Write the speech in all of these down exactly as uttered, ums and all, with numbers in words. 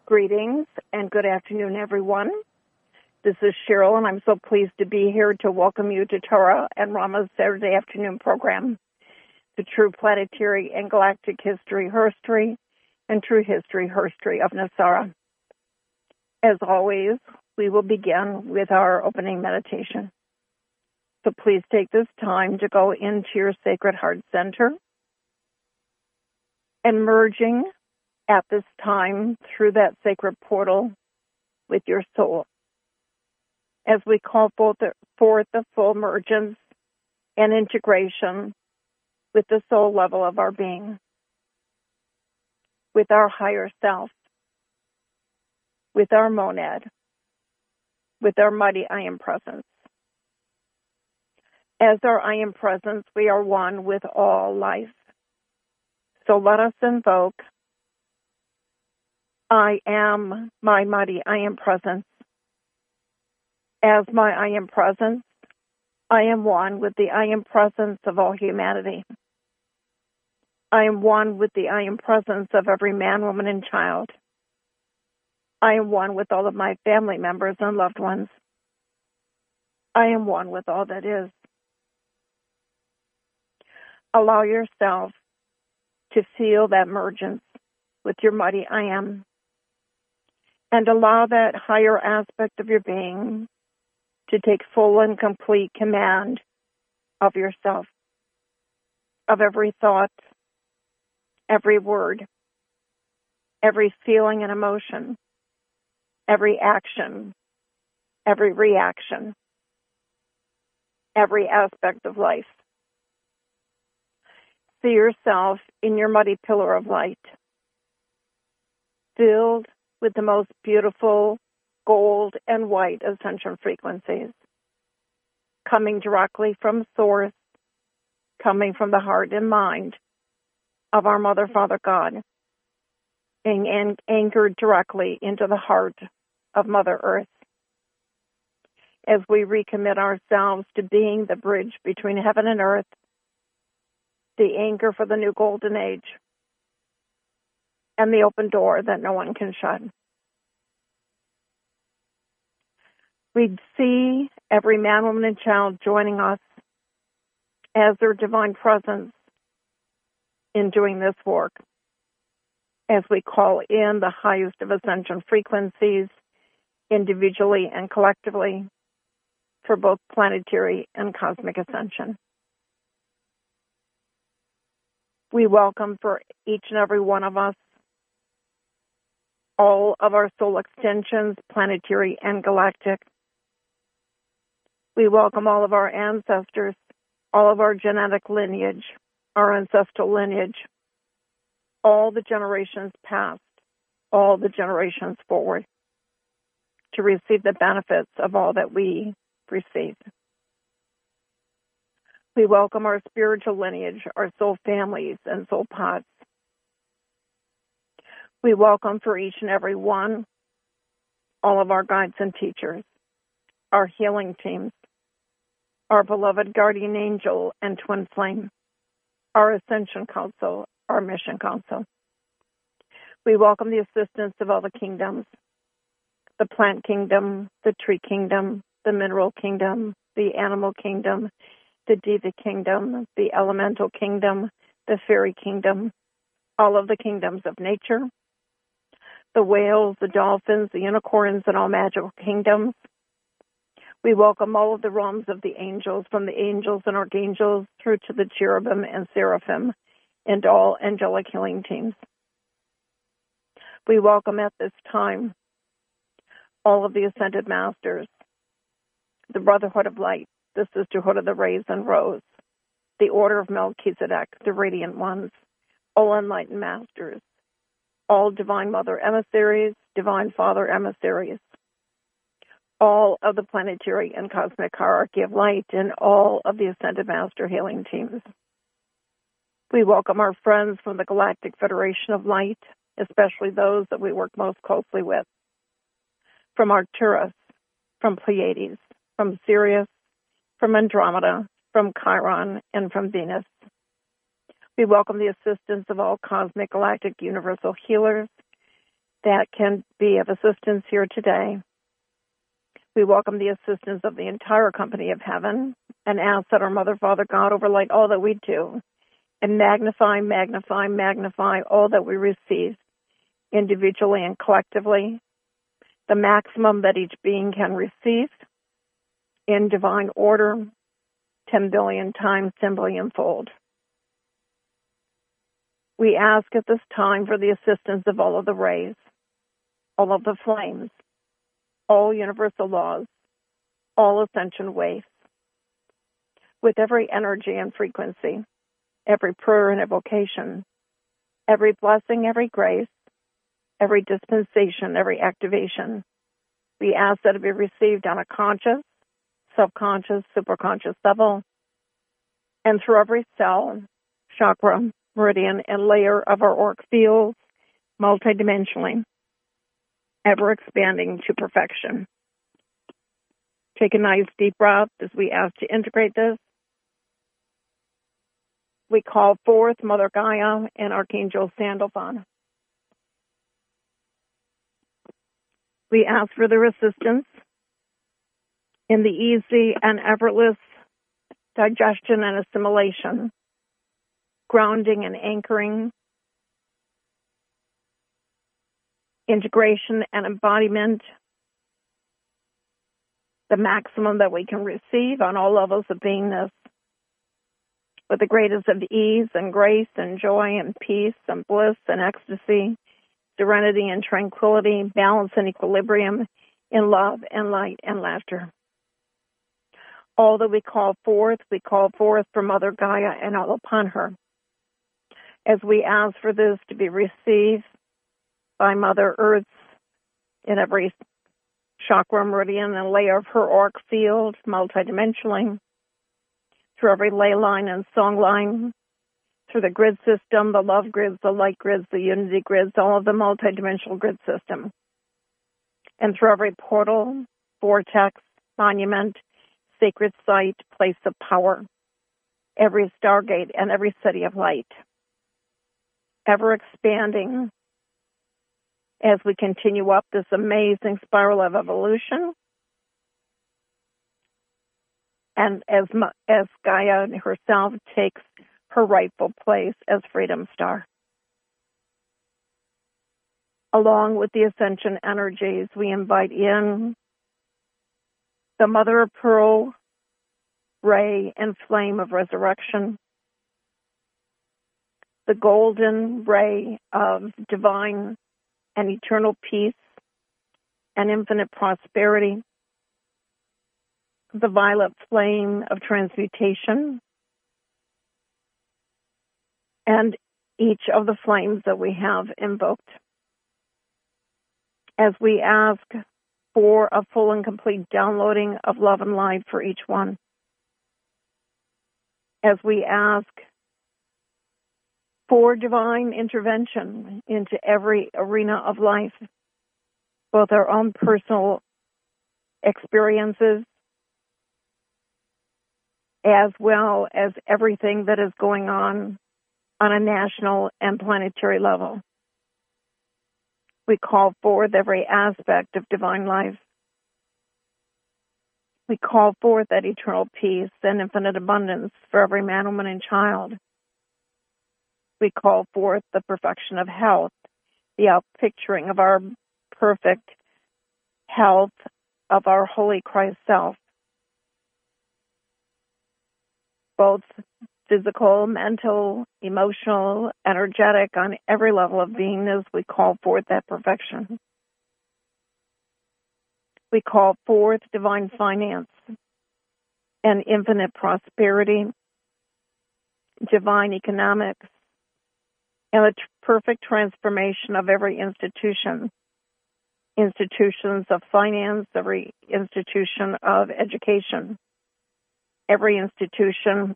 Greetings and good afternoon, everyone. This is Cheryl, and I'm so pleased to be here to welcome you to Torah and Rama's Saturday afternoon program, the True Planetary and Galactic History, Herstory, and True History, Herstory of Nasara. As always, we will begin with our opening meditation. So please take this time to go into your Sacred Heart Center and merging at this time through that sacred portal with your soul, as we call forth the, forth the full emergence and integration with the soul level of our being, with our higher self, with our monad, with our mighty I Am presence. As our I Am presence, we are one with all life. So let us invoke I am my mighty I Am presence. As my I Am presence, I am one with the I Am presence of all humanity. I am one with the I Am presence of every man, woman, and child. I am one with all of my family members and loved ones. I am one with all that is. Allow yourself to feel that emergence with your mighty I Am, and allow that higher aspect of your being to take full and complete command of yourself, of every thought, every word, every feeling and emotion, every action, every reaction, every aspect of life. See yourself in your mighty pillar of light, filled with the most beautiful gold and white ascension frequencies, coming directly from source, coming from the heart and mind of our Mother, Father, God, and, and anchored directly into the heart of Mother Earth, as we recommit ourselves to being the bridge between heaven and earth, the anchor for the new golden age, and the open door that no one can shut. We see every man, woman, and child joining us as their divine presence in doing this work, as we call in the highest of ascension frequencies, individually and collectively, for both planetary and cosmic ascension. We welcome for each and every one of us all of our soul extensions, planetary and galactic. We welcome all of our ancestors, all of our genetic lineage, our ancestral lineage, all the generations past, all the generations forward, to receive the benefits of all that we receive. We welcome our spiritual lineage, our soul families and soul pods. We welcome for each and every one all of our guides and teachers, our healing teams, our beloved guardian angel and twin flame, our ascension council, our mission council. We welcome the assistance of all the kingdoms, the plant kingdom, the tree kingdom, the mineral kingdom, the animal kingdom, the Deva kingdom, the elemental kingdom, the fairy kingdom, all of the kingdoms of nature, the whales, the dolphins, the unicorns, and all magical kingdoms. We welcome all of the realms of the angels, from the angels and archangels through to the cherubim and seraphim, and all angelic healing teams. We welcome at this time all of the ascended masters, the Brotherhood of Light, the Sisterhood of the Rays and Rose, the Order of Melchizedek, the Radiant Ones, all enlightened masters, all Divine Mother emissaries, Divine Father emissaries, all of the planetary and cosmic hierarchy of light, and all of the Ascended Master healing teams. We welcome our friends from the Galactic Federation of Light, especially those that we work most closely with, from Arcturus, from Pleiades, from Sirius, from Andromeda, from Chiron, and from Venus. We welcome the assistance of all cosmic, galactic, universal healers, that can be of assistance here today. We welcome the assistance of the entire company of heaven and ask that our Mother, Father, God overlight all that we do and magnify, magnify, magnify all that we receive individually and collectively, the maximum that each being can receive in divine order, ten billion times, ten billion fold. We ask at this time for the assistance of all of the rays, all of the flames, all universal laws, all ascension waves, with every energy and frequency, every prayer and evocation, every blessing, every grace, every dispensation, every activation. We ask that it be received on a conscious, subconscious, superconscious level, and through every cell, chakra, meridian, and layer of our auric fields, multidimensionally, ever expanding to perfection. Take a nice deep breath as we ask to integrate this. We call forth Mother Gaia and Archangel Sandalphon. We ask for their assistance in the easy and effortless digestion and assimilation, grounding and anchoring, integration and embodiment, the maximum that we can receive on all levels of beingness, with the greatest of ease and grace and joy and peace and bliss and ecstasy, serenity and tranquility, balance and equilibrium, in love and light and laughter. All that we call forth, we call forth from Mother Gaia and all upon her. As we ask for this to be received by Mother Earth in every chakra, meridian, and layer of her auric field, multidimensionally, through every ley line and song line, through the grid system, the love grids, the light grids, the unity grids, all of the multidimensional grid system, and through every portal, vortex, monument, sacred site, place of power, every stargate, and every city of light, ever expanding as we continue up this amazing spiral of evolution, and as, as Gaia herself takes her rightful place as Freedom Star. Along with the ascension energies, we invite in the Mother of Pearl ray and flame of resurrection, the golden ray of divine and eternal peace and infinite prosperity, the violet flame of transmutation, and each of the flames that we have invoked. As we ask for a full and complete downloading of love and light for each one. As we ask for divine intervention into every arena of life, both our own personal experiences, as well as everything that is going on on a national and planetary level. We call forth every aspect of divine life. We call forth that eternal peace and infinite abundance for every man, woman, and child. We call forth the perfection of health, the outpicturing of our perfect health of our holy Christ self, both physical, mental, emotional, energetic, on every level of beingness. We call forth that perfection. We call forth divine finance and infinite prosperity, divine economics, and the t- perfect transformation of every institution, institutions of finance, every institution of education, every institution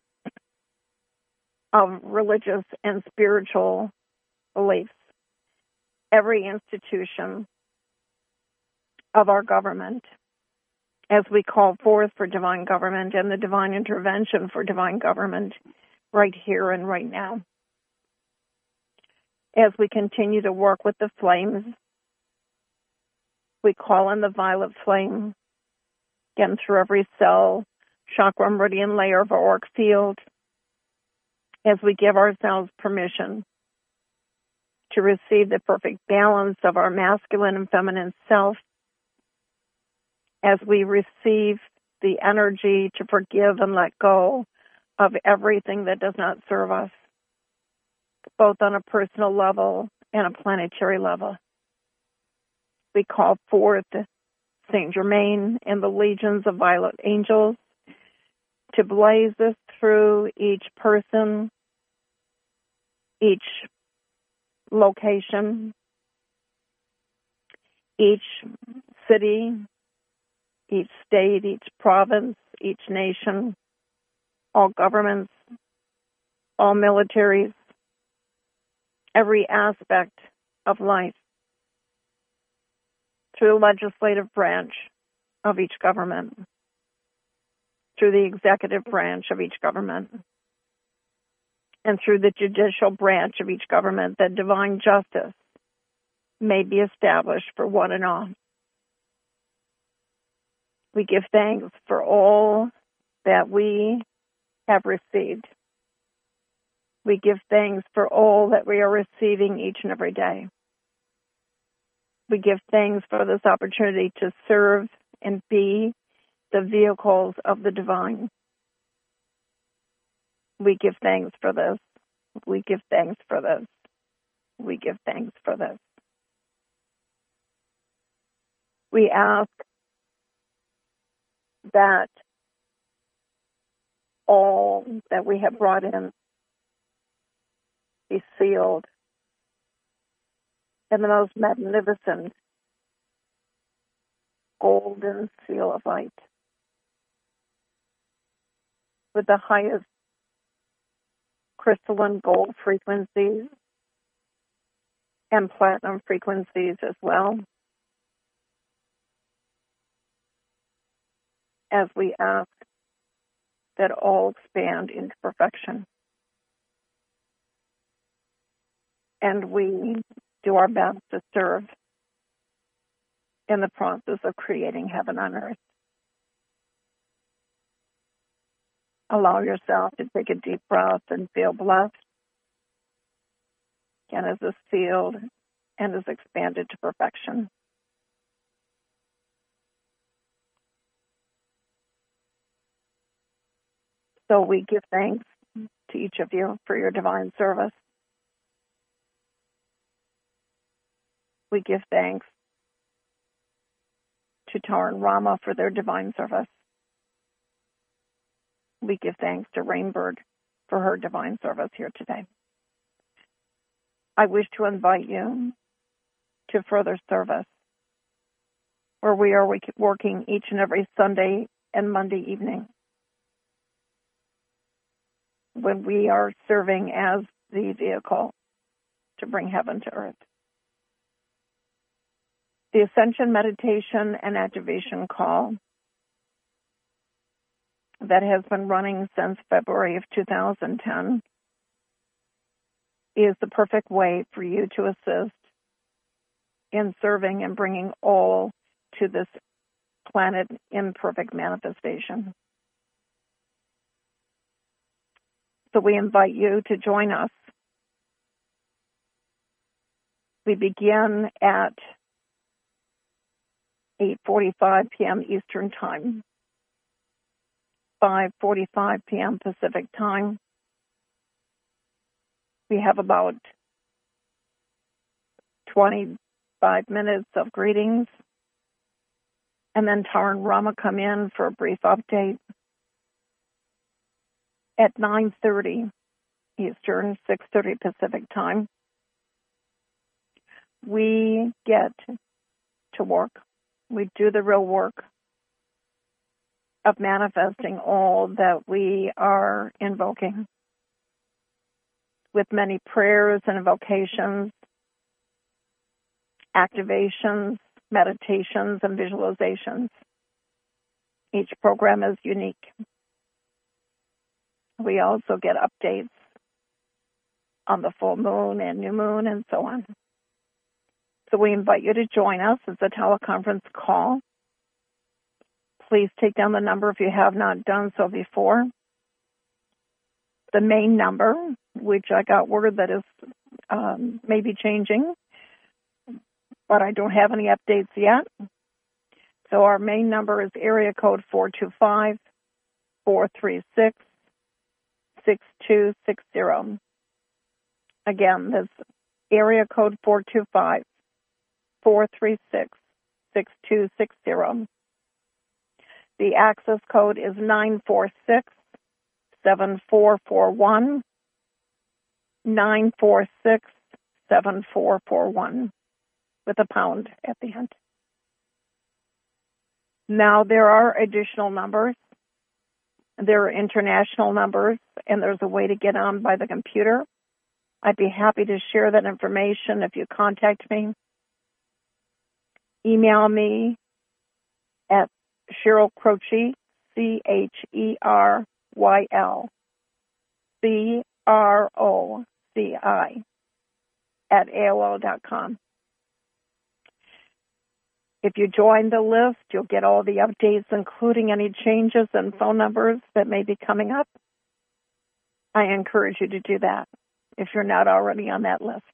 of religious and spiritual beliefs, every institution of our government, as we call forth for divine government and the divine intervention for divine government right here and right now. As we continue to work with the flames We call in the violet flame, again through every cell, chakra, meridian layer of our auric field, as we give ourselves permission to receive the perfect balance of our masculine and feminine self, as we receive the energy to forgive and let go of everything that does not serve us, both on a personal level and a planetary level. We call forth Saint Germain and the legions of violet angels to blaze this through each person, each location, each city, each state, each province, each nation, all governments, all militaries, every aspect of life, through the legislative branch of each government, through the executive branch of each government, and through the judicial branch of each government, that divine justice may be established for one and all. We give thanks for all that we have received. We give thanks for all that we are receiving each and every day. We give thanks for this opportunity to serve and be the vehicles of the divine. We give thanks for this. We give thanks for this. We give thanks for this. We ask that all that we have brought in be sealed in the most magnificent golden seal of light, with the highest crystalline gold frequencies and platinum frequencies as well, as we ask that all expand into perfection. And we do our best to serve in the process of creating heaven on earth. Allow yourself to take a deep breath and feel blessed. Again, as is sealed and is expanded to perfection. So we give thanks to each of you for your divine service. We give thanks to Tara and Rama for their divine service. We give thanks to Rainbird for her divine service here today. I wish to invite you to further service, where we are working each and every Sunday and Monday evening, when we are serving as the vehicle to bring heaven to earth. The Ascension Meditation and Activation Call that has been running since February of two thousand ten is the perfect way for you to assist in serving and bringing all to this planet in perfect manifestation. So we invite you to join us. We begin at eight forty-five p.m. Eastern Time, five forty-five p.m. Pacific Time. We have about twenty-five minutes of greetings, and then Tara and Rama come in for a brief update. At nine thirty Eastern, six thirty Pacific Time, we get to work. We do the real work of manifesting all that we are invoking, with many prayers and invocations, activations, meditations, and visualizations. Each program is unique. We also get updates on the full moon and new moon and so on. So we invite you to join us. It's a teleconference call. Please take down the number if you have not done so before. The main number, which I got word that is um, maybe changing, but I don't have any updates yet. So our main number is area code four two five, four three six, six two six zero. Again, this area code four two five, four three six, six two six zero. The access code is nine four six, seven four four one, nine four six, seven four four one, with a pound at the end. Now, there are additional numbers. There are international numbers, and there's a way to get on by the computer. I'd be happy to share that information if you contact me. Email me at Cheryl Croce, C H E R Y L, C R O C I, at A O L dot com. If you join the list, you'll get all the updates, including any changes and phone numbers that may be coming up. I encourage you to do that if you're not already on that list.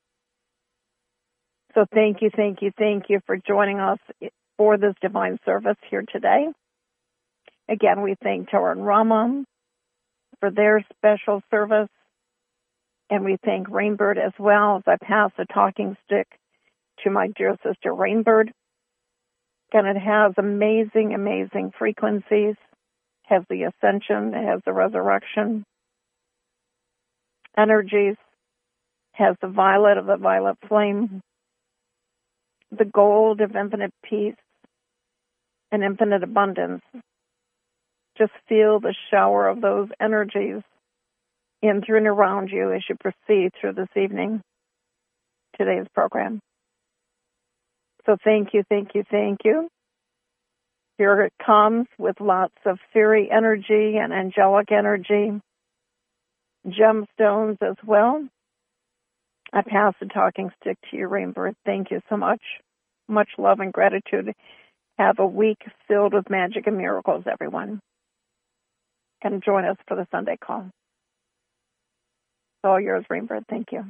So thank you, thank you, thank you for joining us for this divine service here today. Again, we thank Tara and Rama for their special service, and we thank Rainbird as well as I pass the talking stick to my dear sister Rainbird. And it has amazing, amazing frequencies, has the ascension, it has the resurrection energies, has the violet of the violet flame, the gold of infinite peace and infinite abundance. Just feel the shower of those energies in, through, and around you as you proceed through this evening, today's program. So thank you, thank you, thank you. Here it comes with lots of fairy energy and angelic energy, gemstones as well. I pass the talking stick to you, Rainbird. Thank you so much. Much love and gratitude. Have a week filled with magic and miracles, everyone. And join us for the Sunday call. It's all yours, Rainbird. Thank you.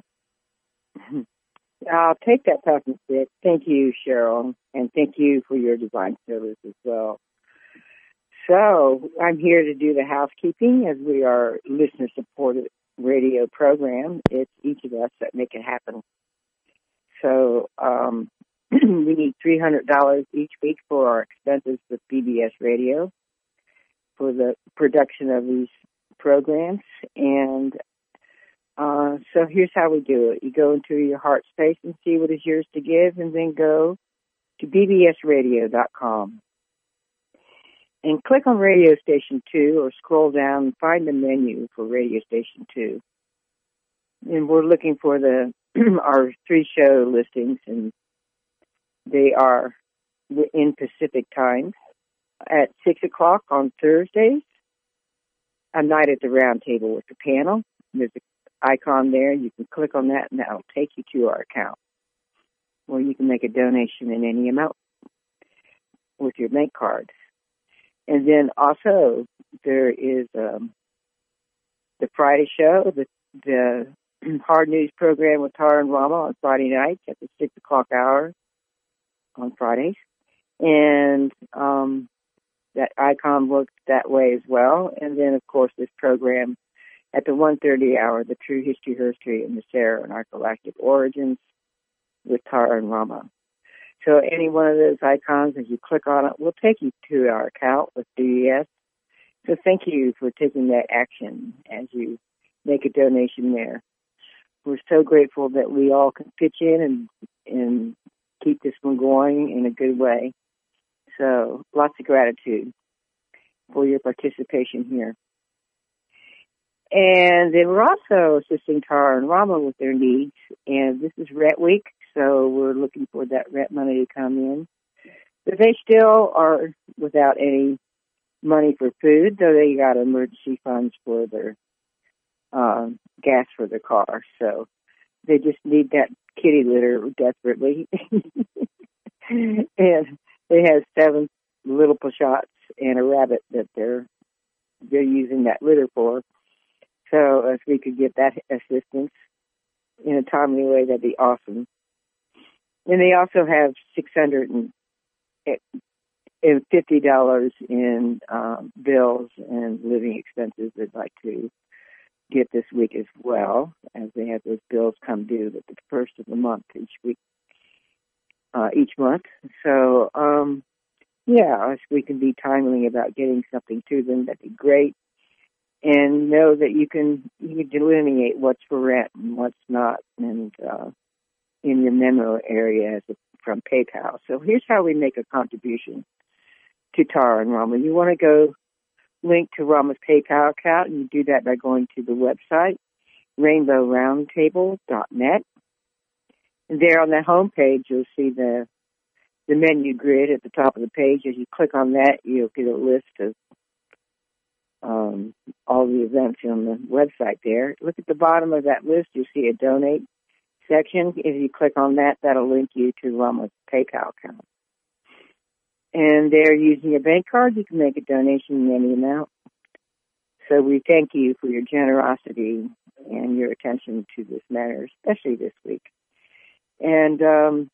I'll take that talking stick. Thank you, Cheryl, and thank you for your divine service as well. So I'm here to do the housekeeping as we are listener-supported radio program. It's each of us that make it happen. So um, we need three hundred dollars each week for our expenses with B B S Radio for the production of these programs. And uh, so here's how we do it. You go into your heart space and see what is yours to give, and then go to b b s radio dot com. And click on Radio Station two or scroll down and find the menu for Radio Station two. And we're looking for the our three show listings, and they are in Pacific time at six o'clock on Thursdays, a night at the round table with the panel. There's an icon there. You can click on that, and that will take you to our account, or you can make a donation in any amount with your bank card. And then also there is um, the Friday show, the, the Hard News program with Tara and Rama on Friday nights at the six o'clock hour on Fridays. And um, that icon works that way as well. And then, of course, this program at the one thirty hour, the True History, History, and the Sarah and Our Galactic Origins with Tara and Rama. So any one of those icons, as you click on it, will take you to our account with B B S. So thank you for taking that action as you make a donation there. We're so grateful that we all can pitch in and, and keep this one going in a good way. So lots of gratitude for your participation here. And then we're also assisting Tara and Rama with their needs. And this is Rent Week, so we're looking for that rent money to come in. But they still are without any money for food, though they got emergency funds for their um, gas for their car. So they just need that kitty litter desperately. And they have seven little Pashats and a rabbit that they're they're using that litter for. So if we could get that assistance in a timely way, that'd be awesome. And they also have six hundred fifty dollars in um, bills and living expenses they'd like to get this week as well, as they have those bills come due at the first of the month each week, uh, each month. So, um, yeah, if we can be timely about getting something to them, that'd be great. And know that you can you can delineate what's for rent and what's not, and uh, in your memo area as a, from PayPal. So here's how we make a contribution to Tara and Rama. You want to go link to Rama's PayPal account, and you do that by going to the website, rainbow roundtable dot net. And there on the home page, you'll see the the menu grid at the top of the page. As you click on that, you'll get a list of um, all the events on the website there. Look at the bottom of that list. You'll see a donate section. If you click on that, that'll link you to Rama's PayPal account. And there, using your bank card, you can make a donation in any amount. So we thank you for your generosity and your attention to this matter, especially this week. And um,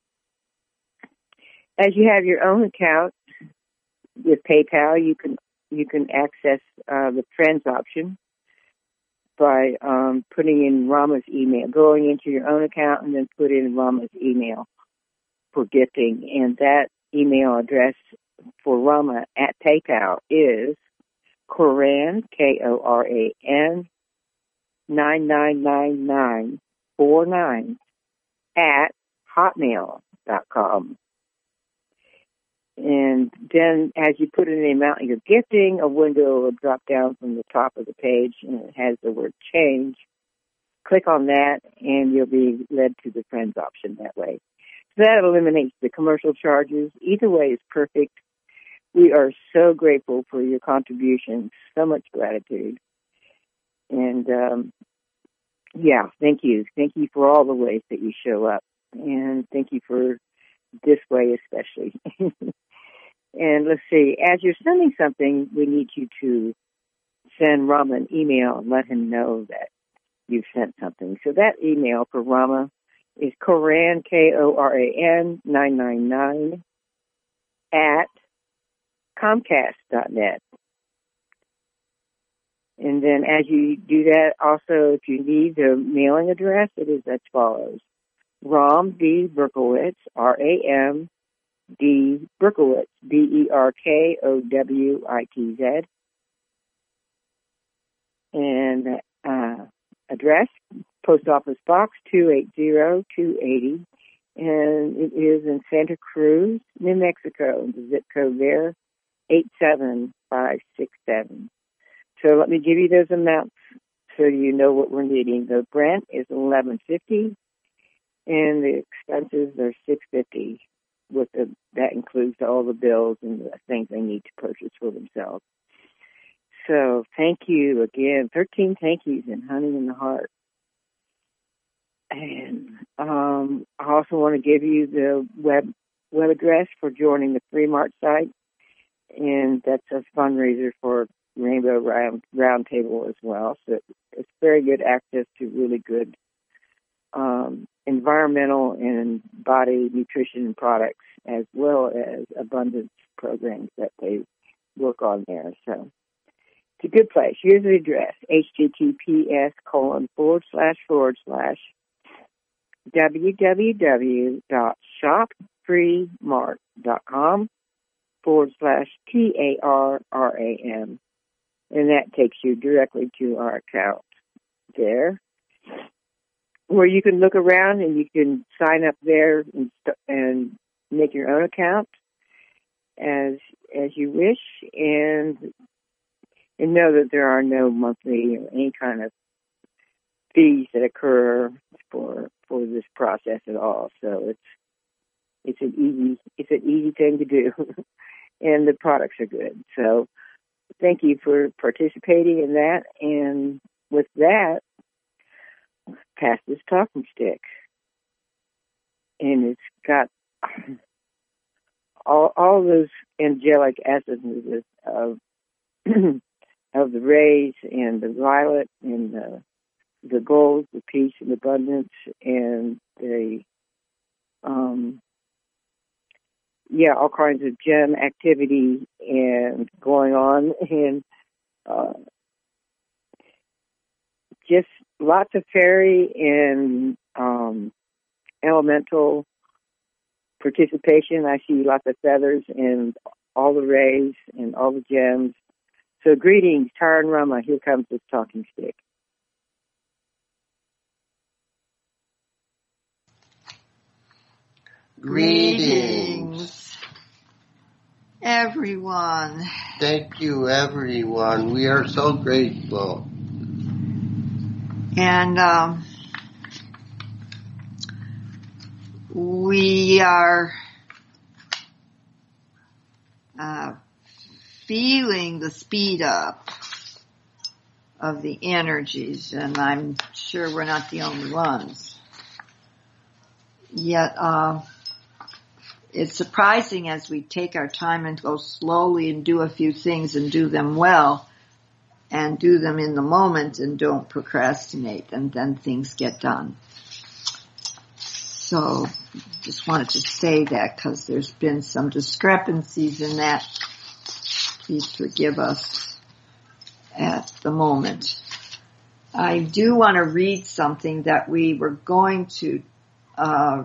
as you have your own account with PayPal, you can you can access uh, the Friends option by um, putting in Rama's email, going into your own account and then put in Rama's email for gifting. And that email address for Rama at PayPal is Koran, K O R A N, nine nine nine nine four nine at hotmail dot com. And then as you put in the amount you're gifting, a window will drop down from the top of the page, and it has the word change. Click on that, and you'll be led to the Friends option that way. So that eliminates the commercial charges. Either way is perfect. We are so grateful for your contributions. So much gratitude. And, um, yeah, thank you. Thank you for all the ways that you show up. And thank you for this way especially. And let's see, as you're sending something, we need you to send Rama an email and let him know that you've sent something. So that email for Rama is Koran, K O R A N, nine nine nine at comcast dot net. And then as you do that, also, if you need the mailing address, it is as follows. Ram D. Berkowitz, R A M D. Berkowitz, B E R K O W I T Z. And uh, address, Post Office Box two eight zero two eight zero. And it is in Santa Cruz, New Mexico. The zip code there, eight seven five six seven. So let me give you those amounts so you know what we're needing. The rent is eleven fifty. And the expenses are six fifty. With the that includes all the bills and the things they need to purchase for themselves. So thank you again. Thirteen thank yous and honey in the heart. And um, I also want to give you the web web address for joining the Free Mart site, and that's a fundraiser for Rainbow Round Roundtable as well. So it's very good access to really good Um, environmental and body nutrition products, as well as abundance programs that they work on there. So it's a good place. Here's the address, https colon forward slash forward slash www.shopfreemart.com forward slash T A R R A M. And that takes you directly to our account there, where you can look around and you can sign up there and, and make your own account as as you wish, and and know that there are no monthly or any kind of fees that occur for for this process at all. So it's it's an easy it's an easy thing to do, and the products are good. So thank you for participating in that. And with that, pass this talking stick. and it's got all all those angelic essences of of the rays and the violet and the the gold, the peace and abundance, and the um yeah, all kinds of gem activity and going on, and uh, just lots of fairy and um, elemental participation. I see lots of feathers and all the rays and all the gems. So greetings, Tara and Rama. Here comes this talking stick. Greetings, everyone. Thank you, everyone. We are so grateful. And um, we are uh, feeling the speed up of the energies, and I'm sure we're not the only ones. Yet, uh, it's surprising as we take our time and go slowly and do a few things and do them well and do them in the moment and don't procrastinate, and then things get done. So just wanted to say that because there's been some discrepancies in that. Please forgive us at the moment. I do want to read something that we were going to uh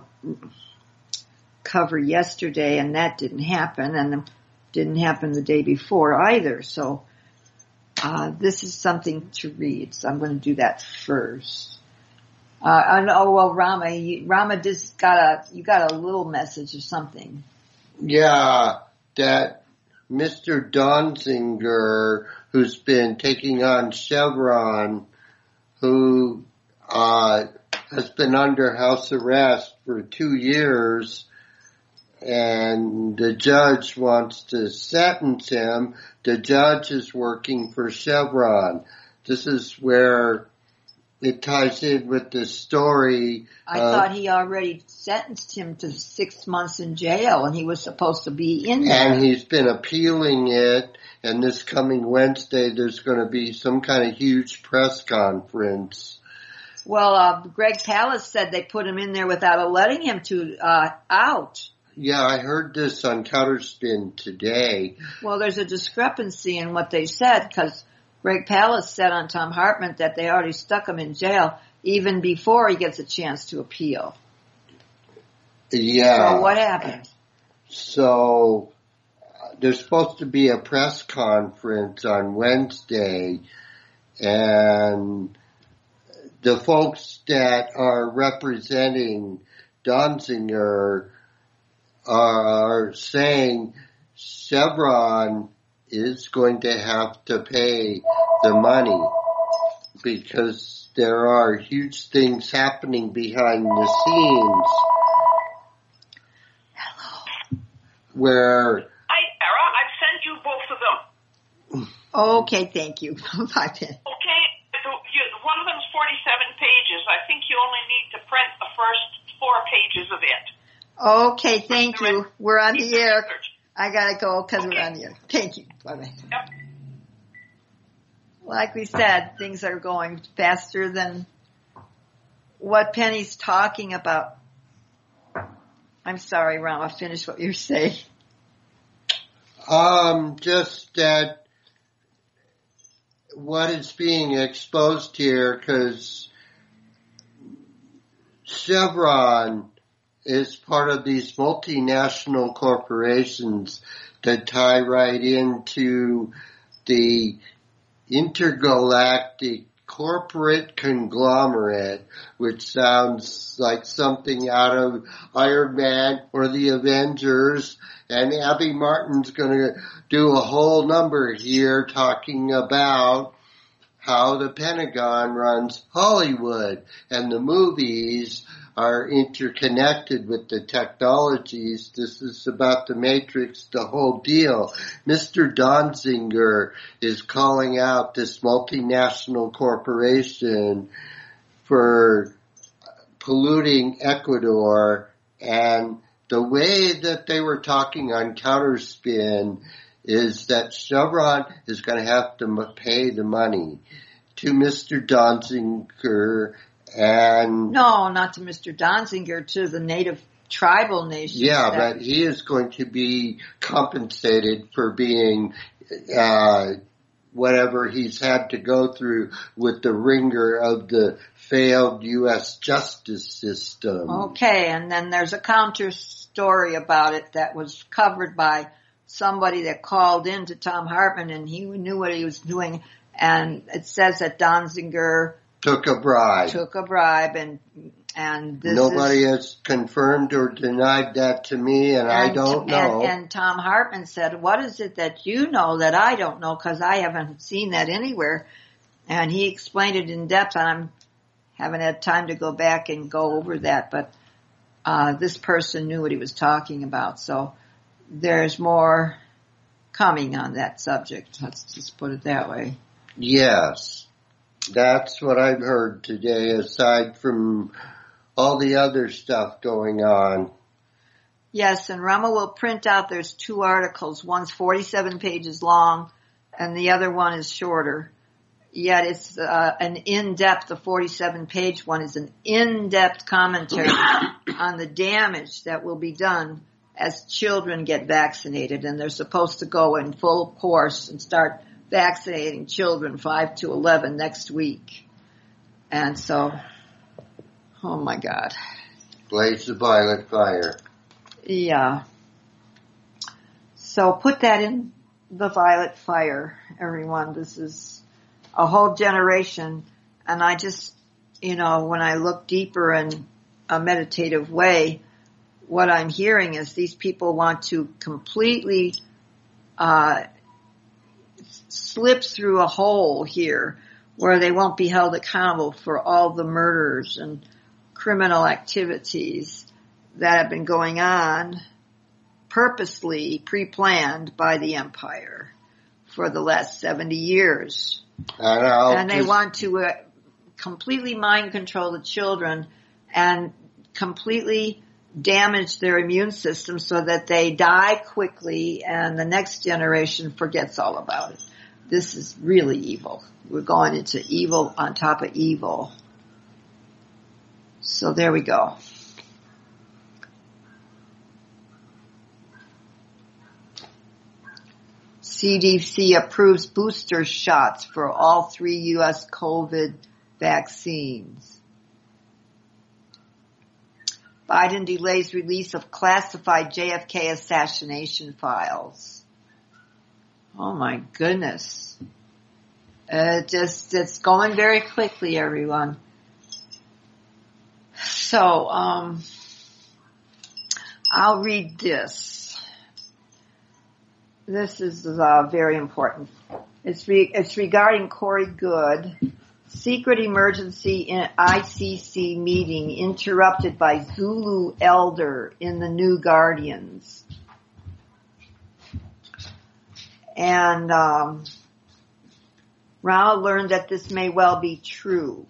cover yesterday, and that didn't happen, and didn't happen the day before either. So uh this is something to read, so I'm going to do that first. Uh and, oh well, Rama, you, Rama just got a you got a little message or something. Yeah, that Mister Donziger, who's been taking on Chevron, who uh has been under house arrest for two years, and the judge wants to sentence him. The judge is working for Chevron. This is where it ties in with the story. I uh, thought he already sentenced him to six months in jail, and he was supposed to be in there. And he's been appealing it, and this coming Wednesday there's going to be some kind of huge press conference. Well, uh, Greg Palast said they put him in there without letting him to uh out. Yeah, I heard this on Counterspin today. Well, there's a discrepancy in what they said, because Greg Palast said on Tom Hartman that they already stuck him in jail even before he gets a chance to appeal. Yeah. So what happened? So uh, there's supposed to be a press conference on Wednesday, and the folks that are representing Donziger are saying Chevron is going to have to pay the money because there are huge things happening behind the scenes. Hello. Where... Hi, Tara. I've sent you both of them. Okay, thank you. Bye, Ben. Okay. One of them's forty-seven pages. I think you only need to print the first four pages of it. Okay, thank you. We're on the air. I gotta go because okay. we're on the air. Thank you. Bye-bye. Yep. Like we said, things are going faster than what Penny's talking about. I'm sorry, Rama, finish what you're saying. Um, just that what is being exposed here, because Chevron is part of these multinational corporations that tie right into the intergalactic corporate conglomerate, which sounds like something out of Iron Man or the Avengers. And Abby Martin's going to do a whole number here talking about how the Pentagon runs Hollywood, and the movies are interconnected with the technologies. This is about the Matrix, the whole deal. Mister Donziger is calling out this multinational corporation for polluting Ecuador And the way that they were talking on Counterspin is that Chevron is going to have to pay the money to Mister Donziger and... No, not to Mister Donziger, to the native tribal nations. Yeah, that... but he is going to be compensated for being... Uh, whatever he's had to go through with the ringer of the failed U S justice system. Okay, and then there's a counter story about it that was covered by somebody that called in to Thom Hartmann, and he knew what he was doing, and it says that Donziger took a bribe. Took a bribe, and and this Nobody is, has confirmed or denied that to me, and, and I don't know. And, and Thom Hartmann said, what is it that you know that I don't know, because I haven't seen that anywhere? And he explained it in depth, and I haven't had time to go back and go over that, but uh this person knew what he was talking about, so there's more coming on that subject. Let's just put it that way. Yes. That's what I've heard today, aside from all the other stuff going on. Yes, and Rama will print out, there's two articles. One's forty-seven pages long, and the other one is shorter. Yet it's uh, an in-depth, the forty-seven page one is an in-depth commentary on the damage that will be done as children get vaccinated. And they're supposed to go in full course and start vaccinating children five to eleven next week. And so, oh my God. Blaze the violet fire. Yeah. So put that in the violet fire, everyone. This is a whole generation. And I just, you know, when I look deeper in a meditative way, what I'm hearing is these people want to completely, uh, slip through a hole here where they won't be held accountable for all the murders and criminal activities that have been going on purposely pre-planned by the empire for the last seventy years. And, and they just... want to uh, completely mind control the children and completely damage their immune system so that they die quickly and the next generation forgets all about it. This is really evil. We're going into evil on top of evil. So there we go. C D C approves booster shots for all three U S COVID vaccines. Biden delays release of classified J F K assassination files. Oh my goodness. It just, it's going very quickly, everyone. So, um, I'll read this. This is uh, very important. It's, re- it's regarding Corey Goode. Secret emergency in I C C meeting interrupted by Zulu elder in the New Guardians. And um, Rao learned that this may well be true.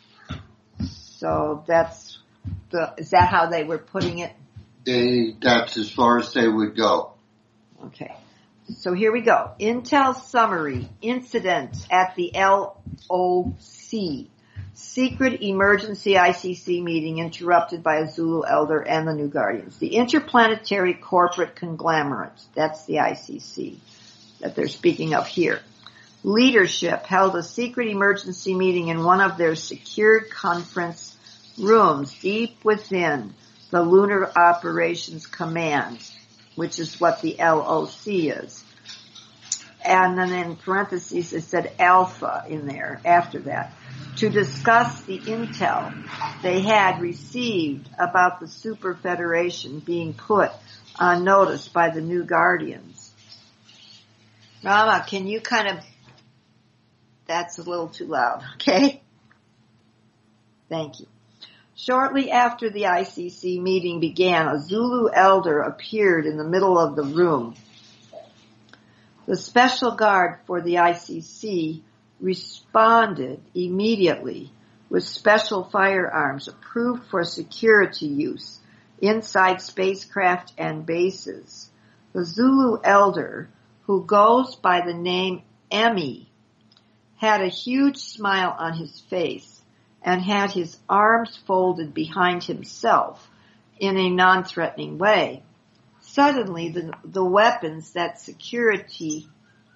So that's the, is that how they were putting it? They, that's as far as they would go. Okay. So here we go. Intel summary. Incident at the L O C. Secret emergency I C C meeting interrupted by a Zulu elder and the New Guardians. The interplanetary corporate conglomerate. That's the I C C that they're speaking of here. Leadership held a secret emergency meeting in one of their secured conference rooms deep within the Lunar Operations Command, which is what the L O C is. And then in parentheses it said Alpha in there after that, to discuss the intel they had received about the Super Federation being put on notice by the New Guardians. Rama, can you kind of, that's a little too loud, okay? Thank you. Shortly after the I C C meeting began, a Zulu elder appeared in the middle of the room. The special guard for the I C C responded immediately with special firearms approved for security use inside spacecraft and bases. The Zulu elder, who goes by the name Emmy, had a huge smile on his face and had his arms folded behind himself in a non-threatening way. Suddenly, the, the weapons that security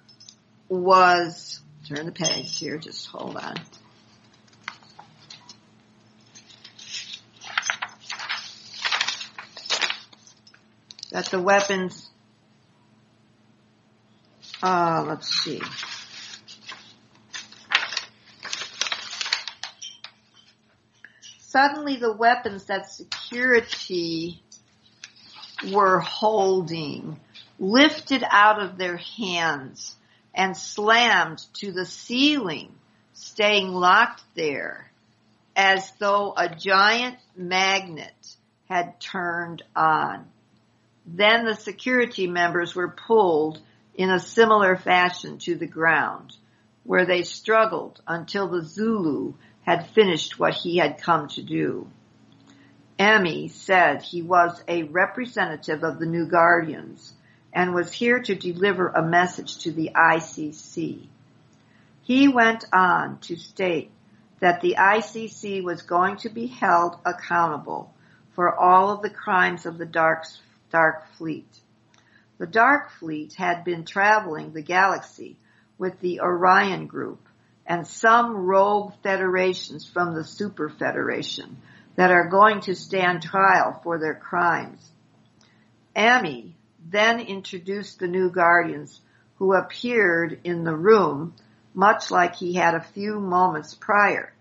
was, turn the page here, just hold on. That the weapons, uh, let's see. Suddenly the weapons that security were holding lifted out of their hands and slammed to the ceiling, staying locked there as though a giant magnet had turned on. Then the security members were pulled in a similar fashion to the ground, where they struggled until the Zulu had finished what he had come to do. Emmy said he was a representative of the New Guardians and was here to deliver a message to the I C C. He went on to state that the I C C was going to be held accountable for all of the crimes of the Dark, Dark Fleet. The Dark Fleet had been traveling the galaxy with the Orion Group and some rogue federations from the Super Federation that are going to stand trial for their crimes. Emmy then introduced the New Guardians, who appeared in the room much like he had a few moments prior.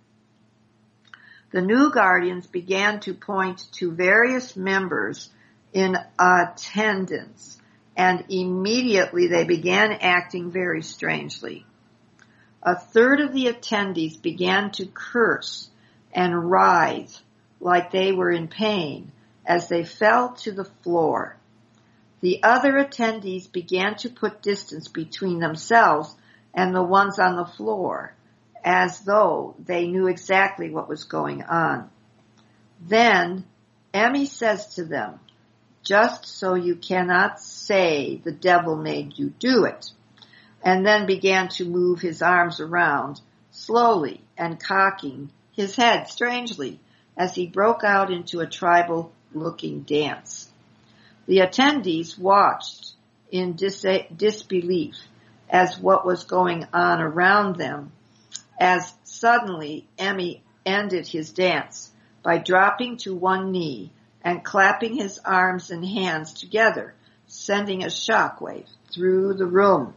The New Guardians began to point to various members in attendance, and immediately they began acting very strangely. A third of the attendees began to curse and writhe like they were in pain as they fell to the floor. The other attendees began to put distance between themselves and the ones on the floor, as though they knew exactly what was going on. Then Emmy says to them, "Just so you cannot say the devil made you do it," and then began to move his arms around, slowly and cocking his head strangely as he broke out into a tribal-looking dance. The attendees watched in dis- disbelief as what was going on around them, as suddenly Emmy ended his dance by dropping to one knee and clapping his arms and hands together, sending a shockwave through the room.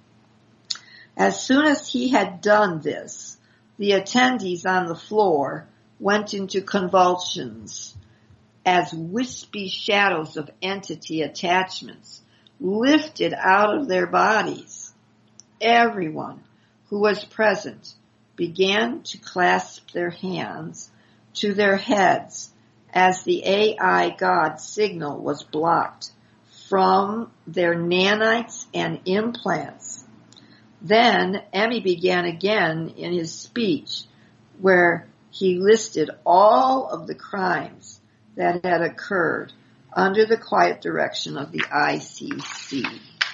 As soon as he had done this, the attendees on the floor went into convulsions as wispy shadows of entity attachments lifted out of their bodies. Everyone who was present began to clasp their hands to their heads as the A I God signal was blocked from their nanites and implants. Then Emmy began again in his speech, where he listed all of the crimes that had occurred under the quiet direction of the I C C.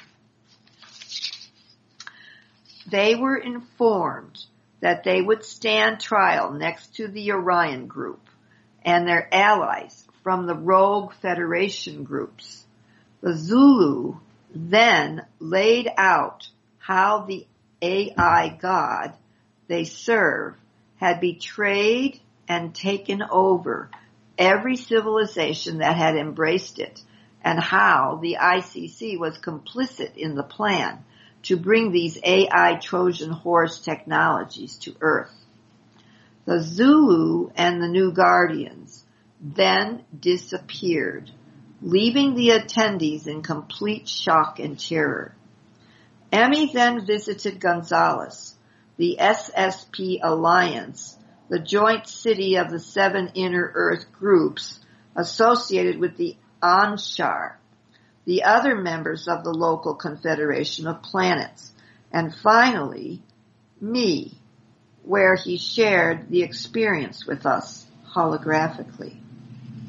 They were informed that they would stand trial next to the Orion Group and their allies from the Rogue Federation groups. The Zulu then laid out how the A I God they serve had betrayed and taken over every civilization that had embraced it, and how the I C C was complicit in the plan to bring these A I Trojan horse technologies to Earth. The Zulu and the New Guardians then disappeared, leaving the attendees in complete shock and terror. Emmy then visited Gonzales, the S S P Alliance, the joint city of the seven inner Earth groups associated with the Anshar, the other members of the local Confederation of Planets, and finally, me, where he shared the experience with us holographically.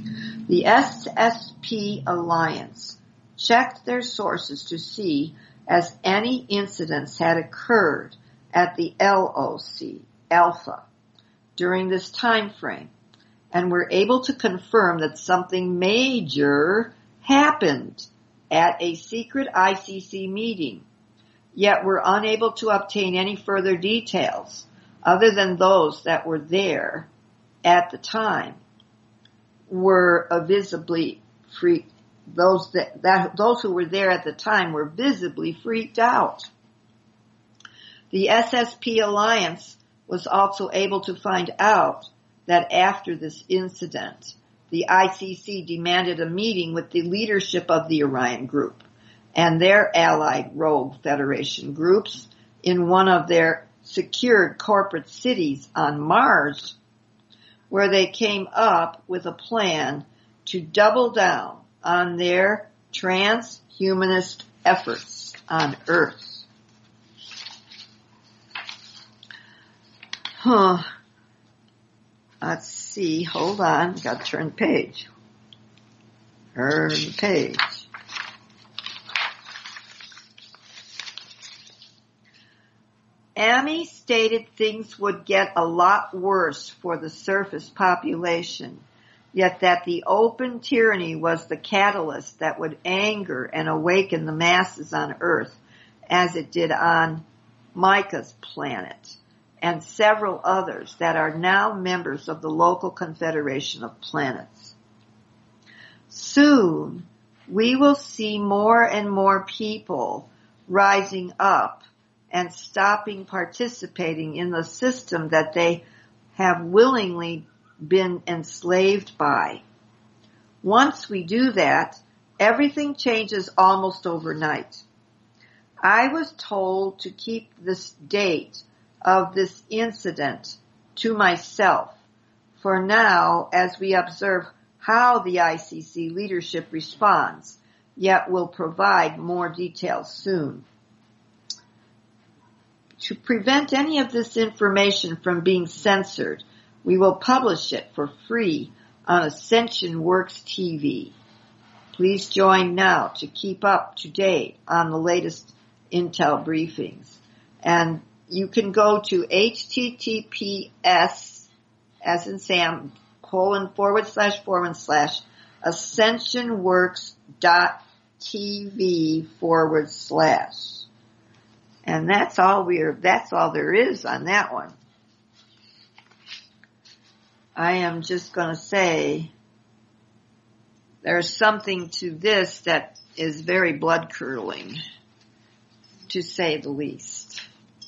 The S S P Alliance checked their sources to see as any incidents had occurred at the L O C, Alpha, during this time frame, and were able to confirm that something major happened at a secret I C C meeting, yet were unable to obtain any further details other than those that were there at the time were visibly freaked. Those that, that those who were there at the time were visibly freaked out. The S S P Alliance was also able to find out that after this incident, the I C C demanded a meeting with the leadership of the Orion Group and their allied rogue Federation groups in one of their secured corporate cities on Mars, where they came up with a plan to double down on their transhumanist efforts on Earth. Huh. Let's see. Hold on. Got to turn the page. Turn the page. Amy stated things would get a lot worse for the surface population, yet that the open tyranny was the catalyst that would anger and awaken the masses on Earth, as it did on Micah's planet, and several others that are now members of the local Confederation of Planets. Soon, we will see more and more people rising up and stopping participating in the system that they have willingly been enslaved by. Once we do that, everything changes almost overnight. I was told to keep this date of this incident to myself for now as we observe how the I C C leadership responds, yet will provide more details soon. To prevent any of this information from being censored, we will publish it for free on Ascension Works T V. Please join now to keep up to date on the latest intel briefings. And you can go to https, as in Sam, colon forward slash forward slash ascensionworks.tv forward slash. And that's all we're, that's all there is on that one. I am just going to say there's something to this that is very blood-curdling, to say the least.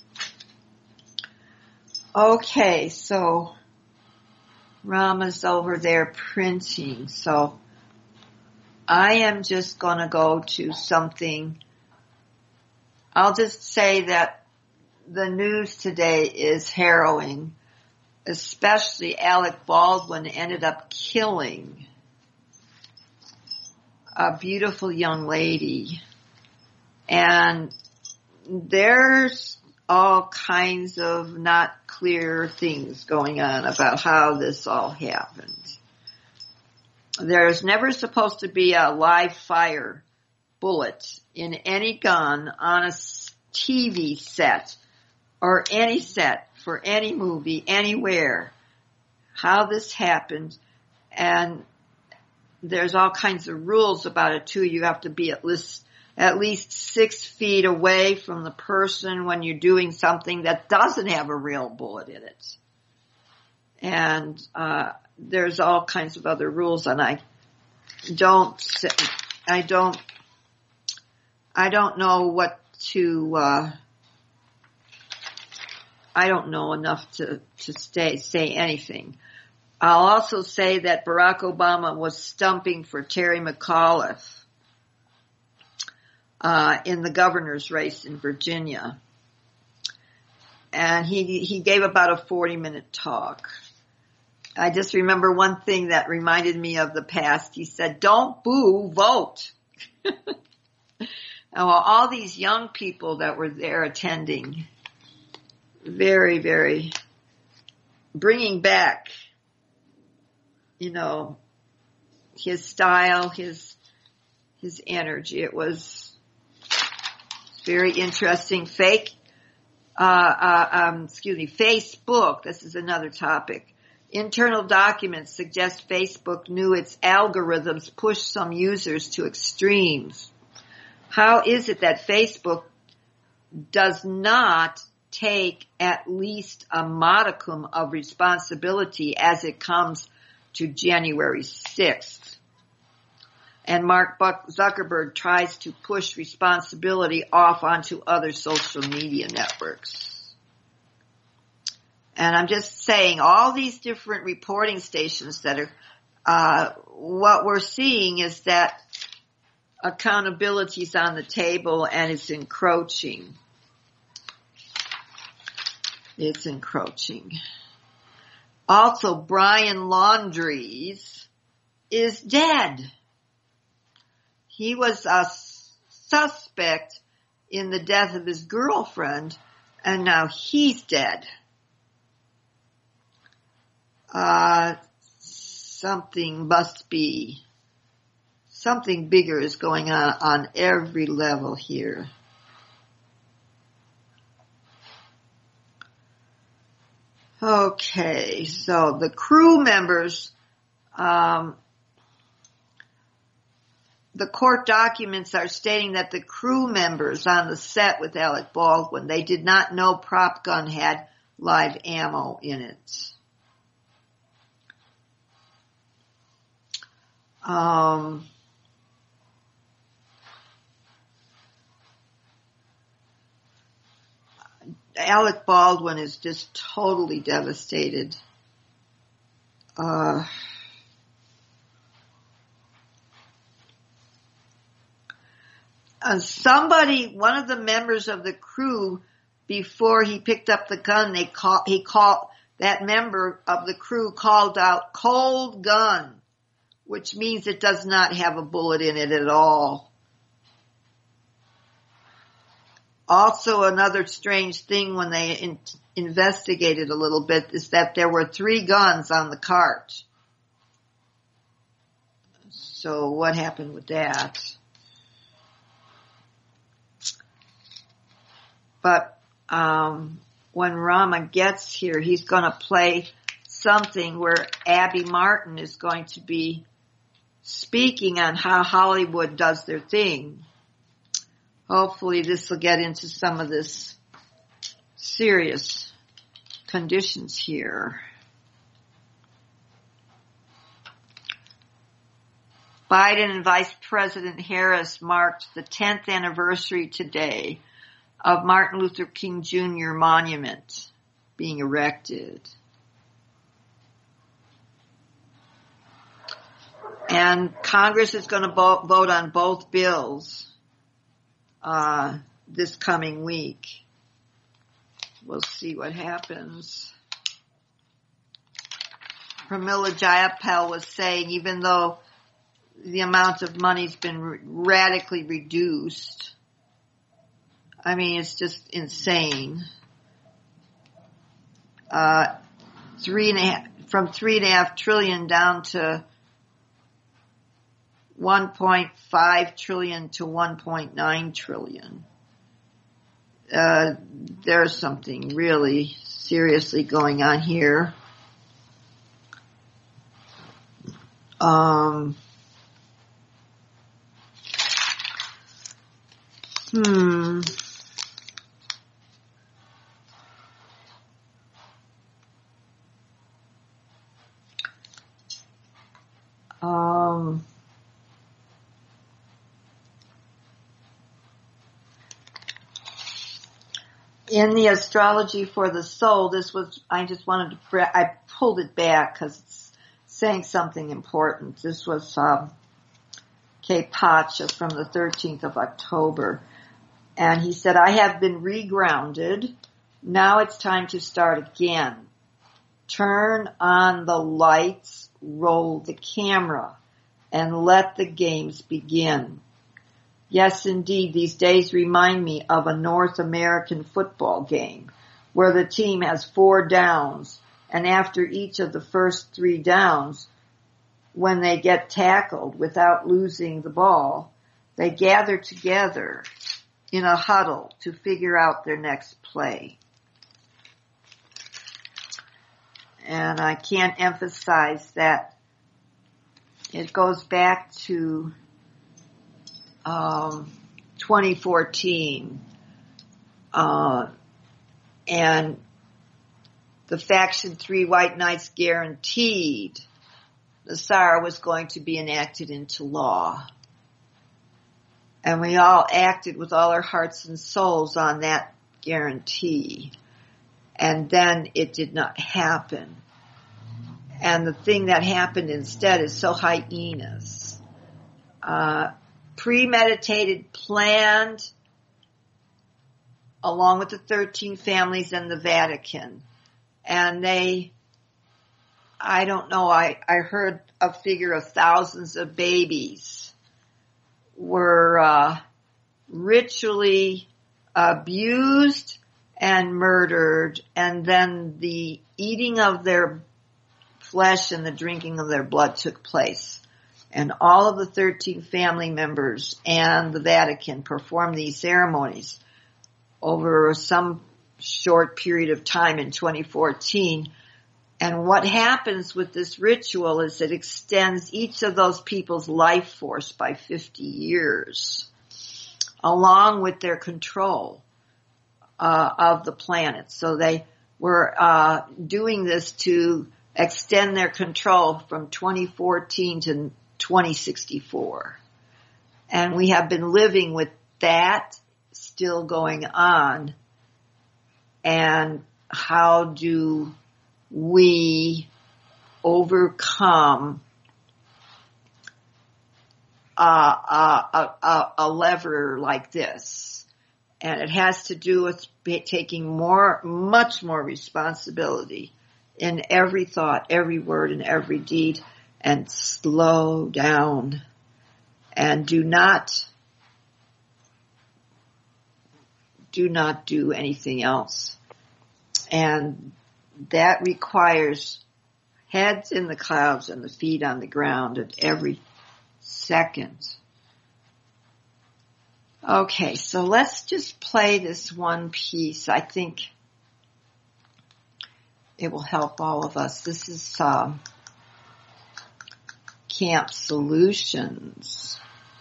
Okay, so Rama's over there printing, so I am just going to go to something. I'll just say that the news today is harrowing. Especially Alec Baldwin ended up killing a beautiful young lady. And there's all kinds of not clear things going on about how this all happened. There's never supposed to be a live fire bullet in any gun on a T V set or any set for any movie, anywhere, how this happened. And there's all kinds of rules about it too. You have to be at least, at least six feet away from the person when you're doing something that doesn't have a real bullet in it. And, uh, there's all kinds of other rules, and I don't, I don't, I don't know what to, uh, I don't know enough to, to stay, say anything. I'll also say that Barack Obama was stumping for Terry McAuliffe, uh, in the governor's race in Virginia. And he, he gave about a forty minute talk. I just remember one thing that reminded me of the past. He said, "Don't boo, vote." Now, all these young people that were there attending, very, very bringing back, you know, his style, his his energy. It was very interesting. Fake, uh, uh, um, excuse me, Facebook. This is another topic. Internal documents suggest Facebook knew its algorithms pushed some users to extremes. How is it that Facebook does not take at least a modicum of responsibility as it comes to January sixth? And Mark Zuckerberg tries to push responsibility off onto other social media networks. And I'm just saying, all these different reporting stations that are, uh, what we're seeing is that accountability is on the table and it's encroaching. It's encroaching. Also, Brian Laundries is dead. He was a suspect in the death of his girlfriend, and now he's dead. Uh, something must be, something bigger is going on on every level here. Okay, so the crew members, um, the court documents are stating that the crew members on the set with Alec Baldwin, they did not know prop gun had live ammo in it. Um, Alec Baldwin is just totally devastated. Uh, uh, somebody, one of the members of the crew, before he picked up the gun, they call, he called, that member of the crew called out cold gun, which means it does not have a bullet in it at all. Also, another strange thing when they in- investigated a little bit is that there were three guns on the cart. So what happened with that? But um, when Rama gets here, he's going to play something where Abby Martin is going to be speaking on how Hollywood does their thing. Hopefully this will get into some of this serious conditions here. Biden and Vice President Harris marked the tenth anniversary today of Martin Luther King Junior Monument being erected. And Congress is going to vote on both bills uh this coming week. We'll see what happens. Pramila Jayapal was saying, even though the amount of money's been r- radically reduced, I mean, it's just insane. Uh, three and a half, from three and a half trillion down to one point five trillion to one point nine trillion. Uh, there's something really seriously going on here. Um, hmm. Um, in the Astrology for the Soul, this was, I just wanted to, I pulled it back because it's saying something important. This was um, Kay Pacha from the thirteenth of October. And he said, I have been regrounded. Now it's time to start again. Turn on the lights, roll the camera, and let the games begin. Yes, indeed, these days remind me of a North American football game where the team has four downs, and after each of the first three downs, when they get tackled without losing the ball, they gather together in a huddle to figure out their next play. And I can't emphasize that it goes back to um, twenty fourteen. Uh, and the Faction three White Knights guaranteed the S A R was going to be enacted into law. And we all acted with all our hearts and souls on that guarantee. And then it did not happen. And the thing that happened instead is so heinous. Uh, premeditated, planned, along with the thirteen families and the Vatican. And they, I don't know, I, I heard a figure of thousands of babies were uh, ritually abused and murdered, and then the eating of their flesh and the drinking of their blood took place. And all of the thirteen family members and the Vatican performed these ceremonies over some short period of time in twenty fourteen. And what happens with this ritual is it extends each of those people's life force by fifty years, along with their control uh, of the planet. So they were uh, doing this to extend their control from twenty fourteen to twenty sixty-four. And we have been living with that still going on. And how do we overcome a, a, a, a lever like this? And it has to do with taking more, much more responsibility in every thought, every word, and every deed, and slow down and do not, do not do anything else. And that requires heads in the clouds and the feet on the ground at every second. Okay, so let's just play this one piece. I think it will help all of us. This is um, Camp Solutions.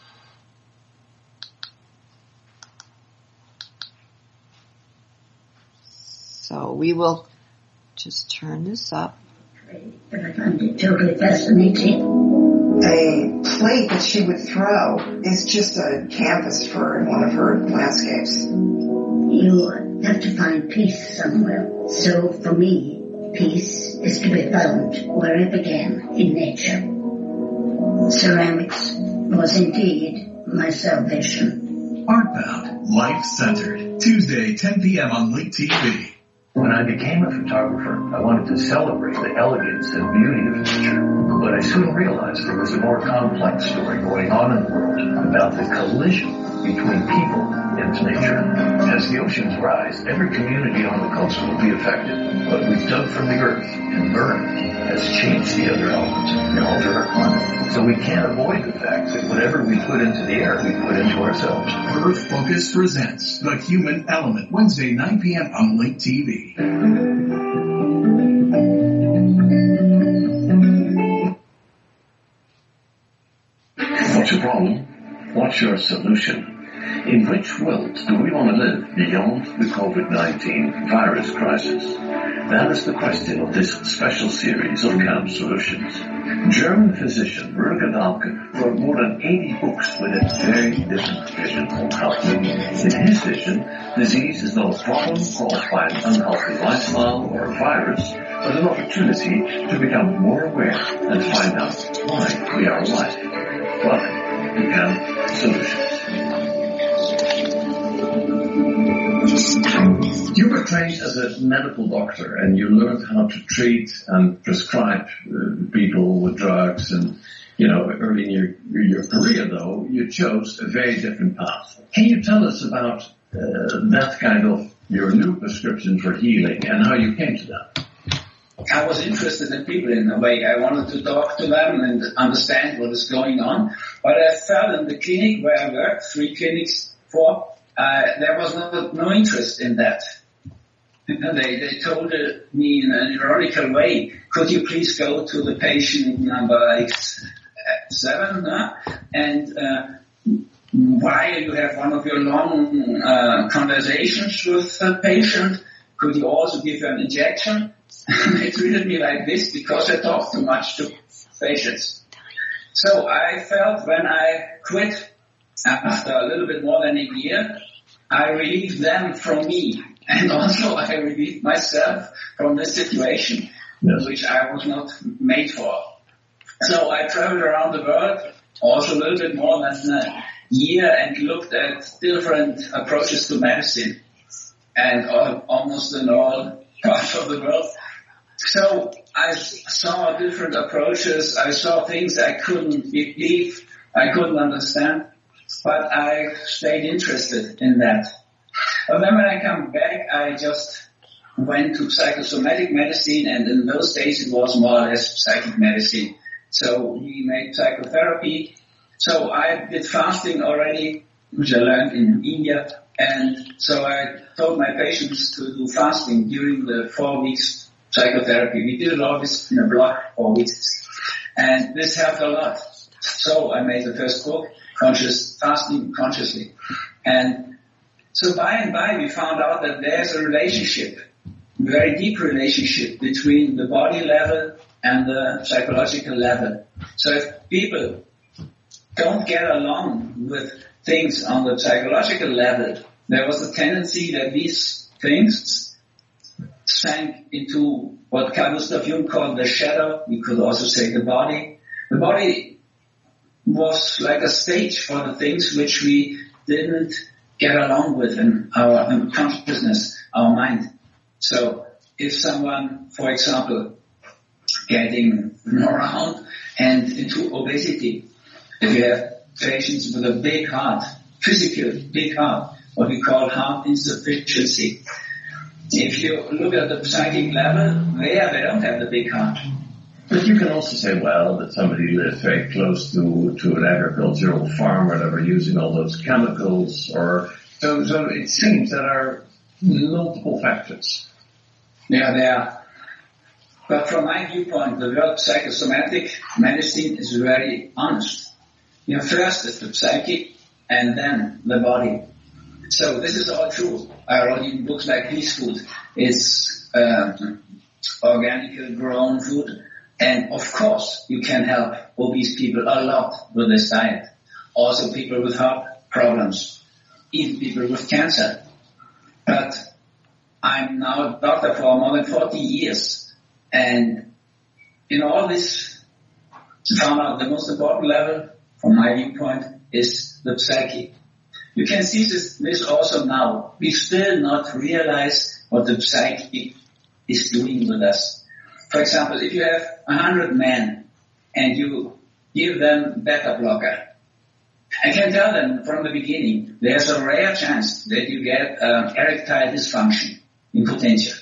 So we will just turn this up. But I found it totally fascinating. A plate that she would throw is just a canvas for one of her landscapes. You have to find peace somewhere. So for me, peace is to be found where it began, in nature. Ceramics was indeed my salvation. Artbound, life-centered. Tuesday, ten p.m. on Link T V. When I became a photographer, I wanted to celebrate the elegance and beauty of nature. But I soon realized there was a more complex story going on in the world about the collision between people and nature. As the oceans rise, every community on the coast will be affected. What we've dug from the earth and burned has changed the other elements and altered our climate. So we can't avoid the fact that whatever we put into the air, we put into ourselves. Earth Focus presents The Human Element, Wednesday, nine p.m. on Link T V. What's your problem? What's your solution? In which world do we want to live beyond the COVID nineteen virus crisis? That is the question of this special series of Camp Solutions. German physician Rutger Dahlke wrote more than eighty books with a very different vision of health. In his vision, disease is not a problem caused by an unhealthy lifestyle or a virus, but an opportunity to become more aware and find out why we are alive. Welcome to Camp Solutions. You were trained as a medical doctor and you learned how to treat and prescribe uh, people with drugs and, you know, early in your, your career though, you chose a very different path. Can you tell us about uh, that kind of your new prescription for healing and how you came to that? I was interested in people in a way. I wanted to talk to them and understand what is going on. But I felt in the clinic where I worked, three clinics, four, uh, there was no, no interest in that. And they, they told me in an ironical way, could you please go to the patient number X seven uh, and uh, while you have one of your long uh, conversations with the patient, could you also give an injection? They treated me like this because I talk too much to patients. So I felt when I quit after a little bit more than a year, I relieved them from me. And also I relieved myself from this situation, yes, which I was not made for. So I traveled around the world, also a little bit more than a year, and looked at different approaches to medicine, and all, almost in all parts of the world. So I saw different approaches. I saw things I couldn't believe, I couldn't understand, but I stayed interested in that. But then when I come back, I just went to psychosomatic medicine, and in those days it was more or less psychic medicine. So we made psychotherapy. So I did fasting already, which I learned in India, and so I told my patients to do fasting during the four weeks psychotherapy. We did it always in a block, four weeks, and this helped a lot. So I made the first book, Conscious Fasting Consciously, and so by and by we found out that there's a relationship, very deep relationship between the body level and the psychological level. So if people don't get along with things on the psychological level, there was a tendency that these things sank into what Carl Gustav Jung called the shadow. We could also say the body. The body was like a stage for the things which we didn't get along with in our in consciousness, our mind. So if someone, for example, getting around and into obesity, if you have patients with a big heart, physical big heart, what we call heart insufficiency, if you look at the psychic level, there they don't have the big heart. But you can also say, well, that somebody lives very close to, to an agricultural farm where they were using all those chemicals, or so, so it seems that there are multiple factors. Yeah, there are. But from my viewpoint, the word psychosomatic medicine is very honest. You know, first is the psychic and then the body. So this is all true. I wrote in books like Peace Food. It's um, organic grown food. And of course, you can help obese people a lot with this diet. Also people with heart problems, even people with cancer. But I'm now a doctor for more than forty years. And in all this, to find out the most important level, from my viewpoint, is the psyche. You can see this, this also now. We still not realize what the psyche is doing with us. For example, if you have a hundred men and you give them beta blocker, I can tell them from the beginning, there's a rare chance that you get um, erectile dysfunction, impotential.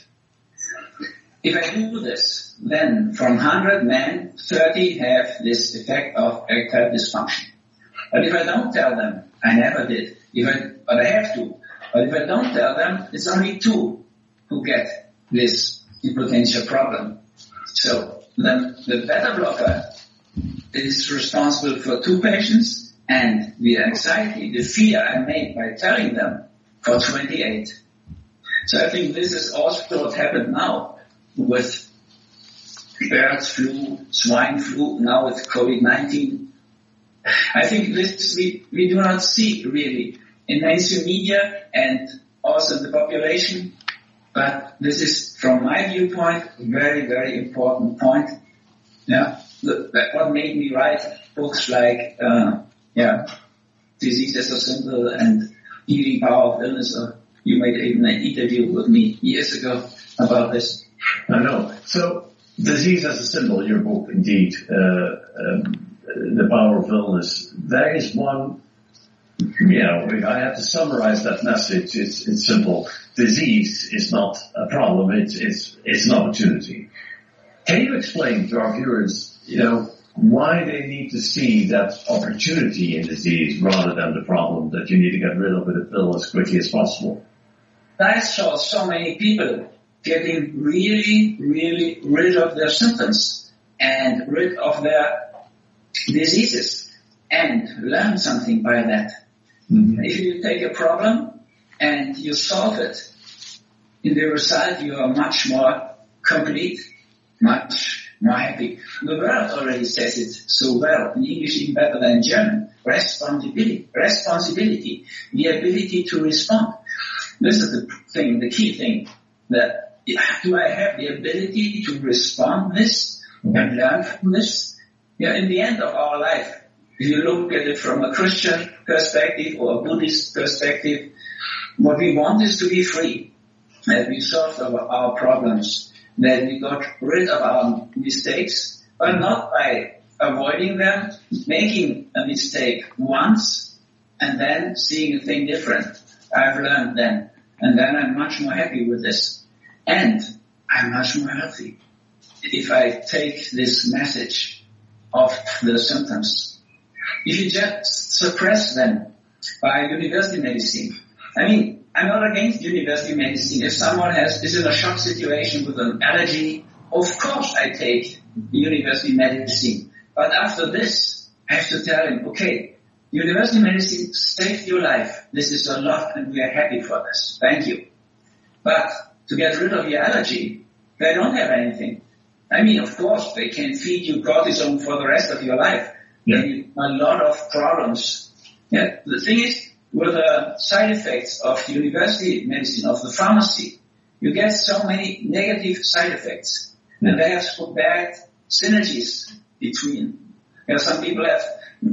If I do this, then from one hundred men, thirty have this effect of erectile dysfunction. But if I don't tell them, I never did, if I, but I have to. But if I don't tell them, it's only two who get this impotential problem. So then the beta blocker is responsible for two patients, and the anxiety, the fear I made by telling them, for twenty-eight. So I think this is also what happened now with bird flu, swine flu, now with COVID nineteen. I think this we, we do not see really in mainstream media and also in the population. But this is, from my viewpoint, a very, very important point. Yeah, the, the, what made me write books like, uh, yeah, Disease is so Simple and Healing Power of Illness. Or you made even an interview with me years ago about this. I know. So, Disease as a Symbol, your book, indeed, uh, um, The Power of Illness. There is one. You know, if I have to summarize that message, it's, it's simple. Disease is not a problem, it's, it's, it's an opportunity. Can you explain to our viewers, you know, why they need to see that opportunity in disease rather than the problem that you need to get rid of with a pill as quickly as possible? I saw so many people getting really, really rid of their symptoms and rid of their diseases and learn something by that. Mm-hmm. If you take a problem and you solve it, in the result you are much more complete, much more happy. The word already says it so well, in English even better than in German. Responsibility, responsibility, the ability to respond. This is the thing, the key thing, that do I have the ability to respond this and learn from this? Yeah, in the end of our life, if you look at it from a Christian perspective or a Buddhist perspective, what we want is to be free, that we solved our, our problems, that we got rid of our mistakes, but not by avoiding them, making a mistake once, and then seeing a thing different. I've learned then, and then I'm much more happy with this. And I'm much more healthy if I take this message of the symptoms. If you just suppress them by university medicine, I mean, I'm not against university medicine. If someone has is in a shock situation with an allergy, of course I take university medicine. But after this, I have to tell him, okay, university medicine saved your life. This is a lot, and we are happy for this. Thank you. But to get rid of your allergy, they don't have anything. I mean, of course, they can feed you cortisone for the rest of your life. Yeah. And a lot of problems. Yeah. The thing is, with the side effects of university medicine, of the pharmacy, you get so many negative side effects. Yeah. And they have so bad synergies between. You know, some people have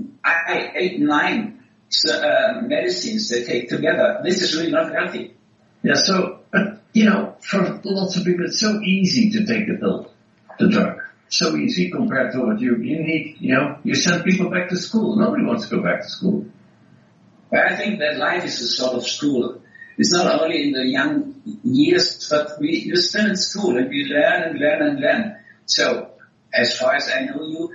eight, nine uh, medicines they take together. This is really not healthy. Yeah, so, but, you know, for lots of people, it's so easy to take the pill, the drug. So easy compared to what you, you need, you know, you send people back to school. Nobody wants to go back to school. But I think that life is a sort of school. It's not only in the young years, but we, you're still in school and we learn and learn and learn. So, as far as I know you,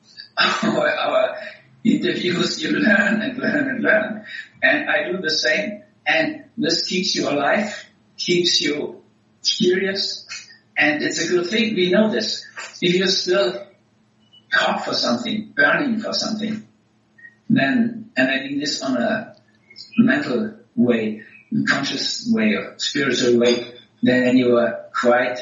our, our interviews, you learn and learn and learn. And I do the same. And this keeps you alive, keeps you curious, and it's a good thing. We know this. If you're still hot for something, burning for something, then, and I mean this on a mental way, conscious way, or spiritual way, then you are quite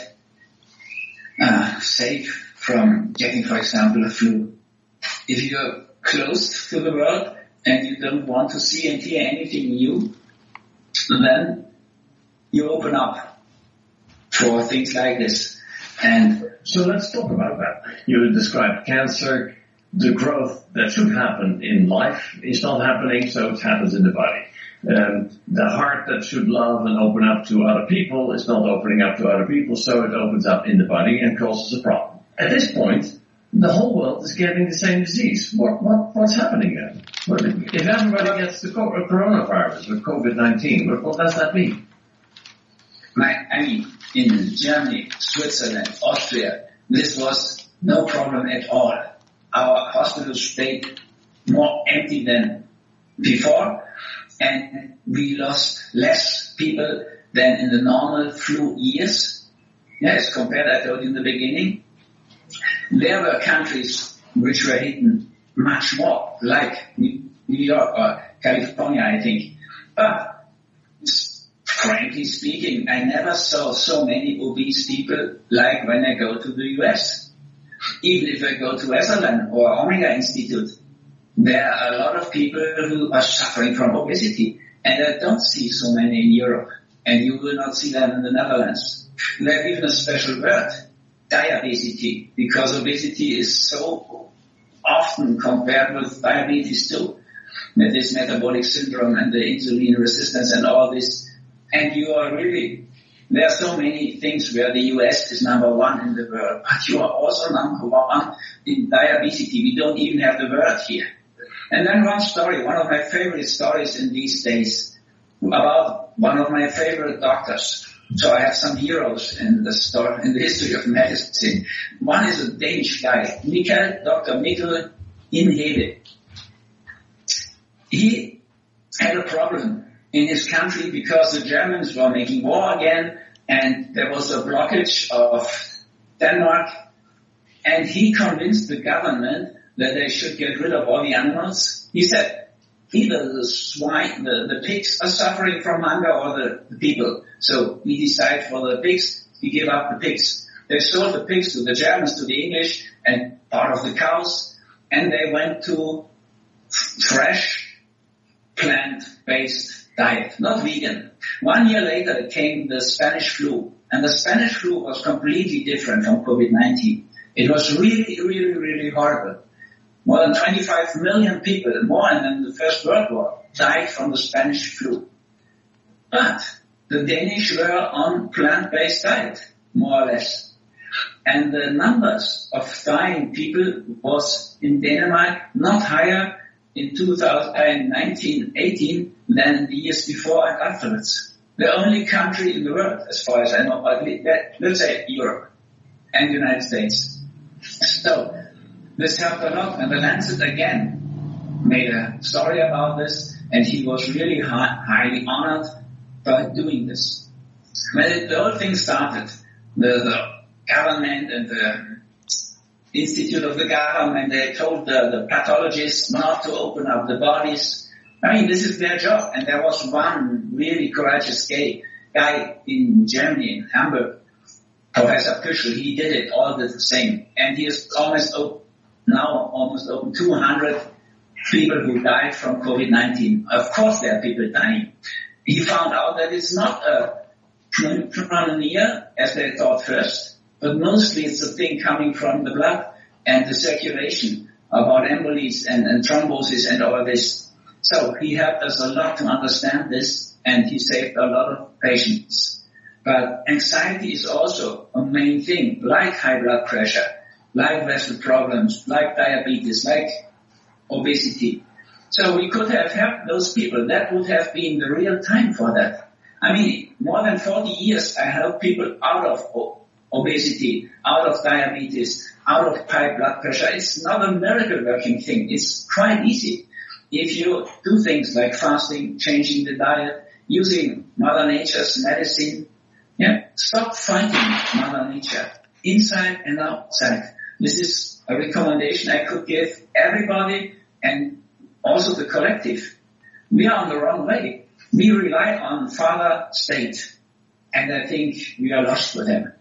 uh, safe from getting, for example, a flu. If you're closed to the world and you don't want to see and hear anything new, then you open up for things like this. And so let's talk about that. You described cancer, the growth that should happen in life is not happening, so it happens in the body. Um, the heart that should love and open up to other people is not opening up to other people, so it opens up in the body and causes a problem. At this point, the whole world is getting the same disease. What, what, what's happening then? What, if everybody gets the coronavirus or COVID nineteen, what, what does that mean? My, I mean, in Germany, Switzerland, Austria, this was no problem at all. Our hospitals stayed more empty than before, and we lost less people than in the normal flu years. Yes, compared, I told you in the beginning. There were countries which were hit much more, like New York or California, I think. But frankly speaking, I never saw so many obese people like when I go to the U S. Even if I go to Esalen or Omega Institute, there are a lot of people who are suffering from obesity, and I don't see so many in Europe, and you will not see them in the Netherlands. They have even a special word, diabesity, because obesity is so often compared with diabetes too. This metabolic syndrome and the insulin resistance and all this. And you are really, there are so many things where the U S is number one in the world, but you are also number one in diabetes. We don't even have the word here. And then one story, one of my favorite stories in these days, about one of my favorite doctors. So I have some heroes in the story, in the history of medicine. One is a Danish guy, Mikkel, Doctor Mikkel Inhede. He had a problem in his country because the Germans were making war again, and there was a blockage of Denmark, and he convinced the government that they should get rid of all the animals. He said, either the swine, the, the pigs are suffering from hunger or the, the people. So we decide for the pigs, we give up the pigs. They sold the pigs to the Germans, to the English, and part of the cows, and they went to fresh, plant-based diet, not vegan. One year later came the Spanish flu, and the Spanish flu was completely different from COVID nineteen. It was really, really, really horrible. More than twenty-five million people, more than the First World War, died from the Spanish flu. But the Danish were on plant-based diet, more or less. And the numbers of dying people was in Denmark not higher in two thousand nineteen eighteen than the years before and afterwards. The only country in the world, as far as I know, let's say Europe and the United States. So this helped a lot, and the Lancet again made a story about this, and he was really high, highly honored by doing this. When it, the whole thing started, the, the government and the institute of the government, they told the, the pathologists not to open up the bodies. I mean, this is their job. And there was one really courageous gay guy in Germany, in Hamburg, Professor Küschel. He did it all the same. And he is almost open, now almost open two hundred people who died from COVID nineteen. Of course, there are people dying. He found out that it's not a pneumonia, as they thought first, but mostly it's a thing coming from the blood and the circulation about embolies and, and thrombosis and all this. So he helped us a lot to understand this, and he saved a lot of patients. But anxiety is also a main thing, like high blood pressure, like vessel problems, like diabetes, like obesity. So we could have helped those people. That would have been the real time for that. I mean, more than forty years I helped people out of obesity, out of diabetes, out of high blood pressure. It's not a miracle working thing. It's quite easy. If you do things like fasting, changing the diet, using Mother Nature's medicine, yeah, stop fighting Mother Nature, inside and outside. This is a recommendation I could give everybody and also the collective. We are on the wrong way. We rely on Father State, and I think we are lost with him.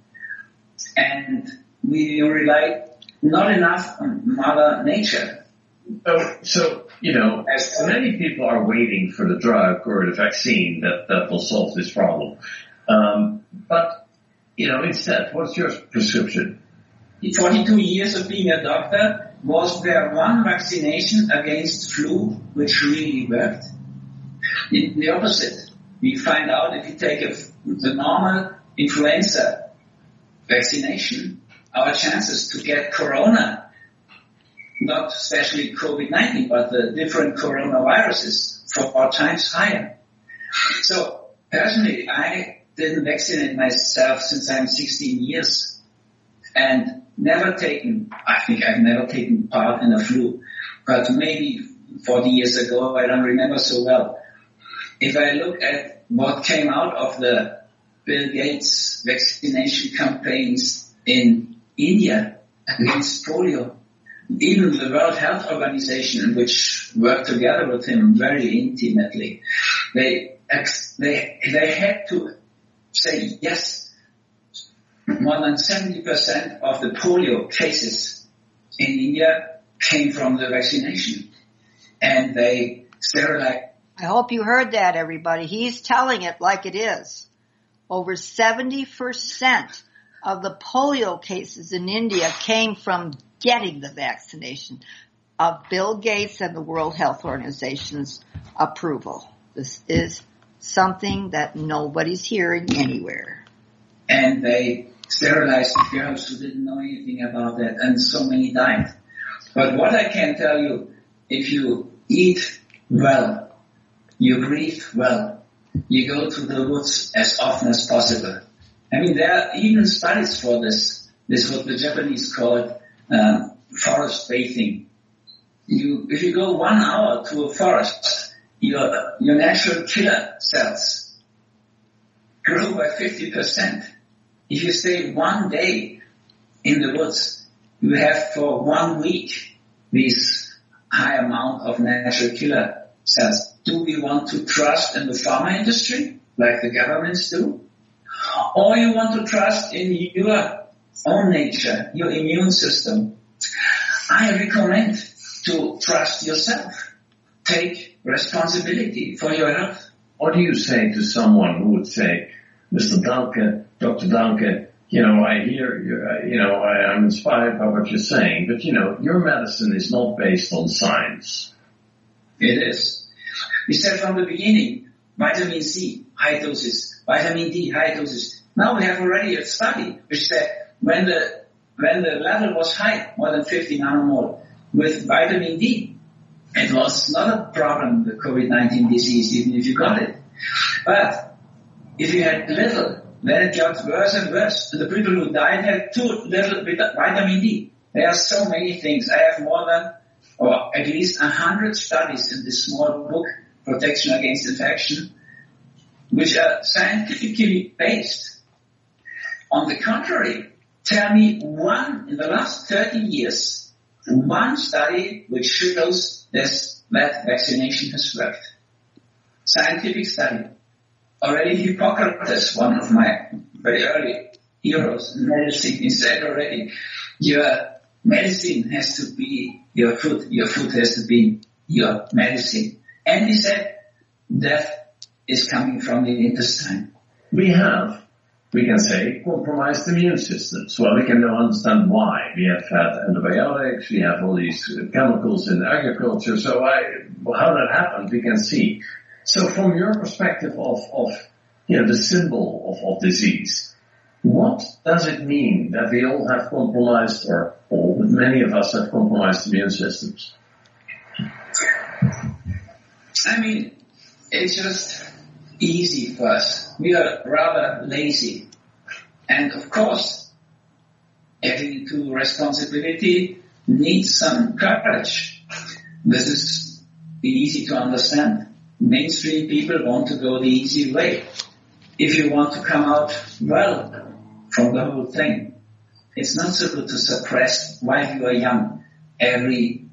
And we rely not enough on Mother Nature. Oh, so, you know, as many people are waiting for the drug or the vaccine that, that will solve this problem. Um, but, you know, instead, what's your prescription? In forty-two years of being a doctor, was there one vaccination against flu which really worked? In the opposite. We find out if you take a, the normal influenza vaccination, our chances to get corona, not especially COVID nineteen, but the different coronaviruses, four times higher. So personally, I didn't vaccinate myself since I'm sixteen years and never taken, I think I've never taken part in a flu, but maybe forty years ago, I don't remember so well. If I look at what came out of the Bill Gates vaccination campaigns in India against polio, even the World Health Organization, which worked together with him very intimately, they they they had to say yes. More than seventy percent of the polio cases in India came from the vaccination, and they sterilized. I hope you heard that, everybody. He's telling it like it is. Over seventy percent of the polio cases in India came from getting the vaccination of Bill Gates and the World Health Organization's approval. This is something that nobody's hearing anywhere. And they sterilized girls who didn't know anything about that, and so many died. But what I can tell you, if you eat well, you breathe well, you go to the woods as often as possible. I mean, there are even studies for this. This is what the Japanese call um, forest bathing. You, if you go one hour to a forest, your your natural killer cells grow by fifty percent. If you stay one day in the woods, you have for one week this high amount of natural killer cells. Do we want to trust in the pharma industry, like the governments do? Or you want to trust in your own nature, your immune system? I recommend to trust yourself. Take responsibility for your health. What do you say to someone who would say, Mister Dahlke, Doctor Dahlke, you know, I hear, you, you know, I am inspired by what you're saying, but, you know, your medicine is not based on science. It is. We said from the beginning, vitamin C, high doses, vitamin D, high doses. Now we have already a study which said when the when the level was high, more than fifty nanomole, with vitamin D, it was not a problem, the COVID nineteen disease, even if you got it. But if you had little, then it got worse and worse. The people who died had too little vitamin D. There are so many things. I have more than, or at least a hundred studies in this small book, Protection Against Infection, which are scientifically based. On the contrary, tell me one in the last thirty years, one study which shows this, that vaccination has worked. Scientific study. Already Hippocrates, one of my very early heroes in medicine, he said already, your medicine has to be your food, your food has to be your medicine. And he said, death is coming from the intestine. We have, we can say, compromised immune systems. Well, we can now understand why. We have had antibiotics, we have all these chemicals in agriculture. So I, how that happened, we can see. So from your perspective of, of you know, the symbol of, of disease, what does it mean that we all have compromised, or all, but many of us have compromised immune systems? I mean, it's just easy for us. We are rather lazy. And of course, getting to responsibility needs some courage. This is easy to understand. Mainstream people want to go the easy way. If you want to come out well from the whole thing, it's not so good to suppress while you are young every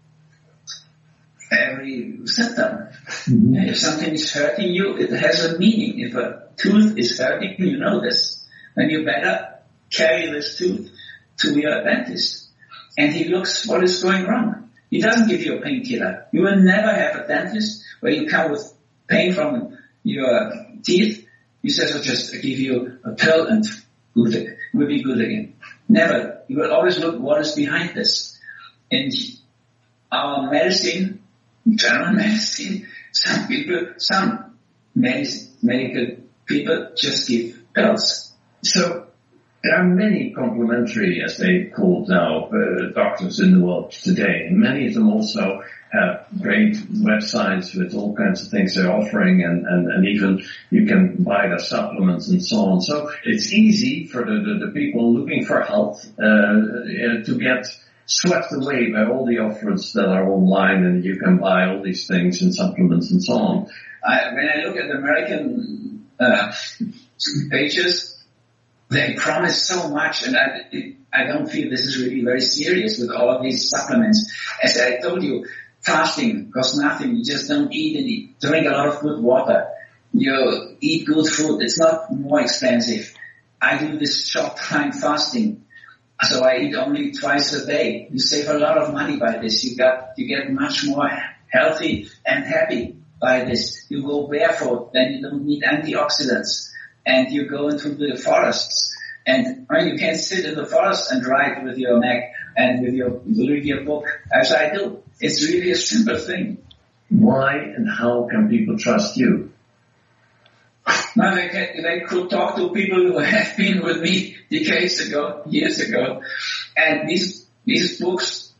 every symptom. Mm-hmm. If something is hurting you, it has a meaning. If a tooth is hurting you, you know this. Then you better carry this tooth to your dentist. And he looks what is going wrong. He doesn't give you a painkiller. You will never have a dentist where you come with pain from your teeth. He says, I'll just give you a pill and good, we'll be good again. Never. You will always look what is behind this. In our medicine, general medicine, some people, some medicine, medical people just give pills. So there are many complementary, as they call now, uh, doctors in the world today. Many of them also have great websites with all kinds of things they're offering, and, and, and even you can buy their supplements and so on. So it's easy for the, the, the people looking for health uh, to get swept away by all the offers that are online, and you can buy all these things and supplements and so on. I, when I look at the American uh, pages, they promise so much, and I, I don't feel this is really very serious with all of these supplements. As I told you, fasting costs nothing. You just don't eat any. Drink a lot of good water. You eat good food. It's not more expensive. I do this short time fasting, so I eat only twice a day. You save a lot of money by this. You got you get much more healthy and happy by this. You go barefoot, then you don't need antioxidants. And you go into the forests, and I mean, you can sit in the forest and write with your Mac and with your read your book, as I do. It's really a simple thing. Why and how can people trust you? Now they, can, they could talk to people who have been with me decades ago, years ago, and these these books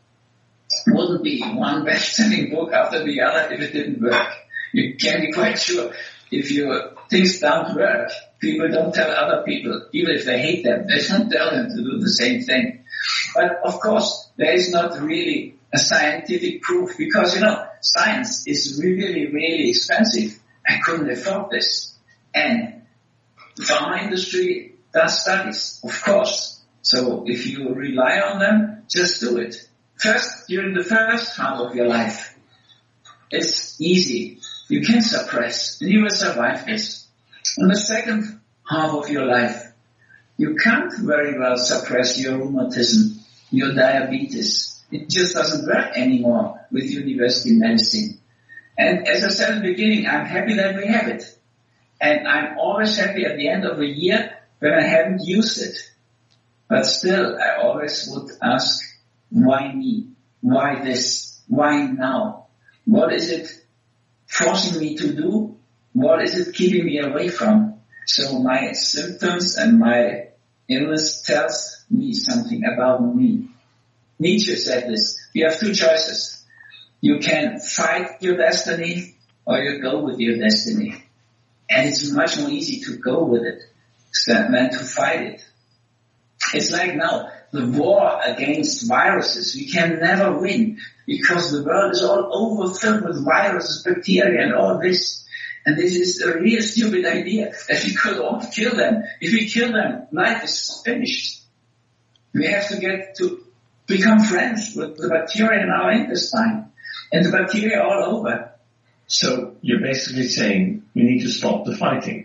wouldn't be one best-selling book after the other if it didn't work. You can be quite sure. if your things don't work, people don't tell other people, even if they hate them, they don't tell them to do the same thing. But of course, there is not really a scientific proof because, you know, science is really, really expensive. I couldn't afford this. And the pharma industry does studies, of course. So if you rely on them, just do it. First, during the first half of your life, it's easy. You can suppress, and you will survive this. In the second half of your life, you can't very well suppress your rheumatism, your diabetes. It just doesn't work anymore with university medicine. And as I said in the beginning, I'm happy that we have it. And I'm always happy at the end of a year when I haven't used it. But still, I always would ask, why me? Why this? Why now? What is it forcing me to do? What is it keeping me away from? So my symptoms and my illness tells me something about me. Nietzsche said this. You have two choices. You can fight your destiny or you go with your destiny. And it's much more easy to go with it than to fight it. It's like now, the war against viruses. We can never win because the world is all overfilled with viruses, bacteria, and all this. And this is a real stupid idea that we could all kill them. If we kill them, life is finished. We have to get to become friends with the bacteria in our intestine and the bacteria all over. So you're basically saying we need to stop the fighting.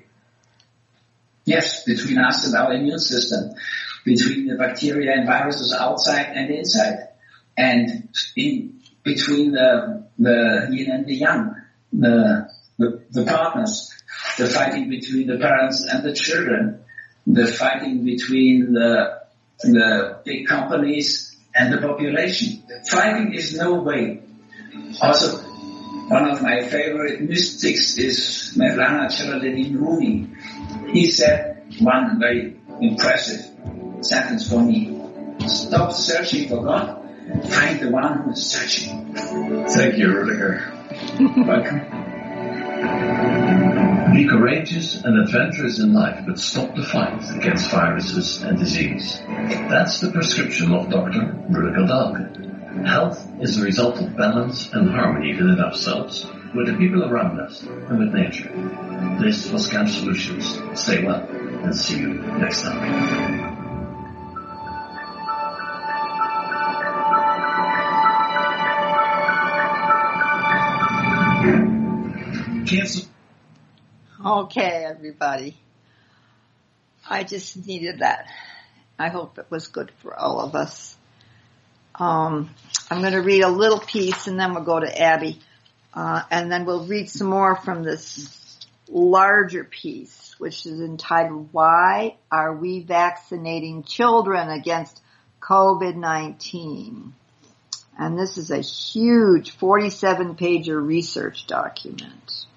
Yes, between us and our immune system, between the bacteria and viruses outside and inside, and in between the the yin and the yang, the the, the partners, the fighting between the parents and the children, the fighting between the the big companies and the population. Fighting is no way. Also, one of my favorite mystics is Mevlana Jalaluddin Rumi. He said one very impressive sentence for me. Stop searching for God. Find the one who is searching. Thank you, Rudiger. Welcome. Be courageous and adventurous in life, but stop the fight against viruses and disease. That's the prescription of Doctor Rudiger Dahlke. Health is the result of balance and harmony within ourselves, with the people around us, and with nature. This was Camp Solutions. Stay well, and see you next time. Cancel. Okay, everybody. I just needed that. I hope it was good for all of us. Um, I'm going to read a little piece and then we'll go to Abby. Uh, and then we'll read some more from this larger piece, which is entitled, Why Are We Vaccinating Children Against COVID nineteen? And this is a huge forty-seven pager research document.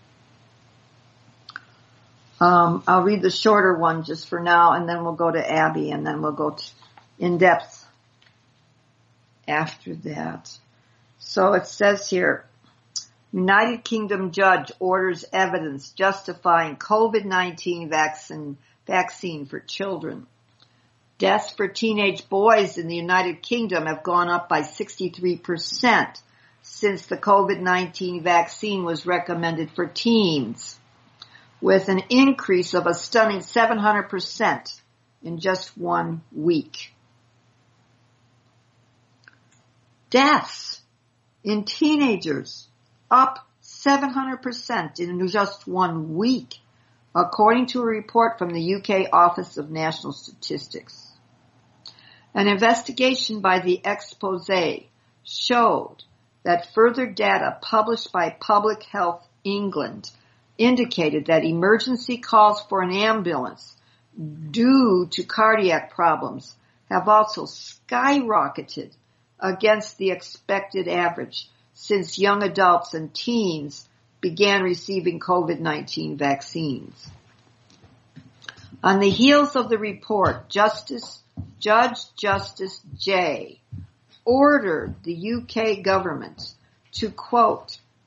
Um, I'll read the shorter one just for now, and then we'll go to Abby, and then we'll go to in depth after that. So it says here, United Kingdom judge orders evidence justifying COVID nineteen vaccine, vaccine for children. Deaths for teenage boys in the United Kingdom have gone up by sixty-three percent since the COVID nineteen vaccine was recommended for teens, with an increase of a stunning seven hundred percent in just one week. Deaths in teenagers up seven hundred percent in just one week, according to a report from the U K Office of National Statistics. An investigation by the Expose showed that further data published by Public Health England indicated that emergency calls for an ambulance due to cardiac problems have also skyrocketed against the expected average since young adults and teens began receiving COVID nineteen vaccines. On the heels of the report, Justice, Judge Justice Jay ordered the U K government to, quote,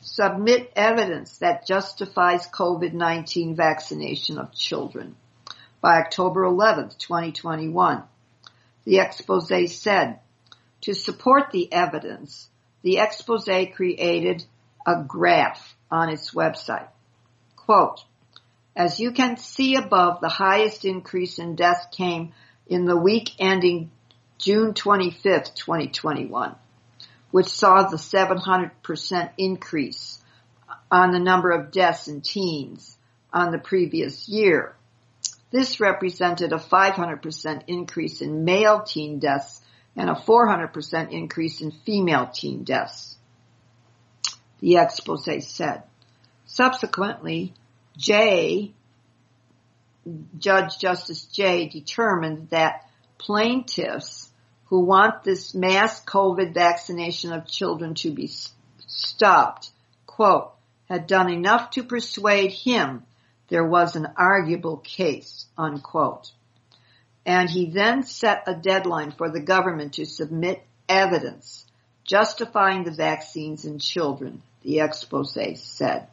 Submit evidence that justifies COVID nineteen vaccination of children. By October eleventh, twenty twenty-one, the expose said, to support the evidence, the expose created a graph on its website. Quote, as you can see above, the highest increase in deaths came in the week ending June twenty-fifth, twenty twenty-one, which saw the seven hundred percent increase on the number of deaths in teens on the previous year. This represented a five hundred percent increase in male teen deaths and a four hundred percent increase in female teen deaths, the expose said. Subsequently, Jay, Judge Justice Jay determined that plaintiffs who want this mass COVID vaccination of children to be stopped, quote, had done enough to persuade him there was an arguable case, unquote. And he then set a deadline for the government to submit evidence justifying the vaccines in children, the expose said.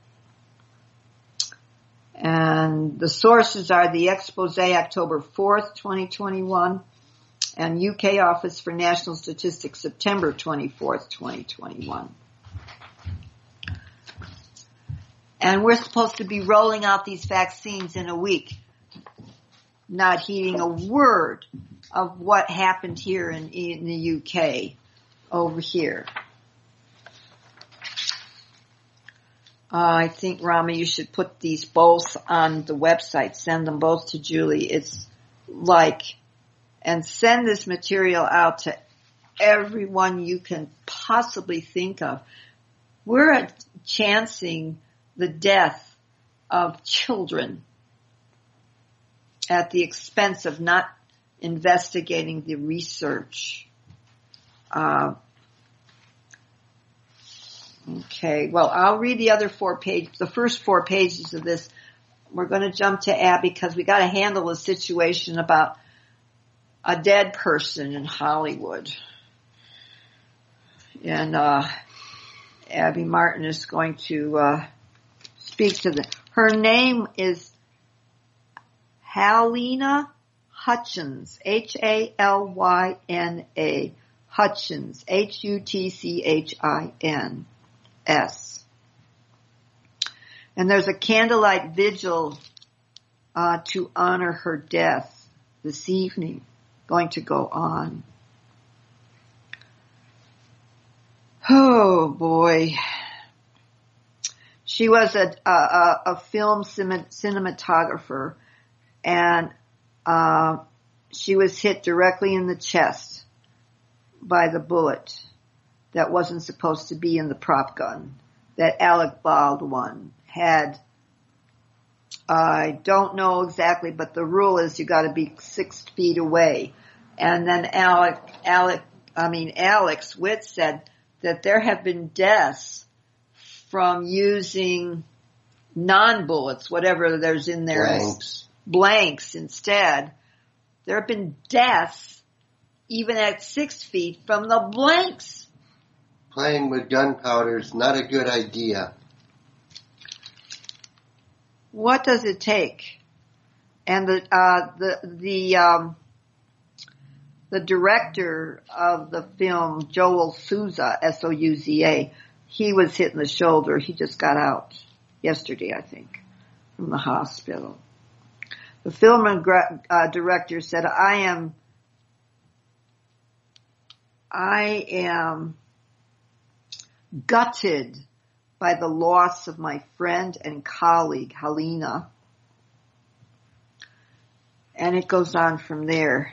And the sources are the expose October fourth, twenty twenty-one, and U K Office for National Statistics September twenty-fourth, twenty twenty-one. And we're supposed to be rolling out these vaccines in a week, not heeding a word of what happened here in, in the U K over here. Uh, I think, Rama, you should put these both on the website. Send them both to Julie. It's like, and send this material out to everyone you can possibly think of. We're chancing the death of children at the expense of not investigating the research. Uh, okay, well, I'll read the other four pages, the first four pages of this. We're going to jump to Abby because we got to handle a situation about a dead person in Hollywood. And uh, Abby Martin is going to uh, speak to them. Her name is Halyna Hutchins, H A L Y N A, Hutchins, H U T C H I N S. And there's a candlelight vigil uh, to honor her death this evening, going to go on. Oh boy. She was a, a, a film cinematographer, and uh, she was hit directly in the chest by the bullet that wasn't supposed to be in the prop gun that Alec Baldwin had. I don't know exactly, but the rule is you got to be six feet away. And then Alec, Alec, I mean Alex Witt said that there have been deaths from using non-bullets, whatever there's in there, blanks. blanks instead. There have been deaths even at six feet from the blanks. Playing with gunpowder is not a good idea. What does it take? And the uh, the the um, the director of the film, Joel Souza, S O U Z A, he was hit in the shoulder. He just got out yesterday, I think, from the hospital. The film and uh, director said, "I am, I am gutted by the loss of my friend and colleague, Halyna." And it goes on from there.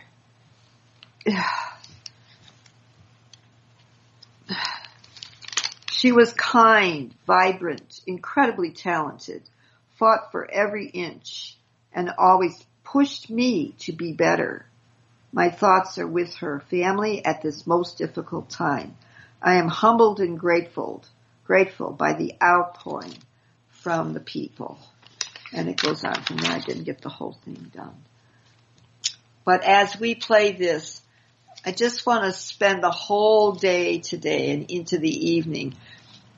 She was kind, vibrant, incredibly talented, fought for every inch, and always pushed me to be better. My thoughts are with her family at this most difficult time. I am humbled and grateful, grateful by the outpouring from the people. And it goes on from there. I didn't get the whole thing done. But as we play this, I just want to spend the whole day today and into the evening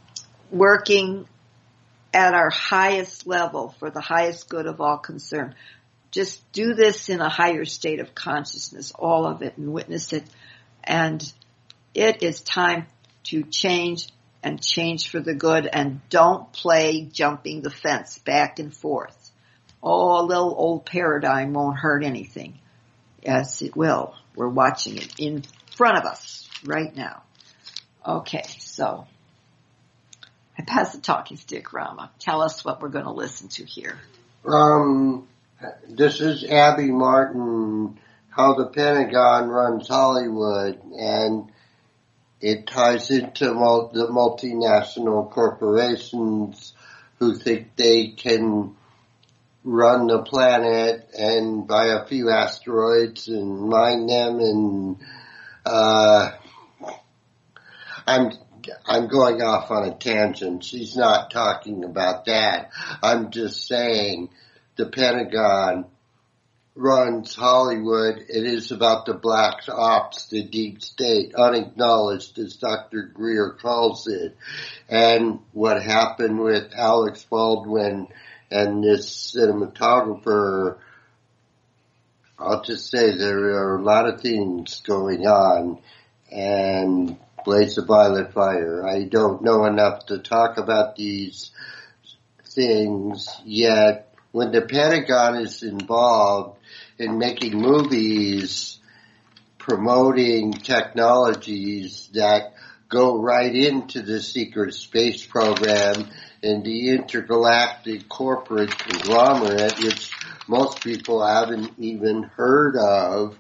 working at our highest level for the highest good of all concerned. Just do this in a higher state of consciousness, all of it, and witness it. And it is time to change and change for the good, and don't play jumping the fence back and forth. Oh, a little old paradigm won't hurt anything. Yes, it will. We're watching it in front of us right now. Okay, so I pass the talking stick, Rama. Tell us what we're going to listen to here. Um, this is Abby Martin, How the Pentagon Runs Hollywood, and it ties into mul- the multinational corporations who think they can run the planet and buy a few asteroids and mine them, and uh I'm I'm going off on a tangent. She's not talking about that. I'm just saying the Pentagon runs Hollywood. It is about the black ops, the deep state, unacknowledged, as Doctor Greer calls it. And what happened with Alex Baldwin and this cinematographer, I'll just say there are a lot of things going on, and Blaze of Violet Fire. I don't know enough to talk about these things yet. When the Pentagon is involved in making movies promoting technologies that go right into the secret space program and the intergalactic corporate conglomerate, which most people haven't even heard of,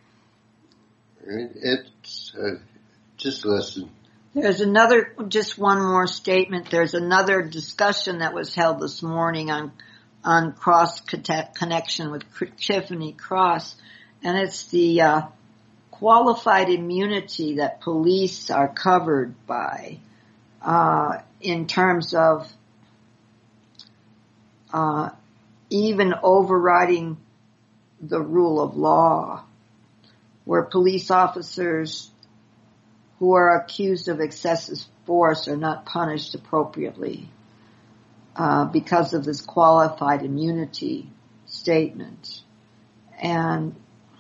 it's, uh, just listen. There's another, just one more statement. There's another discussion that was held this morning on on cross connection with Tiffany Cross, and it's the uh, qualified immunity that police are covered by uh, in terms of uh, even overriding the rule of law, where police officers who are accused of excessive force are not punished appropriately uh, because of this qualified immunity statement. And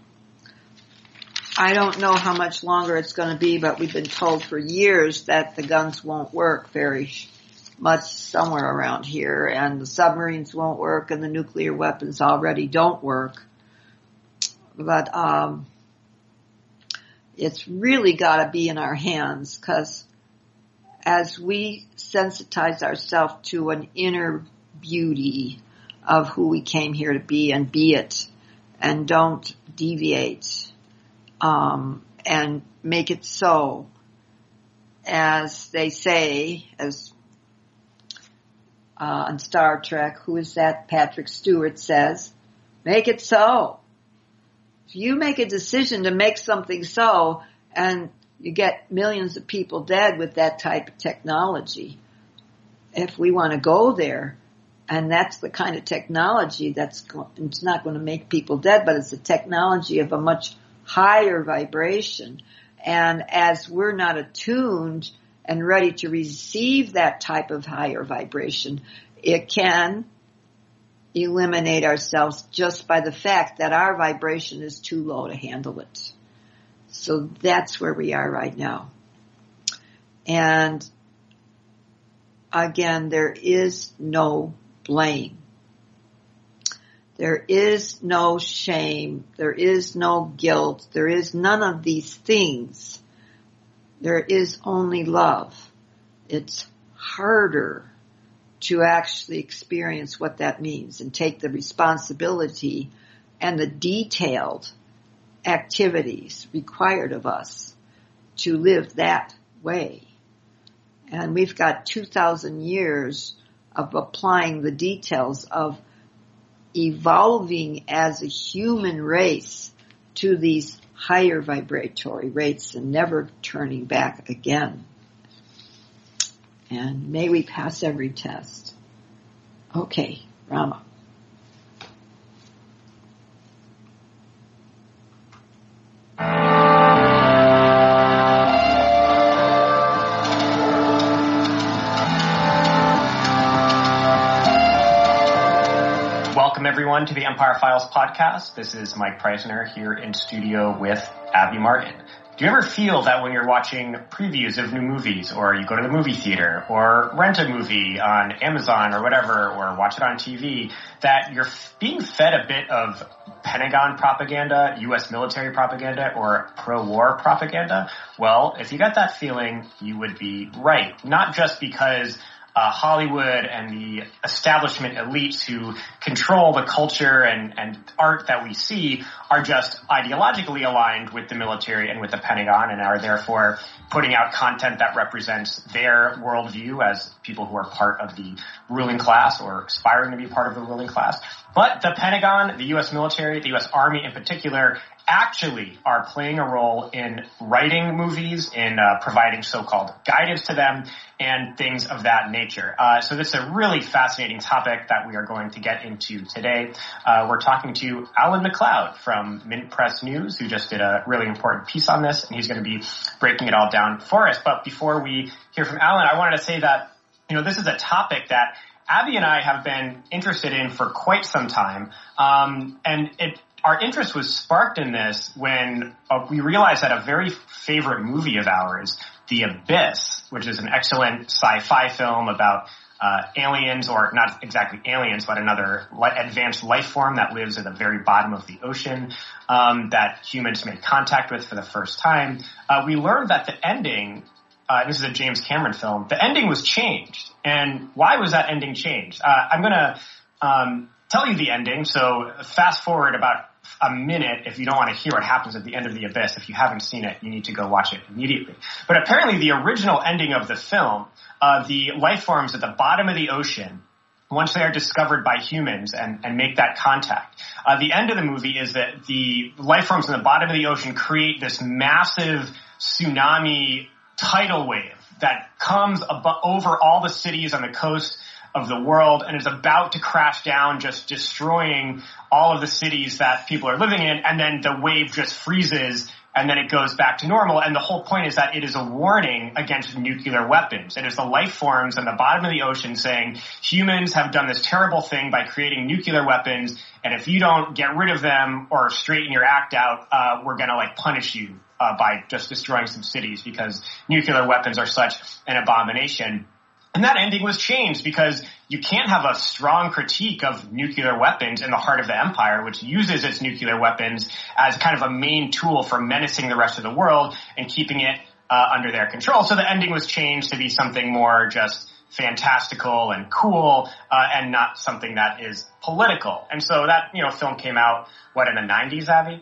I don't know how much longer it's going to be, but we've been told for years that the guns won't work very much somewhere around here, and the submarines won't work, and the nuclear weapons already don't work. But um it's really got to be in our hands, because as we sensitize ourselves to an inner beauty of who we came here to be and be it, and don't deviate, um, and make it so, as they say, as uh, on Star Trek, who is that? Patrick Stewart says, make it so. If you make a decision to make something so, and you get millions of people dead with that type of technology, if we want to go there, and that's the kind of technology that's go- it's not going to make people dead, but it's a technology of a much higher vibration. And as we're not attuned and ready to receive that type of higher vibration, it can eliminate ourselves just by the fact that our vibration is too low to handle it. So that's where we are right now. And again, there is no blame. There is no shame. There is no guilt. There is none of these things. There is only love. It's harder to actually experience what that means and take the responsibility and the detailed activities required of us to live that way. And we've got two thousand years of applying the details of evolving as a human race to these higher vibratory rates and never turning back again. And may we pass every test. Okay, Rama. welcome everyone to the Empire Files podcast. This is Mike Preisner here in studio with Abby Martin. Do you ever feel that when you're watching previews of new movies, or you go to the movie theater, or rent a movie on Amazon or whatever, or watch it on T V, that you're being fed a bit of Pentagon propaganda, U S military propaganda, or pro-war propaganda? Well, if you got that feeling, you would be right. Not just because Uh, Hollywood and the establishment elites who control the culture and, and art that we see are just ideologically aligned with the military and with the Pentagon, and are therefore putting out content that represents their worldview as people who are part of the ruling class or aspiring to be part of the ruling class. But the Pentagon, the U S military, the U S Army in particular, actually are playing a role in writing movies, in uh, providing so-called guidance to them, and things of that nature. Uh, so this is a really fascinating topic that we are going to get into today. Uh, we're talking to Alan McLeod from Mint Press News, who just did a really important piece on this, and he's going to be breaking it all down for us. But before we hear from Alan, I wanted to say that, you know, this is a topic that Abby and I have been interested in for quite some time, um, and it our interest was sparked in this when uh, we realized that a very favorite movie of ours, The Abyss, which is an excellent sci-fi film about uh, aliens, or not exactly aliens, but another li- advanced life form that lives at the very bottom of the ocean, um, that humans made contact with for the first time. Uh, we learned that the ending, uh, this is a James Cameron film, the ending was changed. And why was that ending changed? Uh, I'm going to um, tell you the ending, so fast forward about a minute if you don't want to hear what happens at the end of The Abyss. If you haven't seen it, you need to go watch it immediately. But apparently the original ending of the film, uh, the life forms at the bottom of the ocean, once they are discovered by humans and, and make that contact, uh, the end of the movie is that the life forms in the bottom of the ocean create this massive tsunami tidal wave that comes ab- over all the cities on the coast of the world and is about to crash down, just destroying all of the cities that people are living in, and then the wave just freezes and then it goes back to normal. And the whole point is that it is a warning against nuclear weapons. It is the life forms on the bottom of the ocean saying humans have done this terrible thing by creating nuclear weapons, and if you don't get rid of them or straighten your act out, uh, we're gonna like punish you uh, by just destroying some cities, because nuclear weapons are such an abomination. And that ending was changed because you can't have a strong critique of nuclear weapons in the heart of the empire, which uses its nuclear weapons as kind of a main tool for menacing the rest of the world and keeping it uh, under their control. So the ending was changed to be something more just fantastical and cool, uh, and not something that is political. And so that, you know, film came out, what, in the nineties, Abby?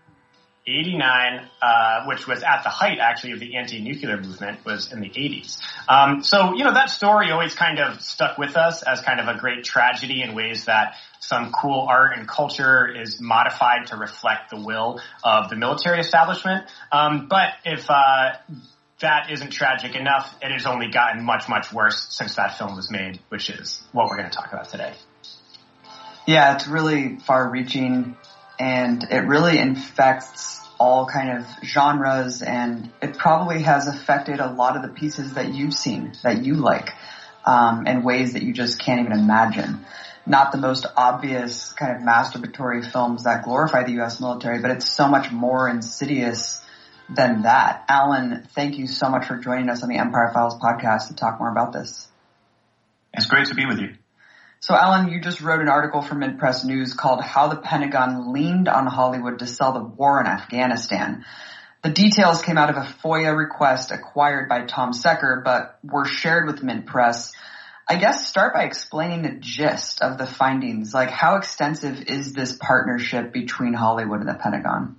eighty-nine, uh, which was at the height, actually, of the anti-nuclear movement, was in the eighties. Um, so, you know, that story always kind of stuck with us as kind of a great tragedy in ways that some cool art and culture is modified to reflect the will of the military establishment. Um, but if uh, that isn't tragic enough, it has only gotten much, much worse since that film was made, which is what we're going to talk about today. Yeah, it's really far-reaching, and it really infects all kind of genres, and it probably has affected a lot of the pieces that you've seen, that you like, um, in ways that you just can't even imagine. Not the most obvious kind of masturbatory films that glorify the U S military, but it's so much more insidious than that. Alan, thank you so much for joining us on the Empire Files podcast to talk more about this. It's great to be with you. So, Alan, you just wrote an article for Mint Press News called How the Pentagon Leaned on Hollywood to Sell the War in Afghanistan. The details came out of a FOIA request acquired by Tom Secker, but were shared with Mint Press. I guess start by explaining the gist of the findings. Like, how extensive is this partnership between Hollywood and the Pentagon?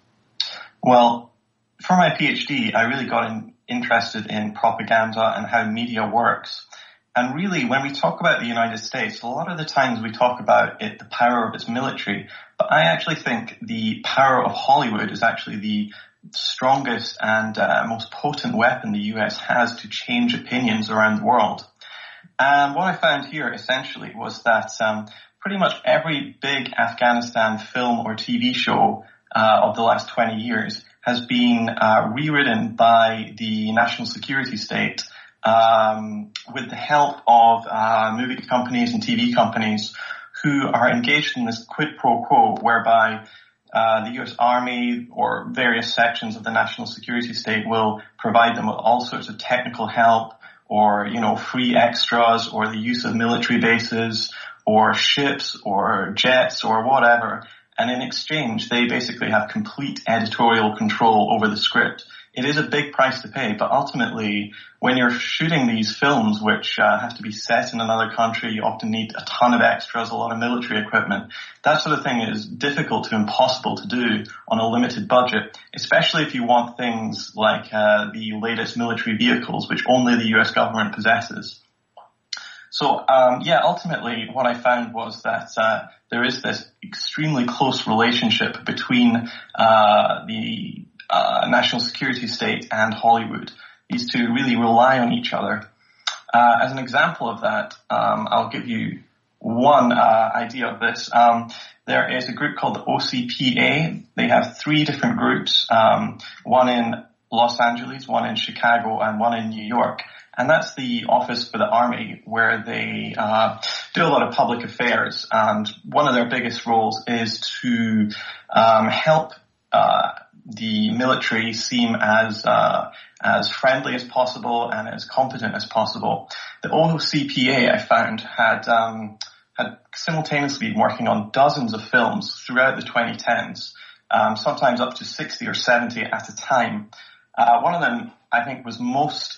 Well, for my PhD, I really got in, interested in propaganda and how media works. And really, when we talk about the United States, a lot of the times we talk about it, the power of its military, but I actually think the power of Hollywood is actually the strongest and uh, most potent weapon the U S has to change opinions around the world. And what I found here essentially was that um, pretty much every big Afghanistan film or T V show uh, of the last twenty years has been uh, rewritten by the national security state, Um, with the help of uh, movie companies and T V companies who are engaged in this quid pro quo whereby uh, the U S Army or various sections of the national security state will provide them with all sorts of technical help or, you know, free extras or the use of military bases or ships or jets or whatever. And in exchange, they basically have complete editorial control over the script. It is a big price to pay, but ultimately, when you're shooting these films, which uh, have to be set in another country, you often need a ton of extras, a lot of military equipment. That sort of thing is difficult to impossible to do on a limited budget, especially if you want things like uh, the latest military vehicles, which only the U S government possesses. So, um, yeah, ultimately what I found was that uh, there is this extremely close relationship between uh, the uh, national security state and Hollywood. These two really rely on each other. Uh, as an example of that, um, I'll give you one uh, idea of this. Um, there is a group called the O C P A. They have three different groups, um, one in Los Angeles, one in Chicago, and one in New York. And that's the Office for the Army, where they uh, do a lot of public affairs. And one of their biggest roles is to um, help uh, the military seem as uh, as friendly as possible and as competent as possible. The O C P A, I found, had um, had simultaneously been working on dozens of films throughout the twenty tens, um, sometimes up to sixty or seventy at a time. Uh, one of them, I think, was most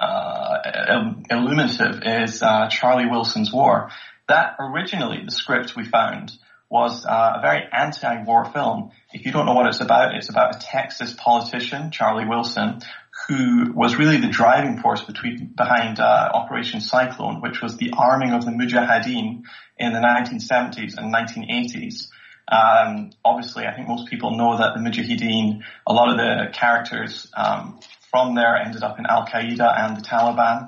Uh, illuminative is uh, Charlie Wilson's War. That originally, the script we found, was uh, a very anti-war film. If you don't know what it's about, it's about a Texas politician, Charlie Wilson, who was really the driving force between, behind uh, Operation Cyclone, which was the arming of the Mujahideen in the nineteen seventies and nineteen eighties. Um, obviously, I think most people know that the Mujahideen, a lot of the characters um, from there ended up in Al-Qaeda and the Taliban.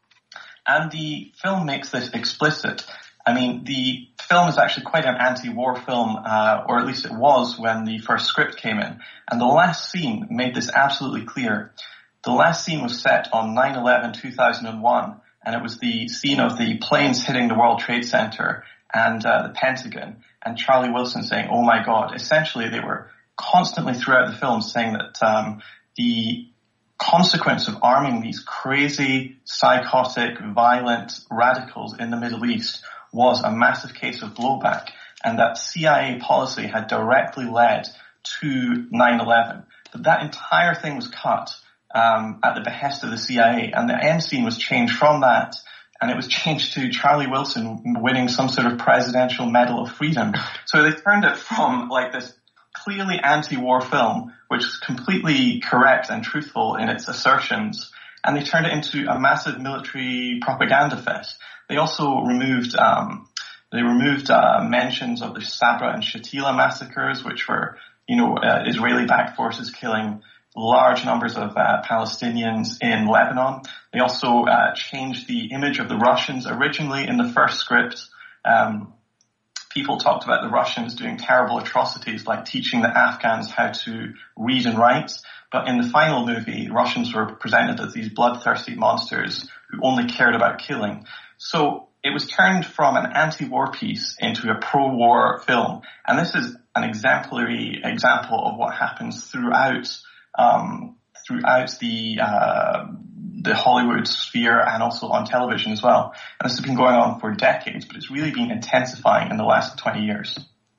And the film makes this explicit. I mean, the film is actually quite an anti-war film, uh, or at least it was when the first script came in. And the last scene made this absolutely clear. The last scene was set on nine eleven two thousand one, and it was the scene of the planes hitting the World Trade Center and uh, the Pentagon, and Charlie Wilson saying, "Oh my God." Essentially, they were constantly throughout the film saying that um, the consequence of arming these crazy, psychotic, violent radicals in the Middle East was a massive case of blowback, and that C I A policy had directly led to nine eleven. But that entire thing was cut um, at the behest of the C I A, and the end scene was changed from that, and it was changed to Charlie Wilson winning some sort of Presidential Medal of Freedom. So they turned it from like this clearly anti-war film, which is completely correct and truthful in its assertions, and they turned it into a massive military propaganda fest. They also removed um, they removed uh, mentions of the Sabra and Shatila massacres, which were, you know, uh, Israeli-backed forces killing large numbers of uh, Palestinians in Lebanon. They also uh, changed the image of the Russians. Originally, in the first script, um, people talked about the Russians doing terrible atrocities like teaching the Afghans how to read and write. But in the final movie, Russians were presented as these bloodthirsty monsters who only cared about killing. So it was turned from an anti-war piece into a pro-war film. And this is an exemplary example of what happens throughout um, throughout the uh, the Hollywood sphere and also on television as well. And this has been going on for decades, but it's really been intensifying in the last twenty years.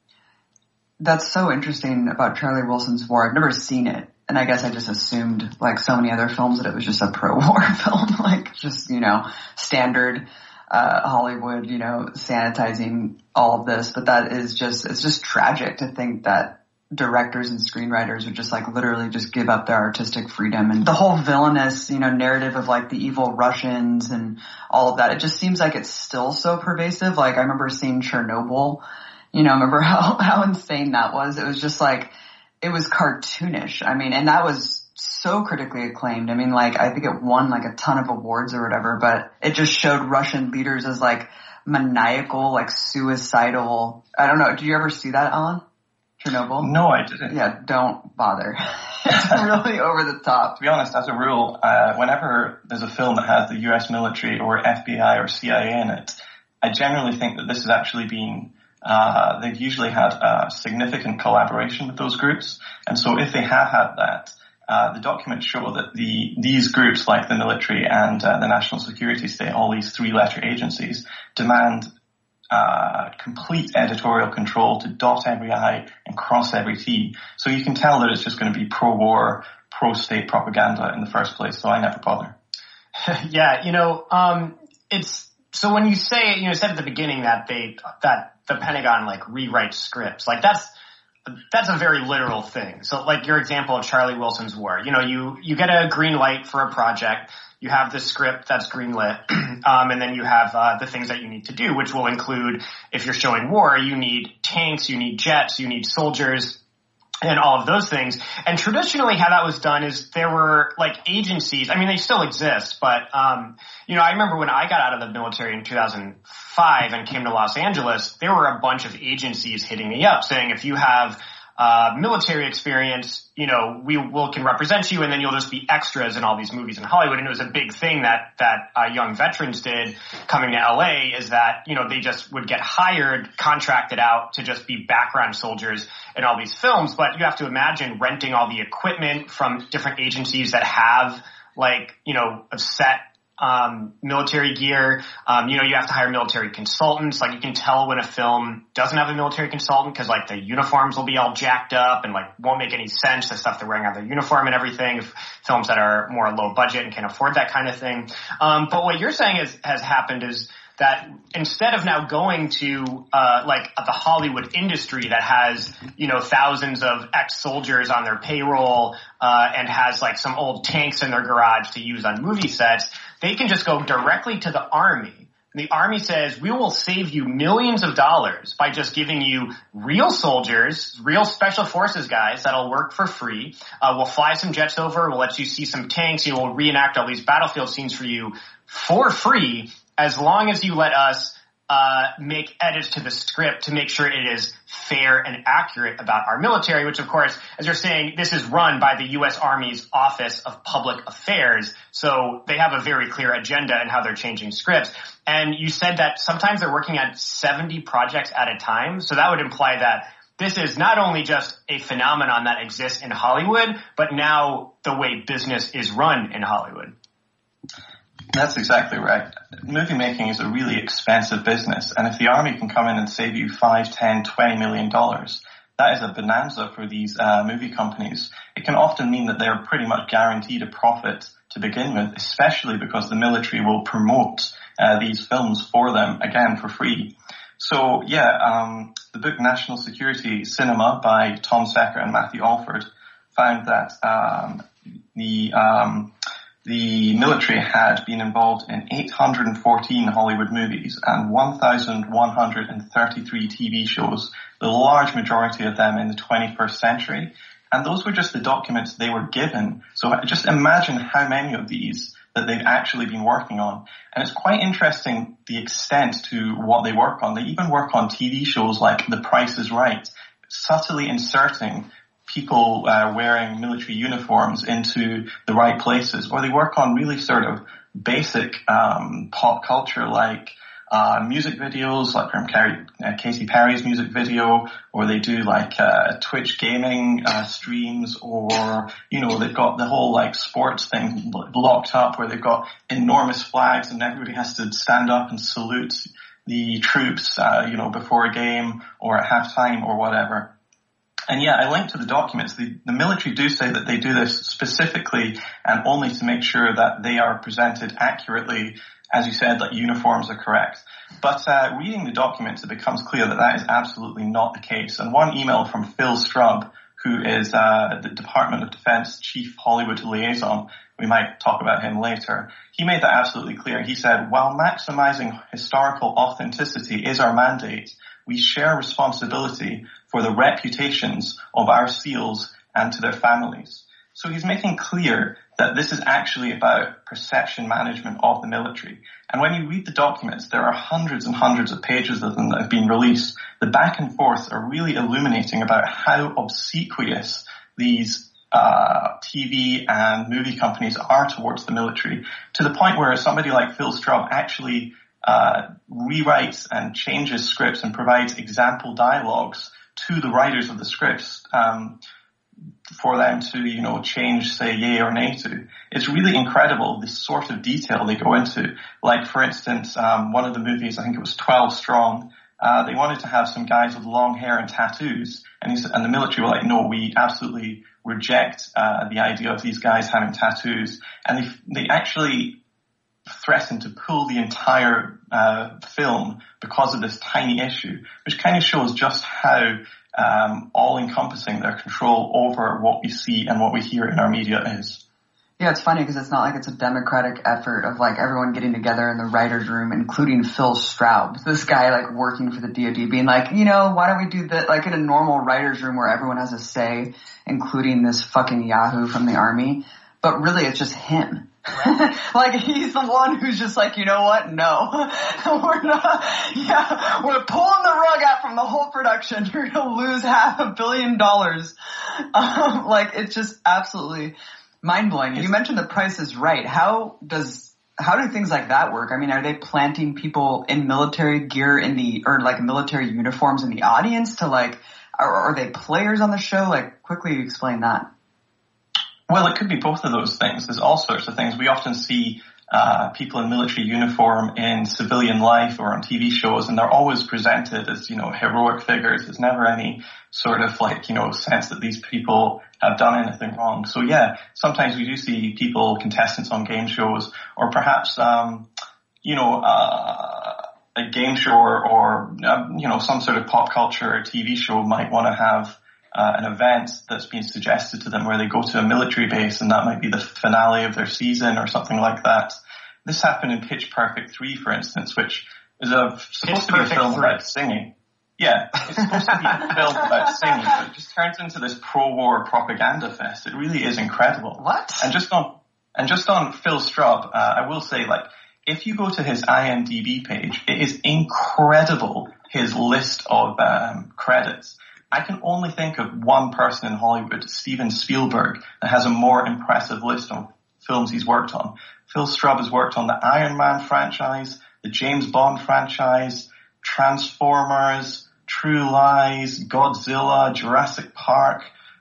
That's so interesting about Charlie Wilson's War. I've never seen it. And I guess I just assumed, like so many other films, that it was just a pro-war film, like just, you know, standard uh Hollywood, you know, sanitizing all of this. But that is just, it's just tragic to think that directors and screenwriters would just like literally just give up their artistic freedom. And the whole villainous, you know, narrative of like the evil Russians and all of that, it just seems like it's still so pervasive. Like I remember seeing Chernobyl, you know, remember how, how insane that was. It was just like, it was cartoonish. I mean, and that was so critically acclaimed. I mean, like, I think it won like a ton of awards or whatever, but it just showed Russian leaders as like maniacal, like suicidal. I don't know. Did you ever see that, Alan? Chernobyl? No, I didn't. Yeah, don't bother. It's really over the top. To be honest, as a rule, uh, whenever there's a film that has the U S military or F B I or C I A in it, I generally think that this has actually been uh, they've usually had a significant collaboration with those groups. And so if they have had that, uh, the documents show that the these groups, like the military and uh, the National Security State, all these three-letter agencies, demand uh, complete editorial control to dot every I and cross every T. So you can tell that it's just going to be pro-war, pro-state propaganda in the first place, so I never bother. Yeah, you know, um, it's, so when you say, you know, said at the beginning that they, that the Pentagon, like, rewrites scripts, like, that's, that's a very literal thing. So, like, your example of Charlie Wilson's War, you know, you, you get a green light for a project, you have the script that's greenlit, um, and then you have, uh, the things that you need to do, which will include, if you're showing war, you need tanks, you need jets, you need soldiers, and all of those things. And traditionally how that was done is there were like agencies, I mean, they still exist, but, um, you know, I remember when I got out of the military in two thousand five and came to Los Angeles, there were a bunch of agencies hitting me up saying, if you have uh military experience, you know, we will can represent you, and then you'll just be extras in all these movies in Hollywood. And it was a big thing that that uh, young veterans did coming to L A, is that, you know, they just would get hired, contracted out to just be background soldiers in all these films. But you have to imagine renting all the equipment from different agencies that have, like, you know, a set um military gear. Um you know, you have to hire military consultants. Like, you can tell when a film doesn't have a military consultant because, like, the uniforms will be all jacked up and, like, won't make any sense, the stuff they're wearing on their uniform and everything. If films that are more low budget and can afford that kind of thing. Um but what you're saying is has happened is that instead of now going to uh like the Hollywood industry that has, you know, thousands of ex-soldiers on their payroll uh and has, like, some old tanks in their garage to use on movie sets, they can just go directly to the Army. The Army says, we will save you millions of dollars by just giving you real soldiers, real special forces guys that'll work for free. Uh, we'll fly some jets over. We'll let you see some tanks. You know, we'll reenact all these battlefield scenes for you for free, as long as you let us uh make edits to the script to make sure it is fair and accurate about our military, which, of course, as you're saying, this is run by the U S Army's Office of Public Affairs. So they have a very clear agenda in how they're changing scripts. And you said that sometimes they're working on seventy projects at a time. So that would imply that this is not only just a phenomenon that exists in Hollywood, but now the way business is run in Hollywood. That's exactly right. Movie making is a really expensive business, and if the Army can come in and save you five, ten, twenty million dollars, that is a bonanza for these uh, movie companies. It can often mean that they're pretty much guaranteed a profit to begin with, especially because the military will promote uh, these films for them, again, for free. So, yeah, um, the book National Security Cinema by Tom Secker and Matthew Alford found that um, the um, the military had been involved in eight hundred fourteen Hollywood movies and one thousand one hundred thirty-three T V shows, the large majority of them in the twenty-first century. And those were just the documents they were given. So just imagine how many of these that they've actually been working on. And it's quite interesting the extent to what they work on. They even work on T V shows like The Price is Right, subtly inserting people uh, wearing military uniforms into the right places. Or they work on really sort of basic um, pop culture like uh, music videos, like from Carrie, uh, Katy Perry's music video, or they do like uh, Twitch gaming uh, streams, or, you know, they've got the whole like sports thing locked up where they've got enormous flags and everybody has to stand up and salute the troops, uh, you know, before a game or at halftime or whatever. And yeah, I linked to the documents. The, the military do say that they do this specifically and only to make sure that they are presented accurately, as you said, that uniforms are correct. But uh, reading the documents, it becomes clear that that is absolutely not the case. And one email from Phil Strub, who is uh, the Department of Defense Chief Hollywood Liaison, we might talk about him later, he made that absolutely clear. He said, while maximizing historical authenticity is our mandate, we share responsibility for the reputations of our SEALs and to their families. So he's making clear that this is actually about perception management of the military. And when you read the documents, there are hundreds and hundreds of pages of them that have been released. The back and forth are really illuminating about how obsequious these uh T V and movie companies are towards the military, to the point where somebody like Phil Strub actually uh, rewrites and changes scripts and provides example dialogues to the writers of the scripts um, for them to, you know, change, say, yay or nay to. It's really incredible, the sort of detail they go into. Like, for instance, um, one of the movies, I think it was twelve Strong, uh, they wanted to have some guys with long hair and tattoos, and, he, and the military were like, no, we absolutely reject uh, the idea of these guys having tattoos. And they, they actually threatened to pull the entire uh, film because of this tiny issue, which kind of shows just how um, all-encompassing their control over what we see and what we hear in our media is. Yeah, it's funny because it's not like it's a democratic effort of like everyone getting together in the writer's room, including Phil Straub, this guy like working for the D O D, being like, you know, why don't we do that like in a normal writer's room where everyone has a say, including this fucking Yahoo from the army. But really it's just him. Like he's the one who's just like, you know what? No, we're not. Yeah, we're pulling the rug out from the whole production. You're gonna lose half a billion dollars. Um, like it's just absolutely mind blowing. You mentioned The Price is Right. How does how do things like that work? I mean, are they planting people in military gear in the or like military uniforms in the audience to like? Are, are they players on the show? Like, quickly explain that. Well, it could be both of those things. There's all sorts of things. We often see uh people in military uniform in civilian life or on T V shows, and they're always presented as, you know, heroic figures. There's never any sort of like, you know, sense that these people have done anything wrong. So yeah, sometimes we do see people, contestants on game shows, or perhaps, um, you know, uh, a game show or, or uh, you know, some sort of pop culture T V show might want to have Uh, an event that's been suggested to them where they go to a military base, and that might be the finale of their season or something like that. This happened in Pitch Perfect three, for instance, which is a, supposed to be a film about singing. Yeah, it's supposed to be a film about singing, but it just turns into this pro-war propaganda fest. It really is incredible. What? And just on, and just on Phil Straub, uh, I will say, like, if you go to his I M D B page, it is incredible, his list of um, credits. I can only think of one person in Hollywood, Steven Spielberg, that has a more impressive list of films he's worked on. Phil Straub has worked on the Iron Man franchise, the James Bond franchise, Transformers, True Lies, Godzilla, Jurassic Park,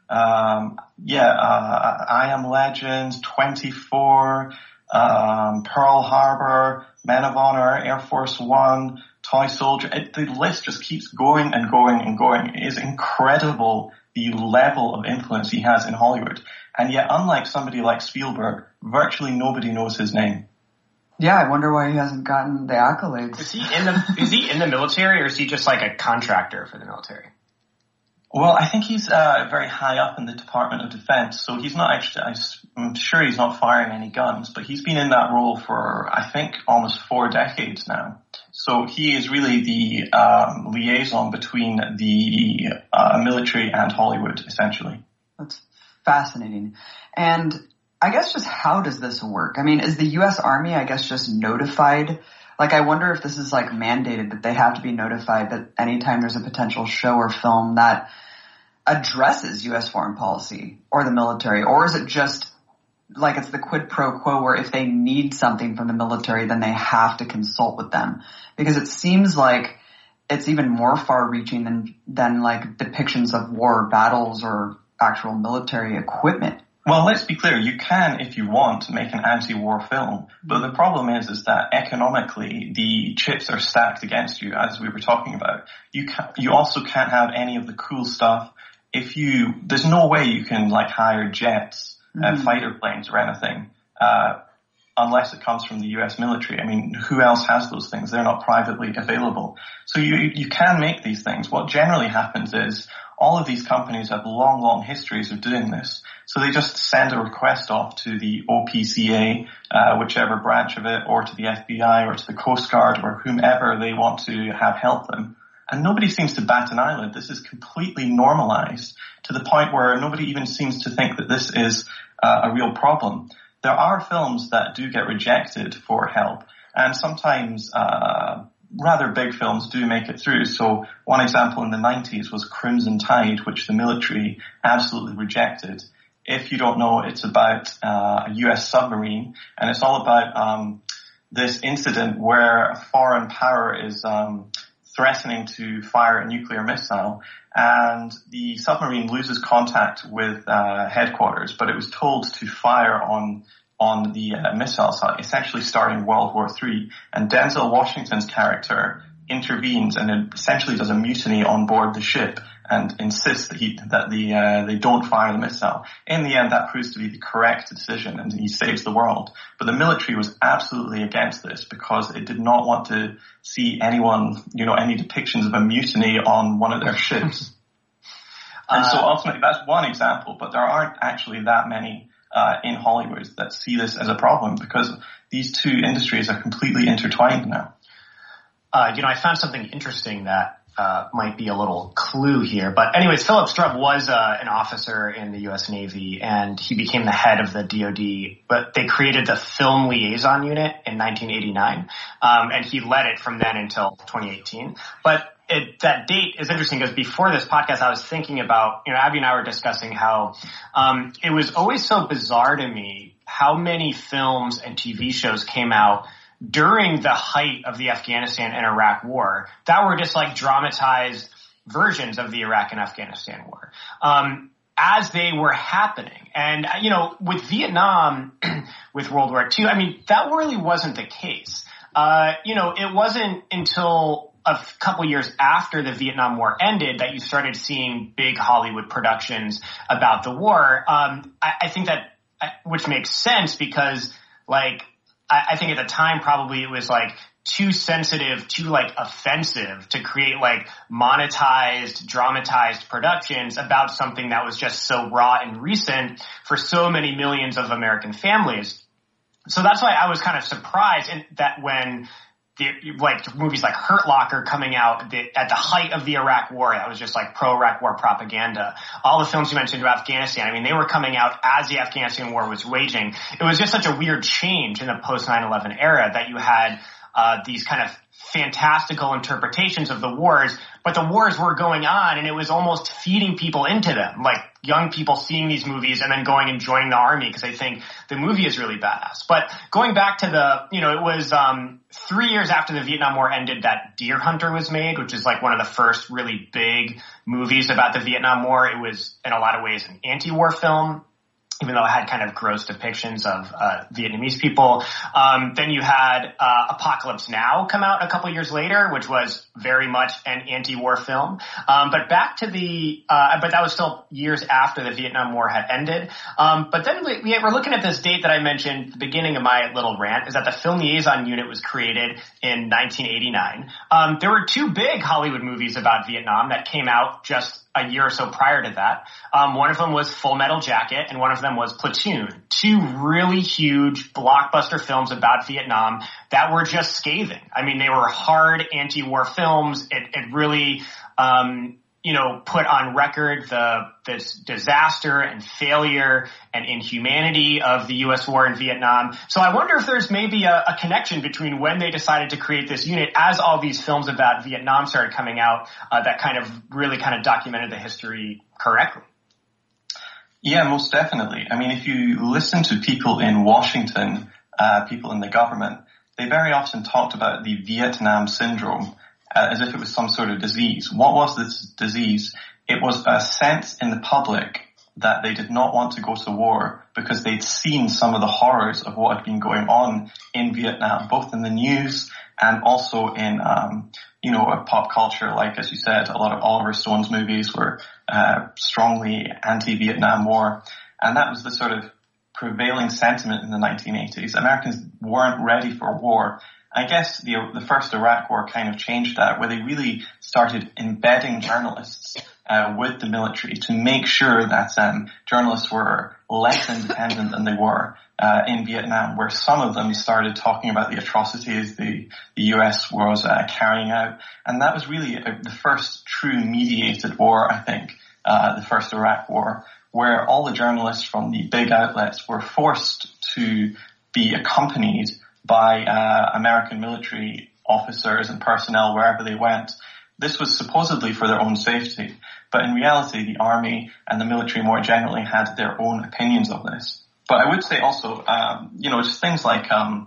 um, yeah, uh, I Am Legend, twenty-four, um, Pearl Harbor, Men of Honor, Air Force One, Toy Soldier. It, the list just keeps going and going and going. It is incredible the level of influence he has in Hollywood. And yet, unlike somebody like Spielberg, virtually nobody knows his name. Yeah, I wonder why he hasn't gotten the accolades. Is he in the is he in the military, or is he just like a contractor for the military? Well, I think he's uh, very high up in the Department of Defense, so he's not actually, I'm sure he's not firing any guns, but he's been in that role for, I think, almost four decades now. So he is really the um, liaison between the uh, military and Hollywood, essentially. That's fascinating. And I guess just how does this work? I mean, is the U S Army, I guess, just notified? Like, I wonder if this is like mandated that they have to be notified that anytime there's a potential show or film that addresses U S foreign policy or the military, or is it just like it's the quid pro quo where if they need something from the military, then they have to consult with them? Because it seems like it's even more far-reaching than, than like depictions of war battles or actual military equipment. Well, let's be clear. You can, if you want, make an anti-war film. But the problem is, is that economically, the chips are stacked against you, as we were talking about. You can, you also can't have any of the cool stuff. If you, there's no way you can like hire jets, mm-hmm. uh, fighter planes or anything, uh, unless it comes from the U S military. I mean, who else has those things? They're not privately available. So you, you can make these things. What generally happens is all of these companies have long, long histories of doing this. So they just send a request off to the O P C A, uh, whichever branch of it, or to the F B I or to the Coast Guard or whomever they want to have help them. And nobody seems to bat an eyelid. This is completely normalized to the point where nobody even seems to think that this is uh, a real problem. There are films that do get rejected for help, and sometimes uh rather big films do make it through. So one example in the nineties was Crimson Tide, which the military absolutely rejected. If you don't know, it's about uh, a U S submarine, and it's all about um this incident where a foreign power is um, threatening to fire a nuclear missile, and the submarine loses contact with uh, headquarters, but it was told to fire on on the uh, missile site, essentially starting World War Three. And Denzel Washington's character intervenes and essentially does a mutiny on board the ship and insists that he that the uh, they don't fire the missile. In the end, that proves to be the correct decision, and he saves the world. But the military was absolutely against this because it did not want to see anyone, you know, any depictions of a mutiny on one of their ships. And so ultimately, that's one example, but there aren't actually that many uh, in Hollywood that see this as a problem because these two industries are completely intertwined now. Uh, you know, I found something interesting that uh, might be a little clue here. But anyways, Philip Strubb was uh, an officer in the U S Navy, and he became the head of the D O D. But they created the Film Liaison Unit in nineteen eighty-nine, um, and he led it from then until twenty eighteen. But it, that date is interesting because before this podcast, I was thinking about, you know, Abby and I were discussing how um, it was always so bizarre to me how many films and T V shows came out during the height of the Afghanistan and Iraq war that were just like dramatized versions of the Iraq and Afghanistan war um, as they were happening. And, you know, with Vietnam, with World War Two, I mean, that really wasn't the case. Uh, you know, it wasn't until a couple years after the Vietnam War ended that you started seeing big Hollywood productions about the war. Um, I, I think that, which makes sense because, like, I think at the time probably it was like too sensitive, too like offensive to create like monetized, dramatized productions about something that was just so raw and recent for so many millions of American families. So that's why I was kind of surprised in that when the, like movies like Hurt Locker coming out the, at the height of the Iraq war, that was just like pro-Iraq war propaganda. All the films you mentioned about Afghanistan, I mean, they were coming out as the Afghanistan war was raging. It was just such a weird change in the post nine eleven era that you had uh these kind of fantastical interpretations of the wars, but the wars were going on and it was almost feeding people into them, like young people seeing these movies and then going and joining the army because they think the movie is really badass. But going back to the, you know, it was um three years after the Vietnam War ended that Deer Hunter was made, which is like one of the first really big movies about the Vietnam War. It was in a lot of ways an anti-war film, even though it had kind of gross depictions of uh, Vietnamese people. Um, then you had uh, Apocalypse Now come out a couple years later, which was very much an anti-war film. Um, but back to the, uh, but that was still years after the Vietnam War had ended. Um, but then we, we, we're looking at this date that I mentioned at the beginning of my little rant, is that the Film Liaison Unit was created in nineteen eighty-nine. Um, there were two big Hollywood movies about Vietnam that came out just a year or so prior to that. Um, one of them was Full Metal Jacket, and one of them was Platoon. Two really huge blockbuster films about Vietnam that were just scathing. I mean, they were hard anti-war films. It, it really, um, you know, put on record the, the disaster and failure and inhumanity of the U S war in Vietnam. So I wonder if there's maybe a, a connection between when they decided to create this unit as all these films about Vietnam started coming out uh, that kind of really kind of documented the history correctly. Yeah, most definitely. I mean, if you listen to people in Washington, uh, people in the government, they very often talked about the Vietnam syndrome uh, as if it was some sort of disease. What was this disease? It was a sense in the public that they did not want to go to war because they'd seen some of the horrors of what had been going on in Vietnam, both in the news and also in, um, you know, pop culture. Like, as you said, a lot of Oliver Stone's movies were uh, strongly anti-Vietnam War. And that was the sort of prevailing sentiment in the nineteen eighties. Americans weren't ready for war. I guess the the first Iraq War kind of changed that, where they really started embedding journalists uh, with the military to make sure that um, journalists were less independent than they were uh, in Vietnam, where some of them started talking about the atrocities the, the U S was uh, carrying out. And that was really a, the first true mediated war, I think, uh, the first Iraq War, where all the journalists from the big outlets were forced to be accompanied by uh, American military officers and personnel wherever they went. This was supposedly for their own safety, but in reality, the army and the military more generally had their own opinions of this. But I would say also, um, you know, just things like, um,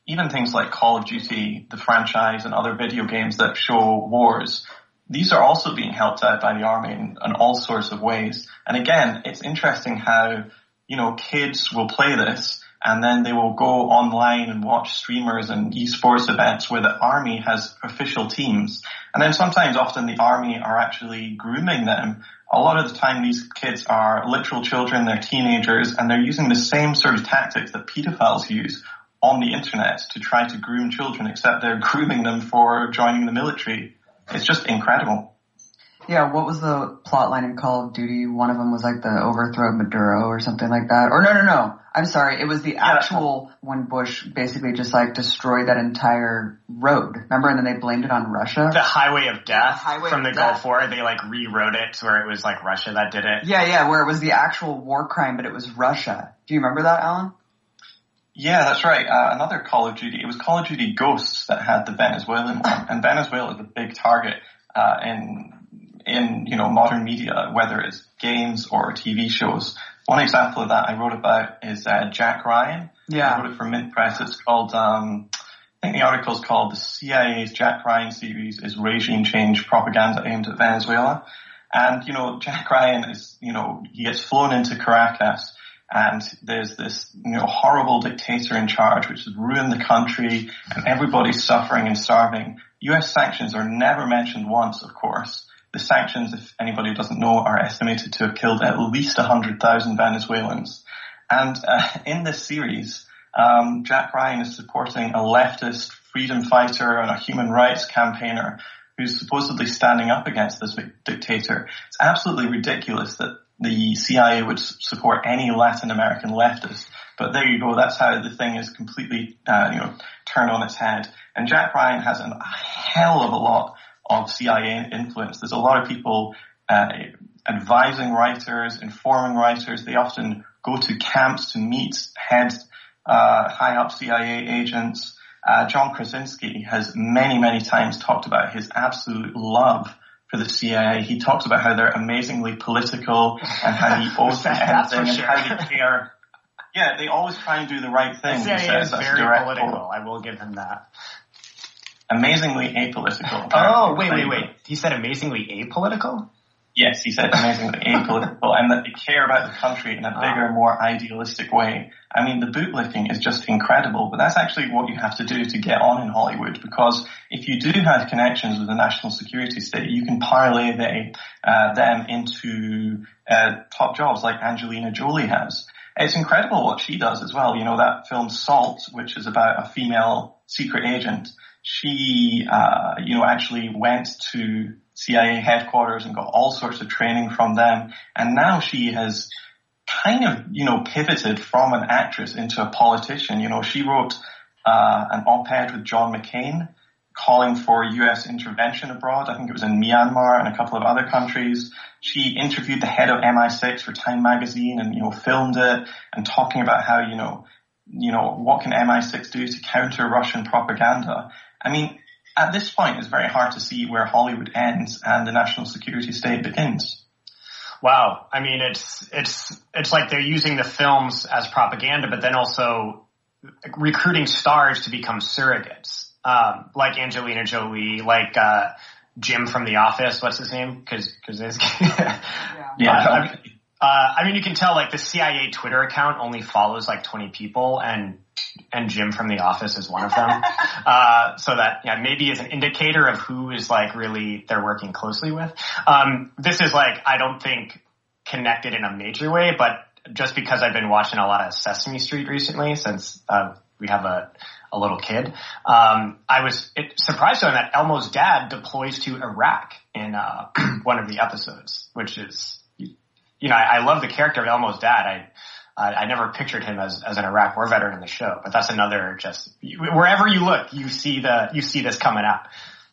even things like Call of Duty, the franchise, and other video games that show wars, these are also being helped out by the army in, in all sorts of ways. And again, it's interesting how, you know, kids will play this and then they will go online and watch streamers and esports events where the army has official teams. And then sometimes, often, the army are actually grooming them. A lot of the time, these kids are literal children, they're teenagers, and they're using the same sort of tactics that pedophiles use on the internet to try to groom children, except they're grooming them for joining the military. It's just incredible. Yeah, what was the plot line in Call of Duty? One of them was like the overthrow of Maduro or something like that. Or no, no, no. I'm sorry. It was the actual when Bush basically just like destroyed that entire road. Remember? And then they blamed it on Russia. The Highway of Death Highway from of the Death. Gulf War. They like rewrote it to where it was like Russia that did it. Yeah, yeah, where it was the actual war crime, but it was Russia. Do you remember that, Alan? Yeah, that's right. Uh, another Call of Duty. It was Call of Duty Ghosts that had the Venezuelan one. And Venezuela is a big target uh, in in, you know, modern media, whether it's games or T V shows. One example of that I wrote about is uh, Jack Ryan. Yeah. I wrote it for Mint Press. It's called, um, I think the article is called The C I A's Jack Ryan Series is Regime Change Propaganda Aimed at Venezuela. And, you know, Jack Ryan is, you know, he gets flown into Caracas and there's this, you know, horrible dictator in charge which has ruined the country and everybody's suffering and starving. U S sanctions are never mentioned once, of course. The sanctions, if anybody doesn't know, are estimated to have killed at least one hundred thousand Venezuelans. And uh, in this series, um, Jack Ryan is supporting a leftist freedom fighter and a human rights campaigner who's supposedly standing up against this dictator. It's absolutely ridiculous that the C I A would support any Latin American leftist. But there you go. That's how the thing is completely, uh, you know, turned on its head. And Jack Ryan has a hell of a lot of C I A influence. There's a lot of people uh, advising writers, informing writers. They often go to camps to meet heads, uh, high-up C I A agents. Uh, John Krasinski has many, many times talked about his absolute love for the C I A. He talks about how they're amazingly political and how he owes them everything and how they care. Yeah, they always try and do the right thing. The C I A is very political. I will give him that. Amazingly apolitical. Oh, wait, wait, wait. He said amazingly apolitical? Yes, he said amazingly apolitical, and that they care about the country in a bigger, more idealistic way. I mean, the bootlicking is just incredible, but that's actually what you have to do to get on in Hollywood, because if you do have connections with the national security state, you can parlay they, uh, them into uh, top jobs like Angelina Jolie has. It's incredible what she does as well. You know, that film Salt, which is about a female secret agent, she, uh, you know, actually went to C I A headquarters and got all sorts of training from them. And now she has kind of, you know, pivoted from an actress into a politician. You know, she wrote uh, an op-ed with John McCain calling for U S intervention abroad. I think it was in Myanmar and a couple of other countries. She interviewed the head of M I six for Time magazine and, you know, filmed it and talking about how, you know, you know, what can M I six do to counter Russian propaganda? I mean, at this point, it's very hard to see where Hollywood ends and the national security state begins. Wow. I mean, it's, it's, it's like they're using the films as propaganda, but then also recruiting stars to become surrogates. Um, like Angelina Jolie, like, uh, Jim from The Office. What's his name? Cause, cause his, yeah. yeah. Uh, I mean, uh, I mean, you can tell like the C I A Twitter account only follows like twenty people and, and Jim from The Office is one of them. uh, so that, yeah, maybe is an indicator of who is like really they're working closely with. Um, this is like, I don't think connected in a major way, but just because I've been watching a lot of Sesame Street recently since, uh, we have a, a little kid. Um, I was it, surprised to learn that Elmo's dad deploys to Iraq in, uh, one of the episodes, which is, you know, I, I love the character of Elmo's dad. I, Uh, I never pictured him as, as an Iraq War veteran in the show, but that's another just, wherever you look, you see the, you see this coming up.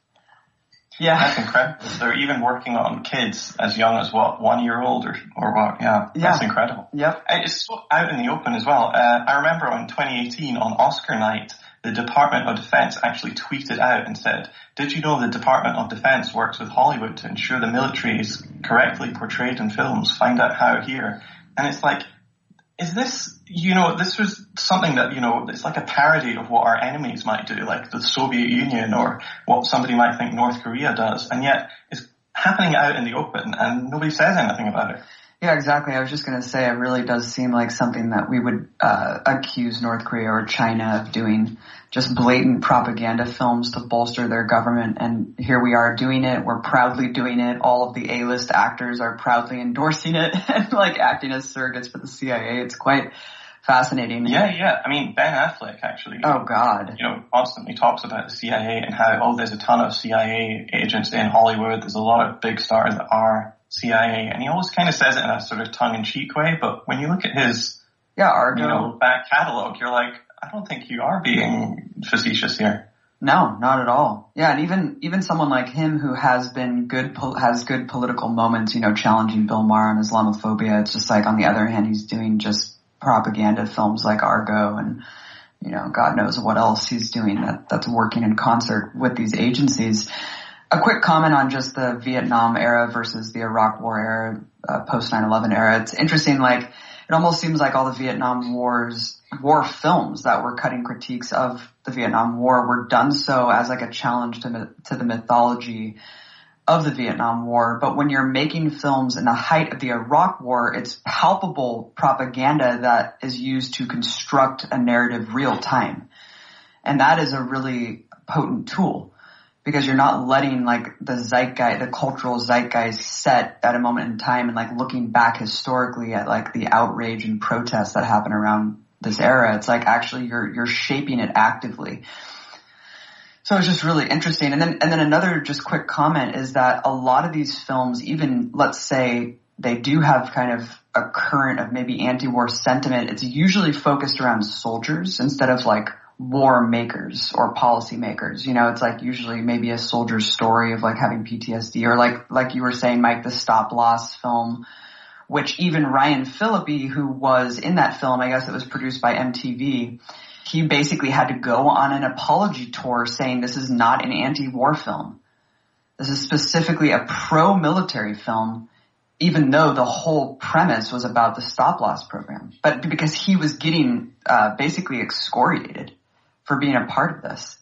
Yeah. That's incredible. They're even working on kids as young as what, one year old or, or what? Yeah. Yeah. That's incredible. Yep. It's so out in the open as well. Uh, I remember in twenty eighteen on Oscar night, the Department of Defense actually tweeted out and said, did you know the Department of Defense works with Hollywood to ensure the military is correctly portrayed in films? Find out how here. And it's like, is this, you know, this was something that, you know, it's like a parody of what our enemies might do, like the Soviet Union or what somebody might think North Korea does, and yet it's happening out in the open and nobody says anything about it. Yeah, exactly. I was just going to say it really does seem like something that we would uh, accuse North Korea or China of doing, just blatant propaganda films to bolster their government. And here we are doing it. We're proudly doing it. All of the A-list actors are proudly endorsing it and like acting as surrogates for the C I A. It's quite fascinating. Yeah, yeah. I mean, Ben Affleck actually. Oh, God. You know, constantly talks about the C I A and how, oh, there's a ton of C I A agents in Hollywood. There's a lot of big stars that are C I A, and he always kind of says it in a sort of tongue-in-cheek way, but when you look at his, yeah, Argo, you know, back catalog, you're like, I don't think you are being facetious here. No, not at all. Yeah, and even even someone like him who has been good, has good political moments, you know, challenging Bill Maher on Islamophobia, it's just like, on the other hand, he's doing just propaganda films like Argo and, you know, God knows what else he's doing that that's working in concert with these agencies. A quick comment on just the Vietnam era versus the Iraq War era, uh, post nine eleven era. It's interesting, like, it almost seems like all the Vietnam Wars, war films that were cutting critiques of the Vietnam War were done so as like a challenge to, to the mythology of the Vietnam War. But when you're making films in the height of the Iraq War, it's palpable propaganda that is used to construct a narrative real time. And that is a really potent tool. Because you're not letting like the zeitgeist, the cultural zeitgeist set at a moment in time and like looking back historically at like the outrage and protests that happen around this era. It's like actually you're, you're shaping it actively. So it's just really interesting. And then, and then another just quick comment is that a lot of these films, even let's say they do have kind of a current of maybe anti-war sentiment, it's usually focused around soldiers instead of like war makers or policy makers. You know, it's like usually maybe a soldier's story of like having P T S D, or like, like you were saying, Mike, the Stop Loss film, which even Ryan Phillippe, who was in that film, I guess it was produced by M T V, he basically had to go on an apology tour saying this is not an anti-war film. This is specifically a pro-military film, even though the whole premise was about the Stop Loss program. But because he was getting uh, basically excoriated for being a part of this.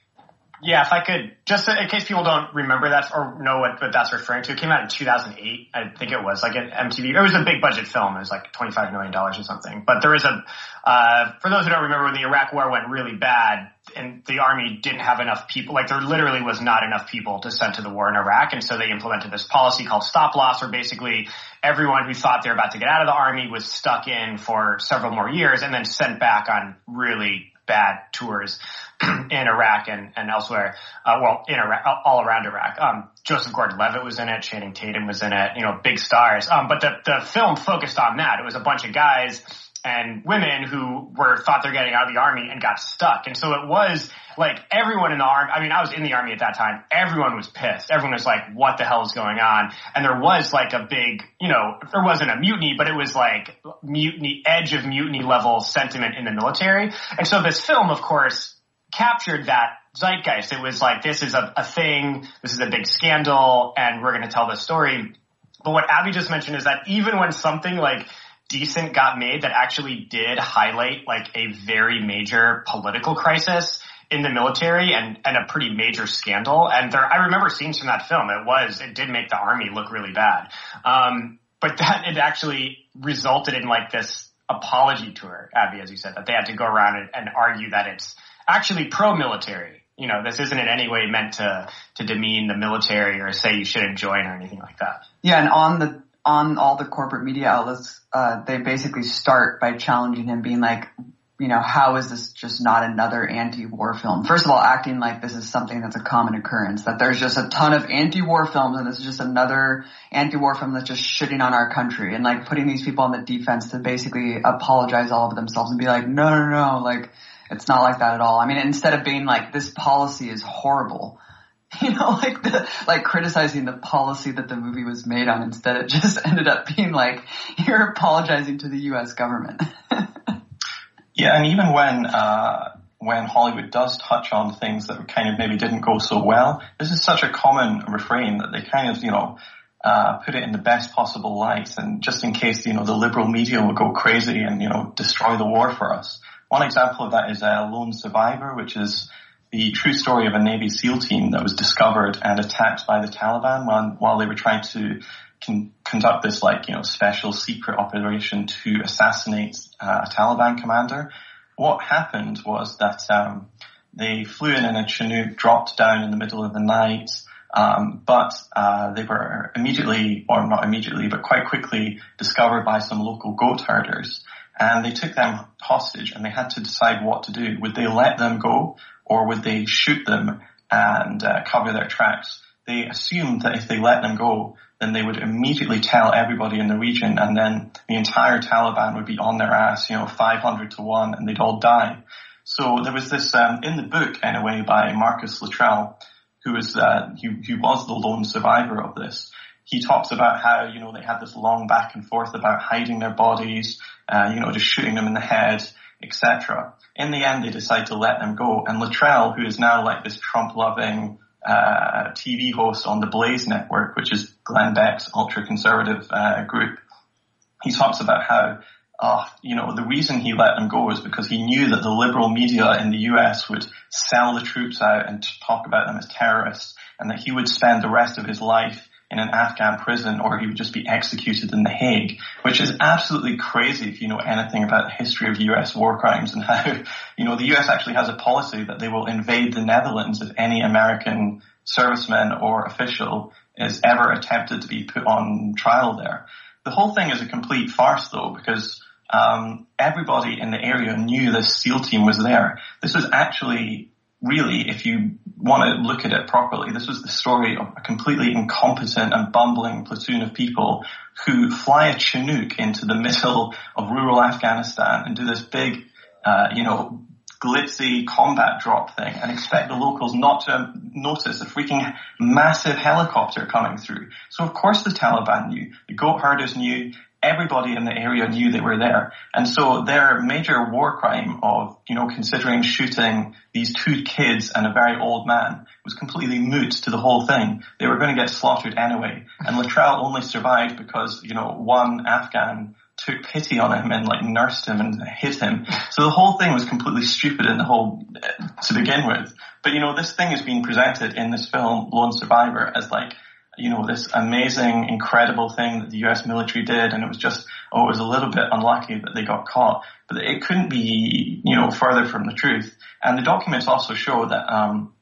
Yeah, if I could, just in case people don't remember that or know what, what that's referring to, it came out in two thousand eight, I think it was, like at M T V. It was a big budget film. It was like twenty-five million dollars or something. But there is a, uh, for those who don't remember, when the Iraq War went really bad and the army didn't have enough people, like there literally was not enough people to send to the war in Iraq. And so they implemented this policy called Stop Loss, where basically everyone who thought they were about to get out of the army was stuck in for several more years and then sent back on really bad tours in Iraq and, and elsewhere, uh, well, in Iraq, all around Iraq. Um, Joseph Gordon-Levitt was in it, Channing Tatum was in it, you know, big stars. Um, but the, the film focused on that. It was a bunch of guys and women who were, thought they're getting out of the army and got stuck. And so it was like everyone in the army, I mean, I was in the army at that time. Everyone was pissed. Everyone was like, what the hell is going on? And there was like a big, you know, there wasn't a mutiny, but it was like mutiny, edge of mutiny level sentiment in the military. And so this film, of course, captured that zeitgeist. It was like, this is a, a thing, this is a big scandal, and we're going to tell this story. But what Abby just mentioned is that even when something like decent got made that actually did highlight like a very major political crisis in the military and, and a pretty major scandal, and there, I remember scenes from that film, it was, it did make the army look really bad. Um, but that it actually resulted in like this apology tour, Abby, as you said, that they had to go around and, and argue that it's actually pro-military. You know, this isn't in any way meant to, to demean the military or say you shouldn't join or anything like that. Yeah, and on the, on all the corporate media outlets, uh, they basically start by challenging him, being like, you know, how is this just not another anti-war film? First of all, acting like this is something that's a common occurrence, that there's just a ton of anti-war films and this is just another anti-war film that's just shitting on our country, and like putting these people on the defense to basically apologize all over themselves and be like, no, no, no, like, it's not like that at all. I mean, instead of being like, this policy is horrible, you know, like the, like criticizing the policy that the movie was made on, instead it just ended up being like, you're apologizing to the U S government. Yeah, and even when, uh, when Hollywood does touch on things that kind of maybe didn't go so well, this is such a common refrain that they kind of, you know, uh, put it in the best possible light, and just in case, you know, the liberal media will go crazy and, you know, destroy the war for us. One example of that is uh, Lone Survivor, which is the true story of a Navy SEAL team that was discovered and attacked by the Taliban while, while they were trying to con- conduct this, like, you know, special secret operation to assassinate uh, a Taliban commander. What happened was that um, they flew in in a Chinook, dropped down in the middle of the night, um, but uh, they were immediately, or not immediately, but quite quickly discovered by some local goat herders. And they took them hostage, and they had to decide what to do. Would they let them go, or would they shoot them and uh, cover their tracks? They assumed that if they let them go, then they would immediately tell everybody in the region, and then the entire Taliban would be on their ass, you know, five hundred to one, and they'd all die. So there was this, um, in the book, anyway, by Marcus Luttrell, who was, uh, he, he was the lone survivor of this. He talks about how, you know, they had this long back and forth about hiding their bodies, uh, you know, just shooting them in the head, et cetera. In the end, they decide to let them go. And Luttrell, who is now like this Trump-loving uh T V host on the Blaze Network, which is Glenn Beck's ultra-conservative uh, group, he talks about how, uh, you know, the reason he let them go is because he knew that the liberal media in the U S would sell the troops out and talk about them as terrorists, and that he would spend the rest of his life in an Afghan prison, or he would just be executed in The Hague, which is absolutely crazy if you know anything about the history of U S war crimes and how, you know, the U S actually has a policy that they will invade the Netherlands if any American serviceman or official is ever attempted to be put on trial there. The whole thing is a complete farce, though, because um, everybody in the area knew this SEAL team was there. This was actually really, if you want to look at it properly, this was the story of a completely incompetent and bumbling platoon of people who fly a Chinook into the middle of rural Afghanistan and do this big, uh, you know, glitzy combat drop thing and expect the locals not to notice a freaking massive helicopter coming through. So of course the Taliban knew, the goat herders knew, everybody in the area knew they were there. And so their major war crime of, you know, considering shooting these two kids and a very old man was completely moot to the whole thing. They were going to get slaughtered anyway. And Luttrell only survived because, you know, one Afghan took pity on him and like nursed him and hit him. So the whole thing was completely stupid in the whole, uh, to begin with. But, you know, this thing is being presented in this film, Lone Survivor, as like, you know, this amazing, incredible thing that the U S military did, and it was just, oh, it was a little bit unlucky that they got caught. But it couldn't be, you know, further from the truth. And the documents also show that um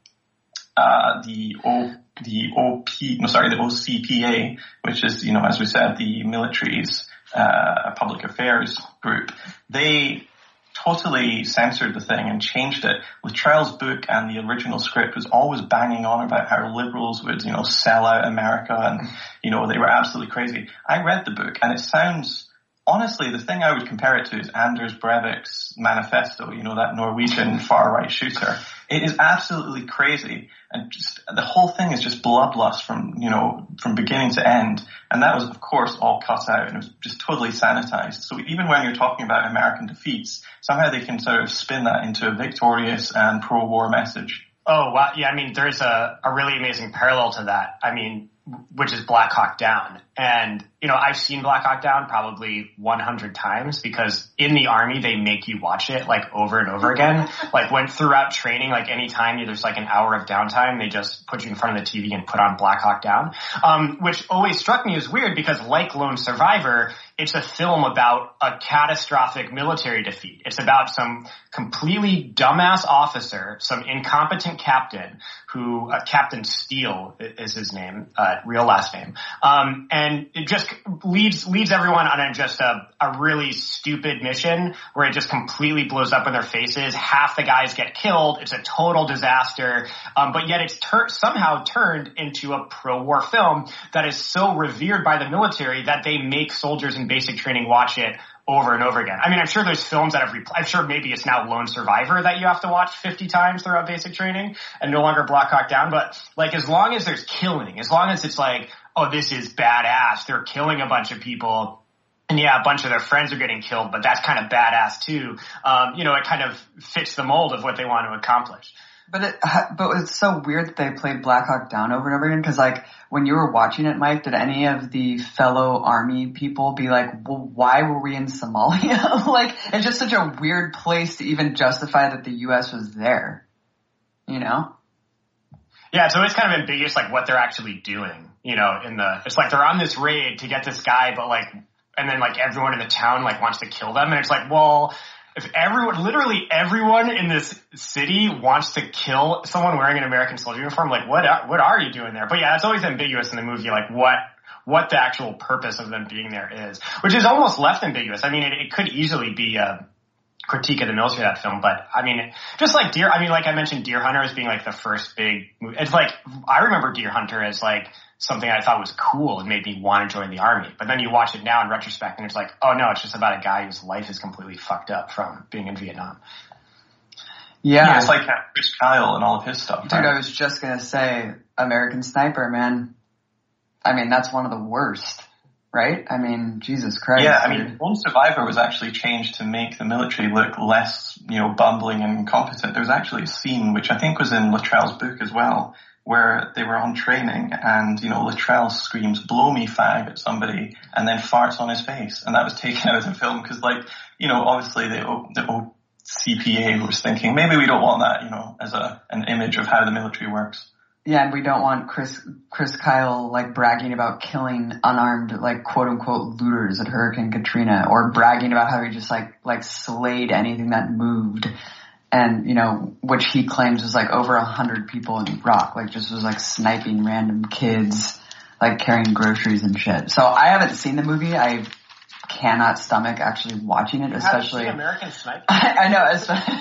uh the O the O P no sorry, the O C P A, which is, you know, as we said, the military's uh public affairs group, they totally censored the thing and changed it. Luttrell's book and the original script was always banging on about how liberals would, you know, sell out America and, you know, they were absolutely crazy. I read the book and it sounds, honestly, the thing I would compare it to is Anders Breivik's Manifesto, you know, that Norwegian far-right shooter. It is absolutely crazy, and just the whole thing is just bloodlust from, you know, from beginning to end. And that was, of course, all cut out and it was just totally sanitized. So even when you're talking about American defeats, somehow they can sort of spin that into a victorious and pro-war message. Oh, wow. Yeah, I mean, there's a, a really amazing parallel to that. I mean, which is Black Hawk Down. And, you know, I've seen Black Hawk Down probably one hundred times because in the Army, they make you watch it like over and over again. Like when throughout training, like anytime there's like an hour of downtime, they just put you in front of the T V and put on Black Hawk Down. Um, which always struck me as weird because like Lone Survivor, it's a film about a catastrophic military defeat. It's about some completely dumbass officer, some incompetent captain who, uh, Captain Steele is his name, uh, real last name. Um, and it just leaves, leaves everyone on a, just a, a really stupid mission where it just completely blows up in their faces. Half the guys get killed. It's a total disaster. Um, but yet it's tur- somehow turned into a pro-war film that is so revered by the military that they make soldiers in basic training watch it over and over again. I mean, I'm sure there's films that have, repl- I'm sure maybe it's now Lone Survivor that you have to watch fifty times throughout basic training and no longer Black Hawk Down. But like, as long as there's killing, as long as it's like, oh, this is badass, they're killing a bunch of people. And yeah, a bunch of their friends are getting killed, but that's kind of badass too. Um, you know, it kind of fits the mold of what they want to accomplish. But it, but it's so weird that they played Black Hawk Down over and over again. Because like when you were watching it, Mike, did any of the fellow Army people be like, "Well, why were we in Somalia?" Like it's just such a weird place to even justify that the U S was there. You know? Yeah, so it's kind of ambiguous, like what they're actually doing. You know, in the it's like they're on this raid to get this guy, but like, and then like everyone in the town like wants to kill them, and it's like, well. If everyone, literally everyone in this city wants to kill someone wearing an American soldier uniform, like what are, what are you doing there? But yeah, it's always ambiguous in the movie, like what what the actual purpose of them being there is, which is almost left ambiguous. I mean, it, it could easily be a critique of the military of that film, but I mean, just like Deer, I mean, like I mentioned Deer Hunter as being like the first big movie. It's like, I remember Deer Hunter as like something I thought was cool and made me want to join the army. But then you watch it now in retrospect and it's like, oh no, it's just about a guy whose life is completely fucked up from being in Vietnam. Yeah. yeah it's like Chris Kyle and all of his stuff. Dude, right? I was just going to say American Sniper, man. I mean, that's one of the worst. Right? I mean, Jesus Christ. Yeah, I mean, Lone Survivor was actually changed to make the military look less, you know, bumbling and incompetent. There was actually a scene, which I think was in Luttrell's book as well, where they were on training and, you know, Luttrell screams, "Blow me, fag," at somebody and then farts on his face. And that was taken out of the film because, like, you know, obviously the, the O C P A was thinking, maybe we don't want that, you know, as a an image of how the military works. Yeah, and we don't want Chris Chris Kyle like bragging about killing unarmed like quote unquote looters at Hurricane Katrina, or bragging about how he just like like slayed anything that moved, and you know which he claims was like over a hundred people in Iraq, like just was like sniping random kids, like carrying groceries and shit. So I haven't seen the movie. I cannot stomach actually watching it, especially American Sniper. I, I know,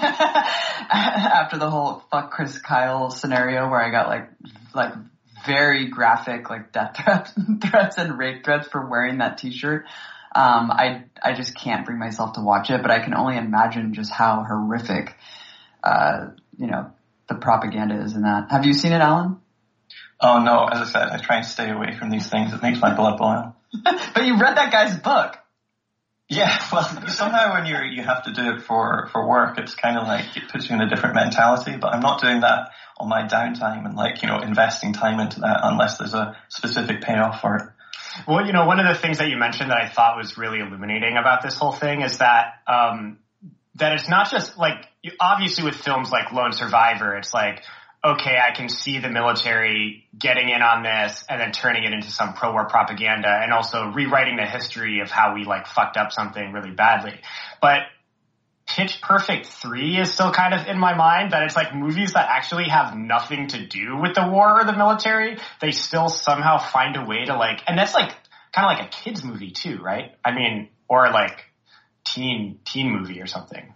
after the whole fuck Chris Kyle scenario where I got like like very graphic like death threats, threats and rape threats for wearing that T-shirt. Um, I I just can't bring myself to watch it, but I can only imagine just how horrific, uh, you know, the propaganda is in that. Have you seen it, Alan? Oh no, as I said, I try and stay away from these things. It makes my blood boil. But you read that guy's book. Yeah, well, somehow when you you have to do it for, for work, it's kind of like it puts you in a different mentality, but I'm not doing that on my downtime and like, you know, investing time into that unless there's a specific payoff for it. Well, you know, one of the things that you mentioned that I thought was really illuminating about this whole thing is that, um, that it's not just like, obviously with films like Lone Survivor, it's like, okay, I can see the military getting in on this and then turning it into some pro-war propaganda and also rewriting the history of how we like fucked up something really badly. But Pitch Perfect three is still kind of in my mind that it's like movies that actually have nothing to do with the war or the military. They still somehow find a way to like, and that's like kind of like a kid's movie too, right? I mean, or like teen, teen movie or something.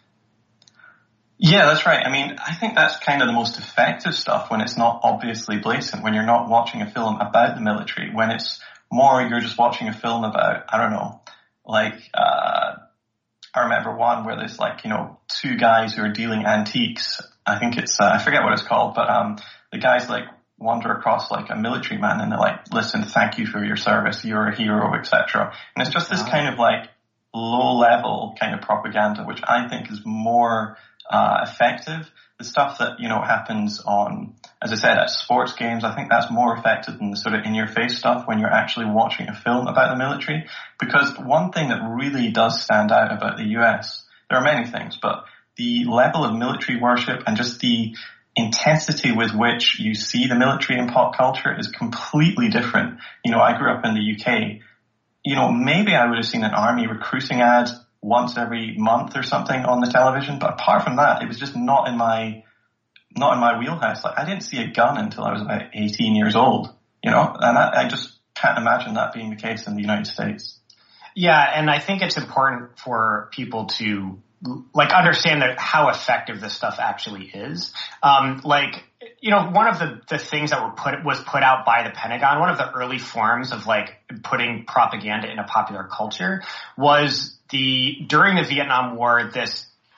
Yeah, that's right. I mean, I think that's kind of the most effective stuff when it's not obviously blatant, when you're not watching a film about the military, when it's more you're just watching a film about, I don't know, like, uh, I remember one where there's like, you know, two guys who are dealing antiques. I think it's, uh, I forget what it's called, but um, the guys like wander across like a military man and they're like, listen, thank you for your service, you're a hero, et cetera. And it's just this kind of like low level kind of propaganda, which I think is more Uh, effective. The stuff that, you know, happens on, as I said, at sports games, I think that's more effective than the sort of in-your-face stuff when you're actually watching a film about the military. Because one thing that really does stand out about the U S, there are many things, but the level of military worship and just the intensity with which you see the military in pop culture is completely different. You know, I grew up in the U K. You know, maybe I would have seen an army recruiting ad once every month or something on the television, but apart from that, it was just not in my, not in my wheelhouse. Like I didn't see a gun until I was about eighteen years old, you know, and I, I just can't imagine that being the case in the United States. Yeah, and I think it's important for people to like understand that how effective this stuff actually is. Um, like, you know, one of the, the things that were put was put out by the Pentagon, one of the early forms of like putting propaganda into popular culture was the during the Vietnam War, this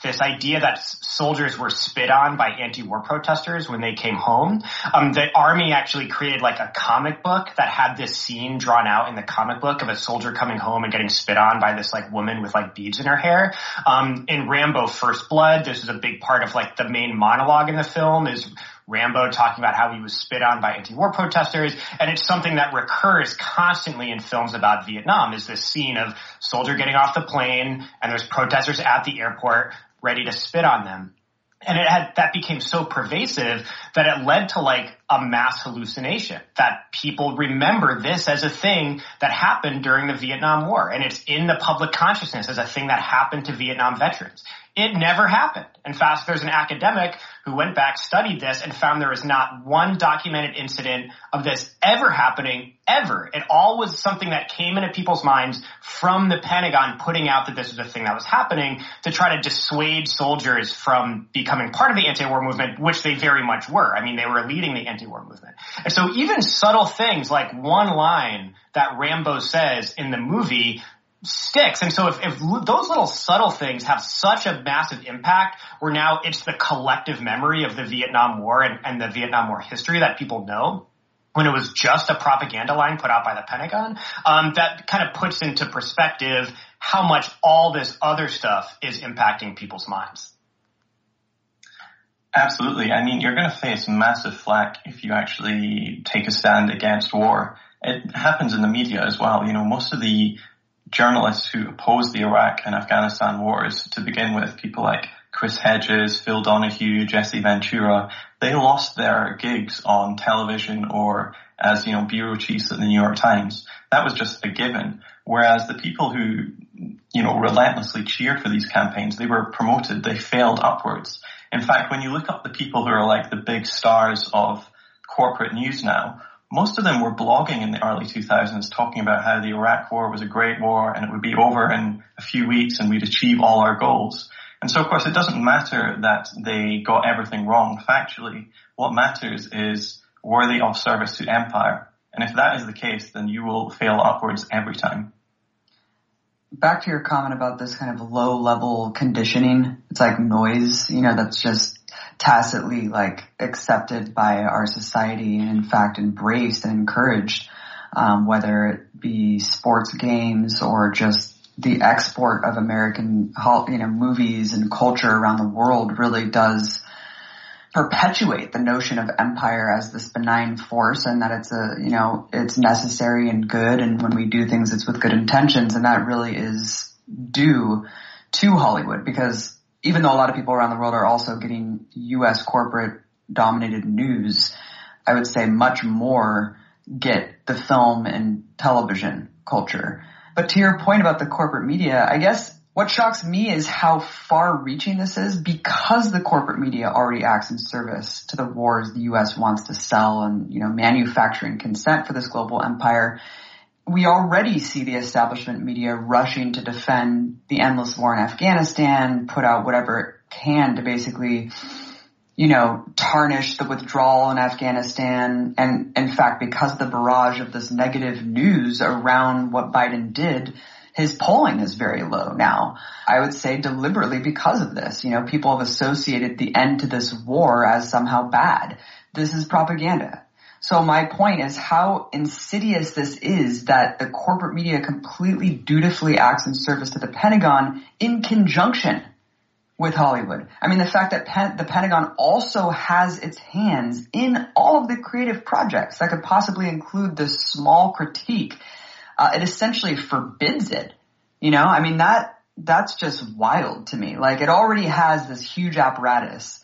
this idea that s- soldiers were spit on by anti-war protesters when they came home. Um, the army actually created like a comic book that had this scene drawn out in the comic book of a soldier coming home and getting spit on by this like woman with like beads in her hair. Um, in Rambo First Blood, this is a big part of like the main monologue in the film is Rambo talking about how he was spit on by anti-war protesters, and it's something that recurs constantly in films about Vietnam, is this scene of soldier getting off the plane and there's protesters at the airport ready to spit on them. And it had, that became so pervasive that it led to like a mass hallucination, that people remember this as a thing that happened during the Vietnam War. And it's in the public consciousness as a thing that happened to Vietnam veterans. It never happened. In fact, there's an academic who went back, studied this, and found there was not one documented incident of this ever happening, ever. It all was something that came into people's minds from the Pentagon putting out that this was a thing that was happening to try to dissuade soldiers from becoming part of the anti-war movement, which they very much were. I mean, they were leading the anti-war movement. And so even subtle things like one line that Rambo says in the movie sticks. And so if, if those little subtle things have such a massive impact, where now it's the collective memory of the Vietnam War and, and the Vietnam War history that people know, when it was just a propaganda line put out by the Pentagon, um, that kind of puts into perspective how much all this other stuff is impacting people's minds. Absolutely. I mean, you're going to face massive flack if you actually take a stand against war. It happens in the media as well. You know, most of the journalists who opposed the Iraq and Afghanistan wars to begin with, people like Chris Hedges, Phil Donahue, Jesse Ventura, they lost their gigs on television or as, you know, bureau chiefs at the New York Times. That was just a given. Whereas the people who, you know, relentlessly cheered for these campaigns, they were promoted, they failed upwards. In fact, when you look up the people who are like the big stars of corporate news now, most of them were blogging in the early two thousands talking about how the Iraq war was a great war and it would be over in a few weeks and we'd achieve all our goals. And so, of course, it doesn't matter that they got everything wrong factually. What matters is, were they of service to empire? And if that is the case, then you will fail upwards every time. Back to your comment about this kind of low-level conditioning. It's like noise, you know, that's just tacitly like accepted by our society and in fact embraced and encouraged, um, whether it be sports games or just the export of American, you know, movies and culture around the world really does perpetuate the notion of empire as this benign force, and that it's a, you know, it's necessary and good, and when we do things it's with good intentions, and that really is due to Hollywood, because even though a lot of people around the world are also getting U S corporate dominated news, I would say much more get the film and television culture. But to your point about the corporate media, I guess what shocks me is how far-reaching this is, because the corporate media already acts in service to the wars the U S wants to sell and, you know, manufacturing consent for this global empire. We already see the establishment media rushing to defend the endless war in Afghanistan, put out whatever it can to basically, you know, tarnish the withdrawal in Afghanistan. And in fact, because of the barrage of this negative news around what Biden did, his polling is very low now. I would say deliberately because of this. You know, people have associated the end to this war as somehow bad. This is propaganda. So my point is how insidious this is, that the corporate media completely dutifully acts in service to the Pentagon in conjunction with Hollywood. I mean, the fact that Pen- the Pentagon also has its hands in all of the creative projects that could possibly include this small critique, uh, it essentially forbids it. You know, I mean, that that's just wild to me. Like, it already has this huge apparatus.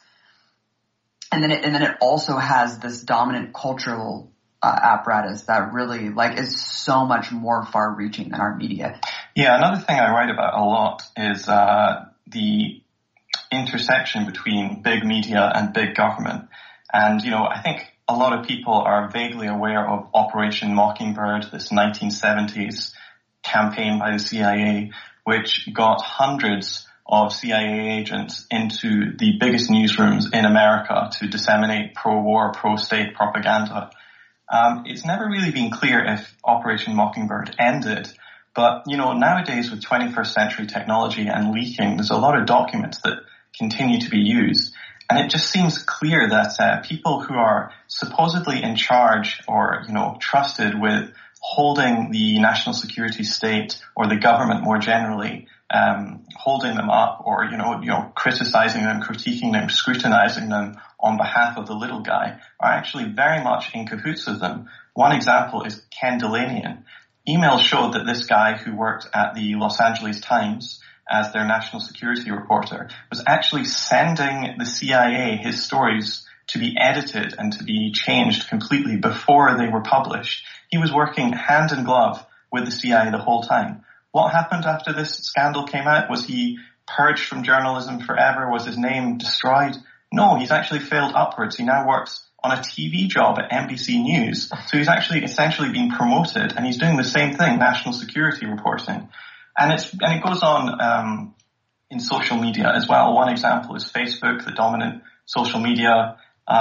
And then it, and then it also has this dominant cultural uh, apparatus that really, like, is so much more far-reaching than our media. Yeah, another thing I write about a lot is uh, the intersection between big media and big government. And, you know, I think a lot of people are vaguely aware of Operation Mockingbird, this nineteen seventies campaign by the C I A, which got hundreds of C I A agents into the biggest newsrooms in America to disseminate pro-war, pro-state propaganda. Um, it's never really been clear if Operation Mockingbird ended, but, you know, nowadays with twenty-first century technology and leaking, there's a lot of documents that continue to be used. And it just seems clear that uh, people who are supposedly in charge or, you know, trusted with holding the national security state or the government more generally, um, holding them up or, you know, you know, criticizing them, critiquing them, scrutinizing them on behalf of the little guy are actually very much in cahoots with them. One example is Ken Dilanian. Emails showed that this guy who worked at the Los Angeles Times as their national security reporter was actually sending the C I A his stories to be edited and to be changed completely before they were published. He was working hand in glove with the C I A the whole time. What happened after this scandal came out? Was he purged from journalism forever? Was his name destroyed? No, he's actually failed upwards. He now works on a T V job at N B C News. So he's actually essentially been promoted, and he's doing the same thing, national security reporting. And it's and it goes on um, in social media as well. One example is Facebook, the dominant social media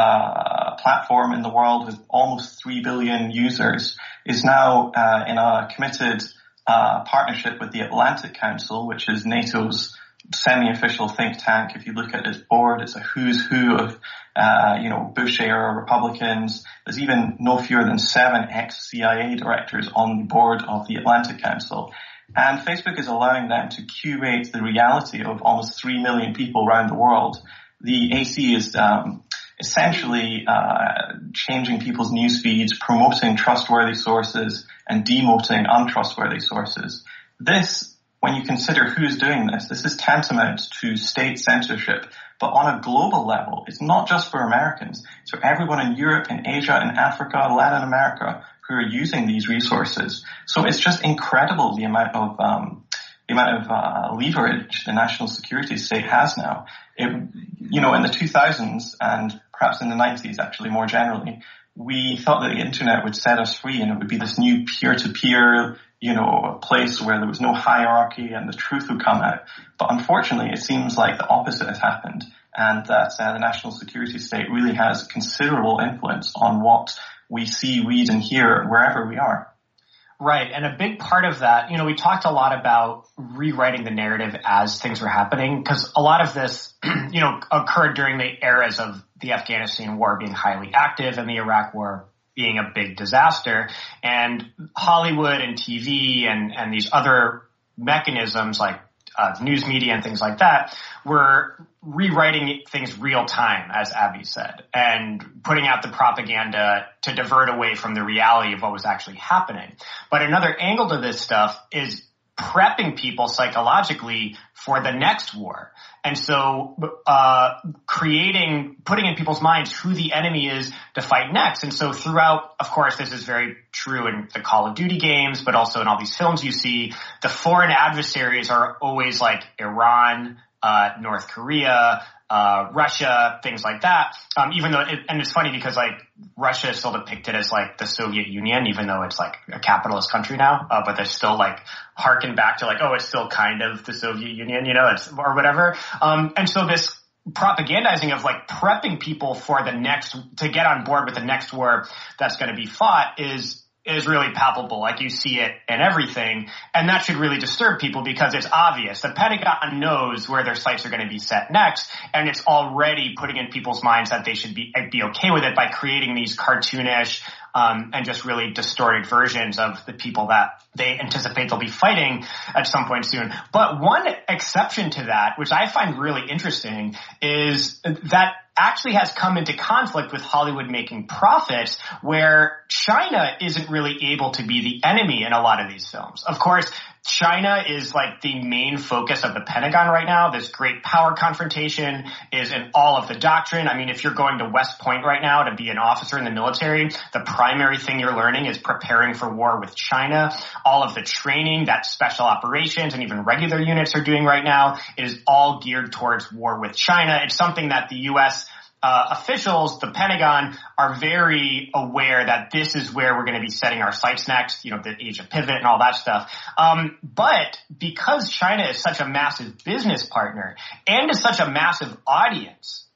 uh, platform in the world with almost three billion users, is now uh, in a committed uh, partnership with the Atlantic Council, which is NATO's semi-official think tank. If you look at its board, it's a who's who of, uh, you know, Bush era Republicans. There's even no fewer than seven ex-C I A directors on the board of the Atlantic Council. And Facebook is allowing them to curate the reality of almost three million people around the world. The A C is um, essentially uh, changing people's news feeds, promoting trustworthy sources and demoting untrustworthy sources. This, when you consider who's doing this, this is tantamount to state censorship. But on a global level, it's not just for Americans. It's for everyone in Europe, in Asia, in Africa, Latin America who are using these resources. So it's just incredible the amount of um, the amount of uh, leverage the national security state has now. It, you know, in the two thousands and perhaps in the nineties, actually more generally, we thought that the internet would set us free and it would be this new peer-to-peer, you know, place where there was no hierarchy and the truth would come out. But unfortunately, it seems like the opposite has happened, and that uh, the national security state really has considerable influence on what we see, read, and hear wherever we are. Right. And a big part of that, you know, we talked a lot about rewriting the narrative as things were happening, because a lot of this, you know, occurred during the eras of the Afghanistan war being highly active and the Iraq war being a big disaster. And Hollywood and T V and, and these other mechanisms like uh, news media and things like that were rewriting things real time, as Abby said, and putting out the propaganda to divert away from the reality of what was actually happening. But another angle to this stuff is prepping people psychologically for the next war. And so uh creating, putting in people's minds who the enemy is to fight next. And so throughout, of course, this is very true in the Call of Duty games, but also in all these films you see, the foreign adversaries are always like Iran, uh North Korea, uh Russia, things like that. Um even though, it, and it's funny because like Russia is still depicted as like the Soviet Union, even though it's like a capitalist country now, uh, but they're still like harken back to like, oh, it's still kind of the Soviet Union, you know, it's, or whatever. Um and so this propagandizing of like prepping people for the next, to get on board with the next war that's going to be fought is is really palpable. Like you see it in everything. And that should really disturb people because it's obvious. The Pentagon knows where their sights are going to be set next. And it's already putting in people's minds that they should be, be okay with it by creating these cartoonish, um, and just really distorted versions of the people that they anticipate they'll be fighting at some point soon. But one exception to that, which I find really interesting, is that actually has come into conflict with Hollywood making profits, where China isn't really able to be the enemy in a lot of these films. Of course, China is like the main focus of the Pentagon right now. This great power confrontation is in all of the doctrine. I mean, if you're going to West Point right now to be an officer in the military, the primary thing you're learning is preparing for war with China. All of the training that special operations and even regular units are doing right now is all geared towards war with China. It's something that the U S Uh, officials, the Pentagon, are very aware that this is where we're going to be setting our sights next, you know, the age of pivot and all that stuff. Um, but because China is such a massive business partner and is such a massive audience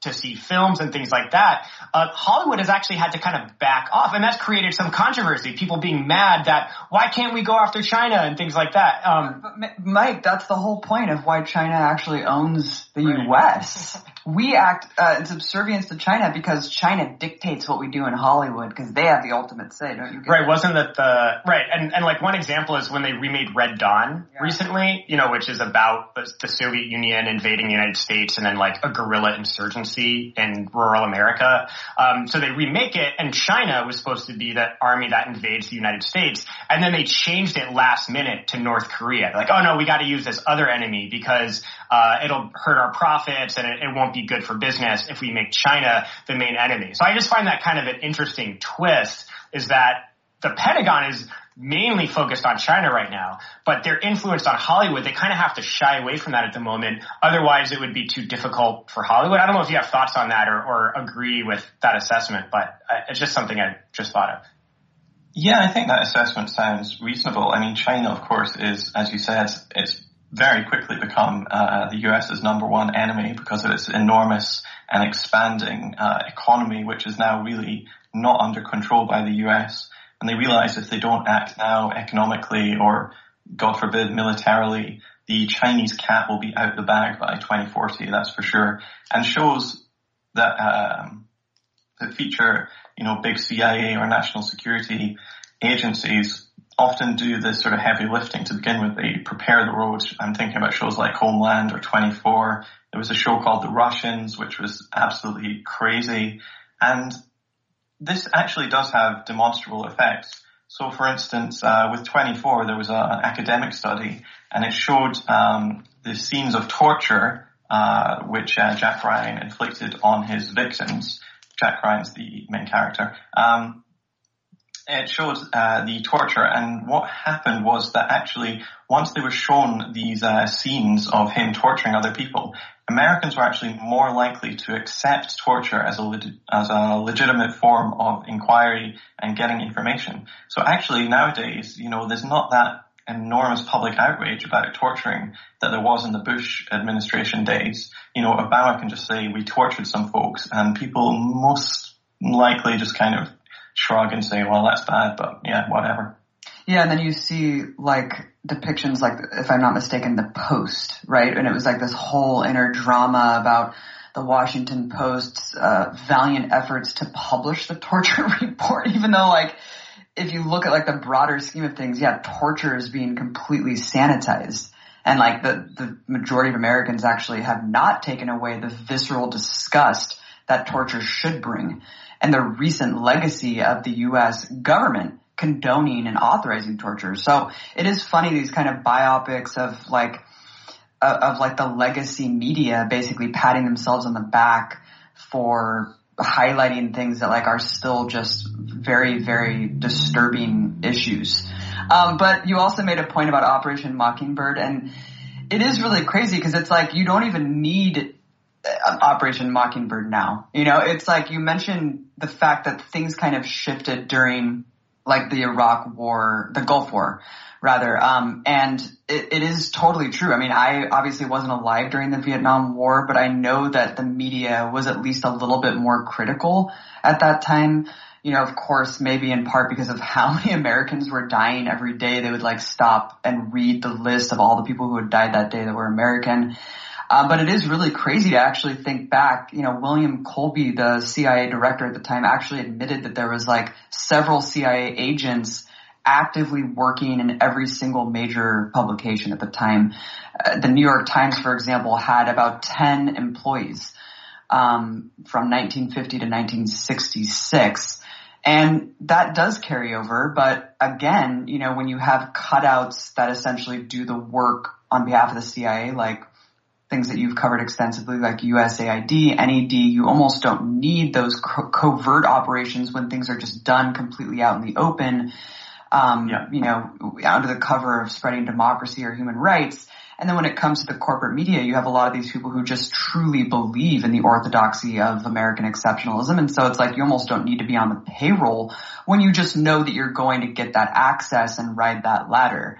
to see films and things like that, uh, Hollywood has actually had to kind of back off, and that's created some controversy. People being mad that why can't we go after China and things like that. Um, but Mike, that's the whole point of why China actually owns the right. U S We act uh, in subservience to China because China dictates what we do in Hollywood because they have the ultimate say, don't you? Right? That? Wasn't that the right? And and like one example is when they remade Red Dawn yeah. recently, you know, which is about the, the Soviet Union invading the United States and then like a guerrilla insurgency in rural America. Um, so they remake it, and China was supposed to be the army that invades the United States, and then they changed it last minute to North Korea. Like, oh no, we got to use this other enemy because uh, it'll hurt our profits and it, it won't be good for business if we make China the main enemy. So I just find that kind of an interesting twist, is that the Pentagon is mainly focused on China right now, but their influence on Hollywood, they kind of have to shy away from that at the moment. Otherwise, it would be too difficult for Hollywood. I don't know if you have thoughts on that or, or agree with that assessment, but it's just something I just thought of. Yeah, I think that assessment sounds reasonable. I mean, China, of course, is, as you said, it's very quickly become uh, the US's number one enemy because of its enormous and expanding uh, economy, which is now really not under control by the U S. And they realize if they don't act now economically or, God forbid, militarily, the Chinese cat will be out the bag by twenty forty, that's for sure. And shows that, um, that feature, you know, big C I A or national security agencies often do this sort of heavy lifting to begin with. They prepare the road. I'm thinking about shows like Homeland or twenty-four. There was a show called The Russians, which was absolutely crazy. And this actually does have demonstrable effects. So, for instance, uh, with twenty-four, there was a, an academic study, and it showed um, the scenes of torture uh, which uh, Jack Ryan inflicted on his victims. Jack Ryan's the main character. Um, it showed uh, the torture, and what happened was that actually, once they were shown these uh, scenes of him torturing other people, Americans were actually more likely to accept torture as a leg- as a legitimate form of inquiry and getting information. So actually nowadays, you know, there's not that enormous public outrage about torturing that there was in the Bush administration days. You know, Obama can just say we tortured some folks, and people most likely just kind of shrug and say, well, that's bad, but yeah, whatever. Yeah, and then you see, like, depictions, like, if I'm not mistaken, The Post, right? And it was like this whole inner drama about the Washington Post's uh, valiant efforts to publish the torture report, even though, like, if you look at, like, the broader scheme of things, yeah, torture is being completely sanitized. And, like, the, the majority of Americans actually have not taken away the visceral disgust that torture should bring. And the recent legacy of the U S government condoning and authorizing torture. So it is funny, these kind of biopics of like, uh, of like the legacy media basically patting themselves on the back for highlighting things that like are still just very, very disturbing issues. Um, but you also made a point about Operation Mockingbird, and it is really crazy because it's like you don't even need Operation Mockingbird now. You know, it's like you mentioned the fact that things kind of shifted during like the Iraq War, the Gulf War, rather. Um, and it, it is totally true. I mean, I obviously wasn't alive during the Vietnam War, but I know that the media was at least a little bit more critical at that time. You know, of course, maybe in part because of how many Americans were dying every day. They would like stop and read the list of all the people who had died that day that were American. Uh, but it is really crazy to actually think back. You know, William Colby, the C I A director at the time, actually admitted that there was like several C I A agents actively working in every single major publication at the time. Uh, the New York Times, for example, had about ten employees um, from nineteen fifty to nineteen sixty-six. And that does carry over. But again, you know, when you have cutouts that essentially do the work on behalf of the C I A, like things that you've covered extensively, like U S A I D, N E D, you almost don't need those co- covert operations when things are just done completely out in the open, um, yeah. you know, under the cover of spreading democracy or human rights. And then when it comes to the corporate media, you have a lot of these people who just truly believe in the orthodoxy of American exceptionalism. And so it's like you almost don't need to be on the payroll when you just know that you're going to get that access and ride that ladder.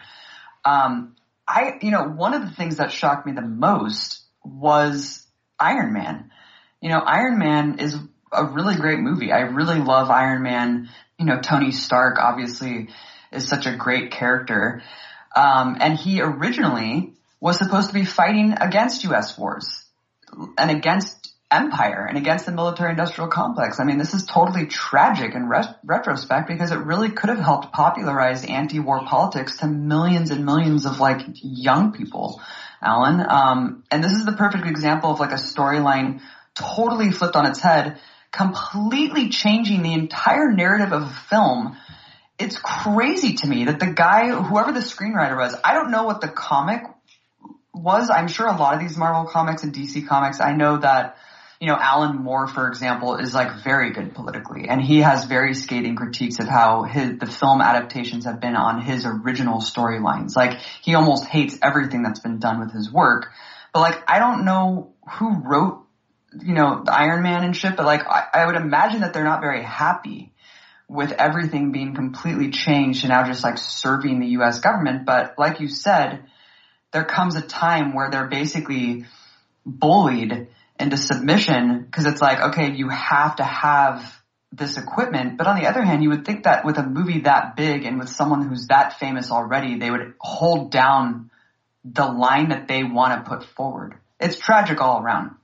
Um, I, you know, one of the things that shocked me the most was Iron Man. You know, Iron Man is a really great movie. I really love Iron Man. You know, Tony Stark obviously is such a great character. Um, and he originally was supposed to be fighting against U S wars and against empire and against the military-industrial complex. I mean, this is totally tragic in ret- retrospect because it really could have helped popularize anti-war politics to millions and millions of, like, young people, Alan. Um, and this is the perfect example of, like, a storyline totally flipped on its head, completely changing the entire narrative of a film. It's crazy to me that the guy, whoever the screenwriter was, I don't know what the comic was. I'm sure a lot of these Marvel comics and D C comics, I know that, you know, Alan Moore, for example, is like very good politically, and he has very scathing critiques of how his, the film adaptations have been on his original storylines. Like, he almost hates everything that's been done with his work. But, like, I don't know who wrote, you know, the Iron Man and shit, but, like, I, I would imagine that they're not very happy with everything being completely changed and now just, like, serving the U S government. But like you said, there comes a time where they're basically bullied into submission because it's like, okay, you have to have this equipment. But on the other hand, you would think that with a movie that big and with someone who's that famous already, they would hold down the line that they want to put forward. It's tragic all around.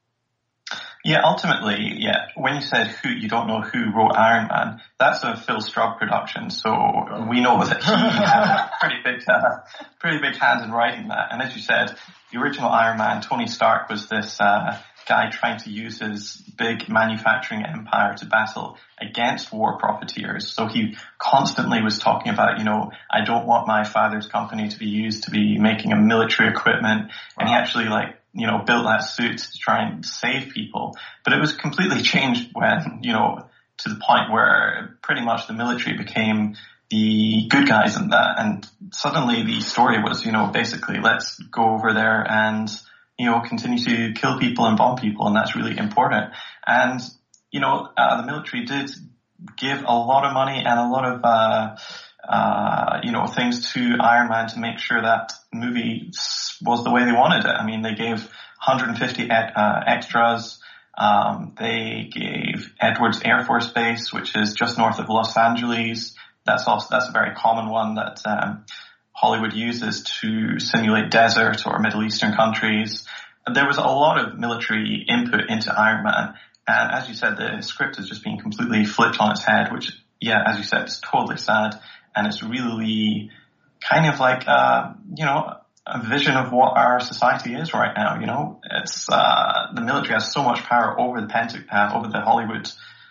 Yeah, ultimately, yeah, when you said who, you don't know who wrote Iron Man, that's a Phil Straub production, so we know that he had a pretty big, uh, pretty big hand in writing that. And as you said, the original Iron Man, Tony Stark, was this uh, guy trying to use his big manufacturing empire to battle against war profiteers. So he constantly was talking about, you know, I don't want my father's company to be used to be making a military equipment. And he actually, like, you know, built that suit to try and save people. But it was completely changed when, you know, to the point where pretty much the military became the good guys in that. And suddenly the story was, you know, basically let's go over there and, you know, continue to kill people and bomb people. And that's really important. And, you know, uh, the military did give a lot of money and a lot of, uh, uh, you know, things to Iron Man to make sure that movie was the way they wanted it. I mean, they gave one hundred fifty uh, extras. Um, they gave Edwards Air Force Base, which is just north of Los Angeles. That's also, that's a very common one that, um, Hollywood uses to simulate desert or Middle Eastern countries. There was a lot of military input into Iron Man. And as you said, the script is just being completely flipped on its head, which, yeah, as you said, it's totally sad. And it's really kind of like, uh, you know, a vision of what our society is right now. You know, it's, uh, the military has so much power over the Pentagon, uh, over the Hollywood,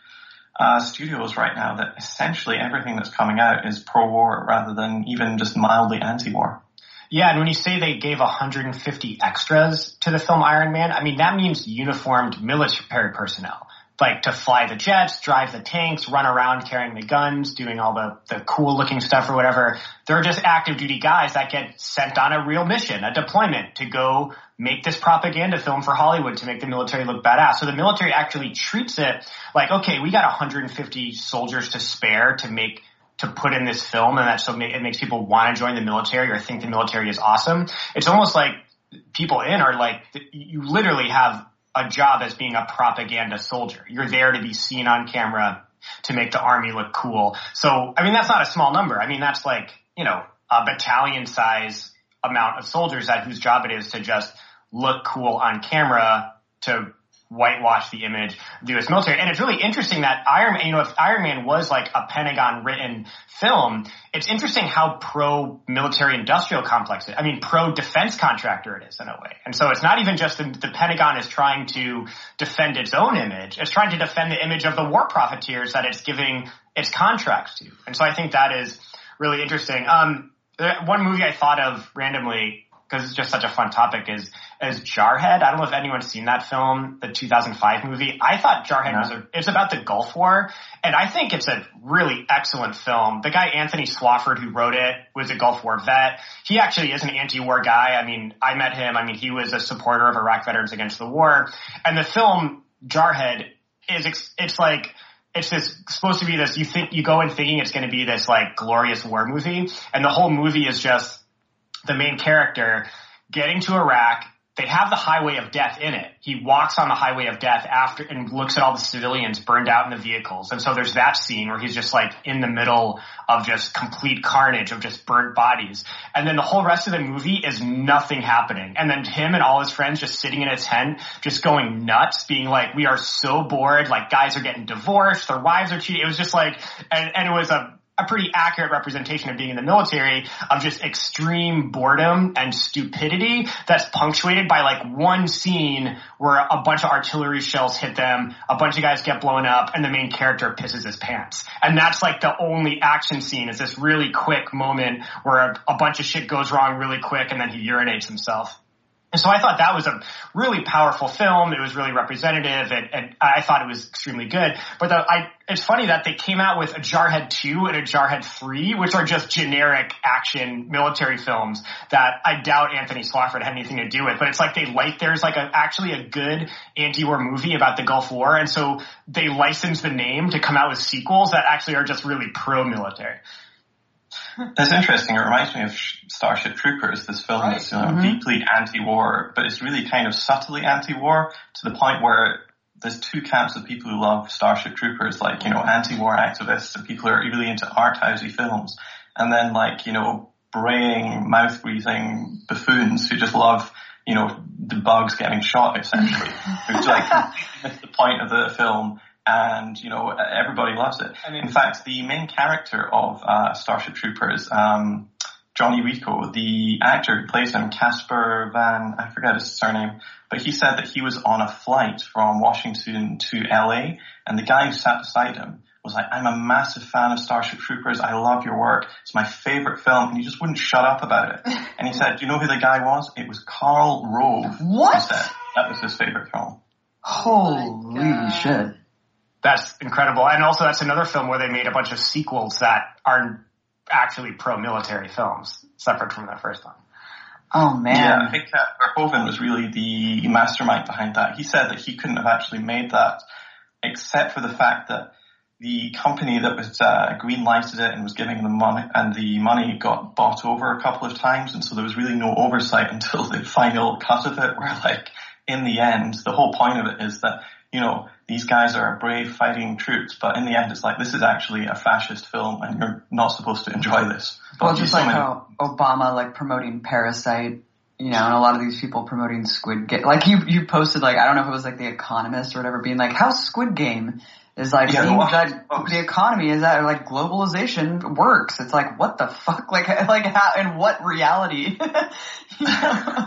uh, studios right now that essentially everything that's coming out is pro-war rather than even just mildly anti-war. Yeah, and when you say they gave one hundred fifty extras to the film Iron Man, I mean, that means uniformed military personnel. Like to fly the jets, drive the tanks, run around carrying the guns, doing all the, the cool looking stuff or whatever. They're just active duty guys that get sent on a real mission, a deployment to go make this propaganda film for Hollywood to make the military look badass. So the military actually treats it like, okay, we got one hundred fifty soldiers to spare to make, to put in this film, and that so it makes people want to join the military or think the military is awesome. It's almost like people in are like, you literally have a job as being a propaganda soldier. You're there to be seen on camera to make the army look cool. So, I mean, that's not a small number. I mean, that's like, you know, a battalion size amount of soldiers that whose job it is to just look cool on camera to whitewash the image of the U S military. And it's really interesting that Iron Man, you know, if Iron Man was like a Pentagon written film, it's interesting how pro-military industrial complex it, I mean, pro-defense contractor it is in a way. And so it's not even just the, the Pentagon is trying to defend its own image. It's trying to defend the image of the war profiteers that it's giving its contracts to. And so I think that is really interesting. Um, one movie I thought of randomly, because it's just such a fun topic, is is Jarhead. I don't know if anyone's seen that film, the two thousand five movie. I thought Jarhead yeah. was a, it's about the Gulf War, and I think it's a really excellent film. The guy Anthony Swofford who wrote it was a Gulf War vet. He actually is an anti-war guy. I mean, I met him. I mean, he was a supporter of Iraq veterans against the war. And the film Jarhead is, it's like, it's this supposed to be this, you think, you go in thinking it's going to be this like glorious war movie, and the whole movie is just the main character getting to Iraq, they have the highway of death in it. He walks on the highway of death after and looks at all the civilians burned out in the vehicles. And so there's that scene where he's just like in the middle of just complete carnage of just burnt bodies. And then the whole rest of the movie is nothing happening. And then him and all his friends just sitting in a tent, just going nuts, being like, we are so bored. Like, guys are getting divorced. Their wives are cheating. It was just like, and, and it was a, a pretty accurate representation of being in the military, of just extreme boredom and stupidity that's punctuated by like one scene where a bunch of artillery shells hit them, a bunch of guys get blown up, and the main character pisses his pants. And that's like the only action scene, is this really quick moment where a, a bunch of shit goes wrong really quick and then he urinates himself. And so I thought that was a really powerful film. It was really representative, and, and I thought it was extremely good. But the, I, it's funny that they came out with a Jarhead two and a Jarhead three, which are just generic action military films that I doubt Anthony Swofford had anything to do with. But it's like they like, there's like a, actually a good anti-war movie about the Gulf War, and so they licensed the name to come out with sequels that actually are just really pro-military. That's interesting. It reminds me of Starship Troopers, this film right. that's you know, mm-hmm. deeply anti-war, but it's really kind of subtly anti-war, to the point where there's two camps of people who love Starship Troopers, like, you know, anti-war activists and people who are really into art-housey films. And then, like, you know, braying, mouth-breathing buffoons who just love, you know, the bugs getting shot, essentially. Which, like, completely miss the point of the film. And, you know, everybody loves it. I mean, in fact, the main character of uh, Starship Troopers, um, Johnny Rico, the actor who plays him, Casper Van, I forget his surname, but he said that he was on a flight from Washington to L A, and the guy who sat beside him was like, I'm a massive fan of Starship Troopers. I love your work. It's my favorite film. And he just wouldn't shut up about it. And he said, do you know who the guy was? It was Karl Rove. What? He said that was his favorite film. Holy oh shit. That's incredible. And also that's another film where they made a bunch of sequels that are actually pro-military films, separate from that first one. Oh, man. Yeah, I think uh, Verhoeven was really the mastermind behind that. He said that he couldn't have actually made that except for the fact that the company that was uh, green-lighted it and was giving them money, and the money got bought over a couple of times, and so there was really no oversight until the final cut of it, where, like, in the end, the whole point of it is that, you know, these guys are brave fighting troops, but in the end it's like, this is actually a fascist film and you're not supposed to enjoy this. But well, just like how Obama, like, promoting Parasite, you know, and a lot of these people promoting Squid Game. Like, you, you posted, like, I don't know if it was like The Economist or whatever, being like, how Squid Game is like, yeah, seems that the economy is that, like, globalization works. It's like, what the fuck? Like, like how, in what reality? You know?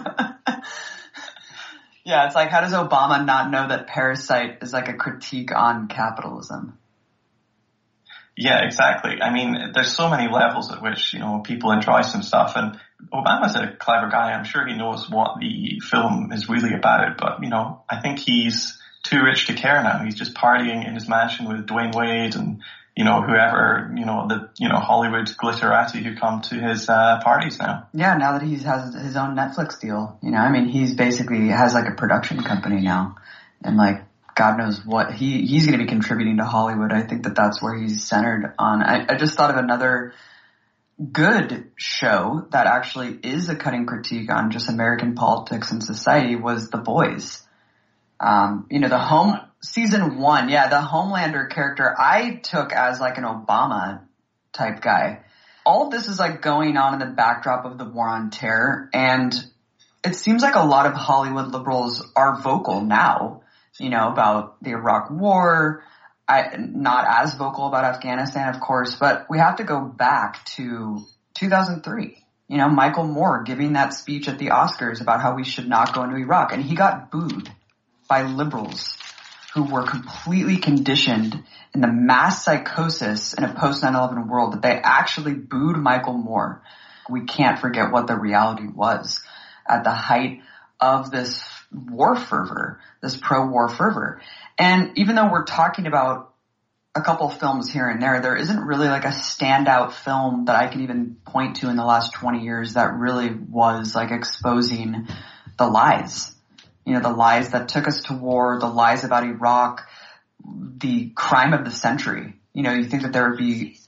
Yeah, it's like, how does Obama not know that Parasite is like a critique on capitalism? Yeah, exactly. I mean, there's so many levels at which, you know, people enjoy some stuff, and Obama's a clever guy. I'm sure he knows what the film is really about, but, you know, I think he's too rich to care now. He's just partying in his mansion with Dwayne Wade and, you know, whoever, you know, the, you know, Hollywood glitterati who come to his, uh, parties now. Yeah, now that he has his own Netflix deal, you know, I mean, he's basically has like a production company now, and like, God knows what he, he's going to be contributing to Hollywood. I think that that's where he's centered on. I, I just thought of another good show that actually is a cutting critique on just American politics and society was The Boys. Um, you know, the home, season one, yeah, the Homelander character I took as like an Obama type guy. All of this is like going on in the backdrop of the war on terror, and it seems like a lot of Hollywood liberals are vocal now, you know, about the Iraq war. I, not as vocal about Afghanistan, of course, but we have to go back to two thousand three. You know, Michael Moore giving that speech at the Oscars about how we should not go into Iraq, and he got booed by liberals who were completely conditioned in the mass psychosis in a post nine eleven world that they actually booed Michael Moore. We can't forget what the reality was at the height of this war fervor, this pro-war fervor. And even though we're talking about a couple of films here and there, there isn't really like a standout film that I can even point to in the last twenty years that really was like exposing the lies. You know, the lies that took us to war, the lies about Iraq, the crime of the century. You know, you think that there would be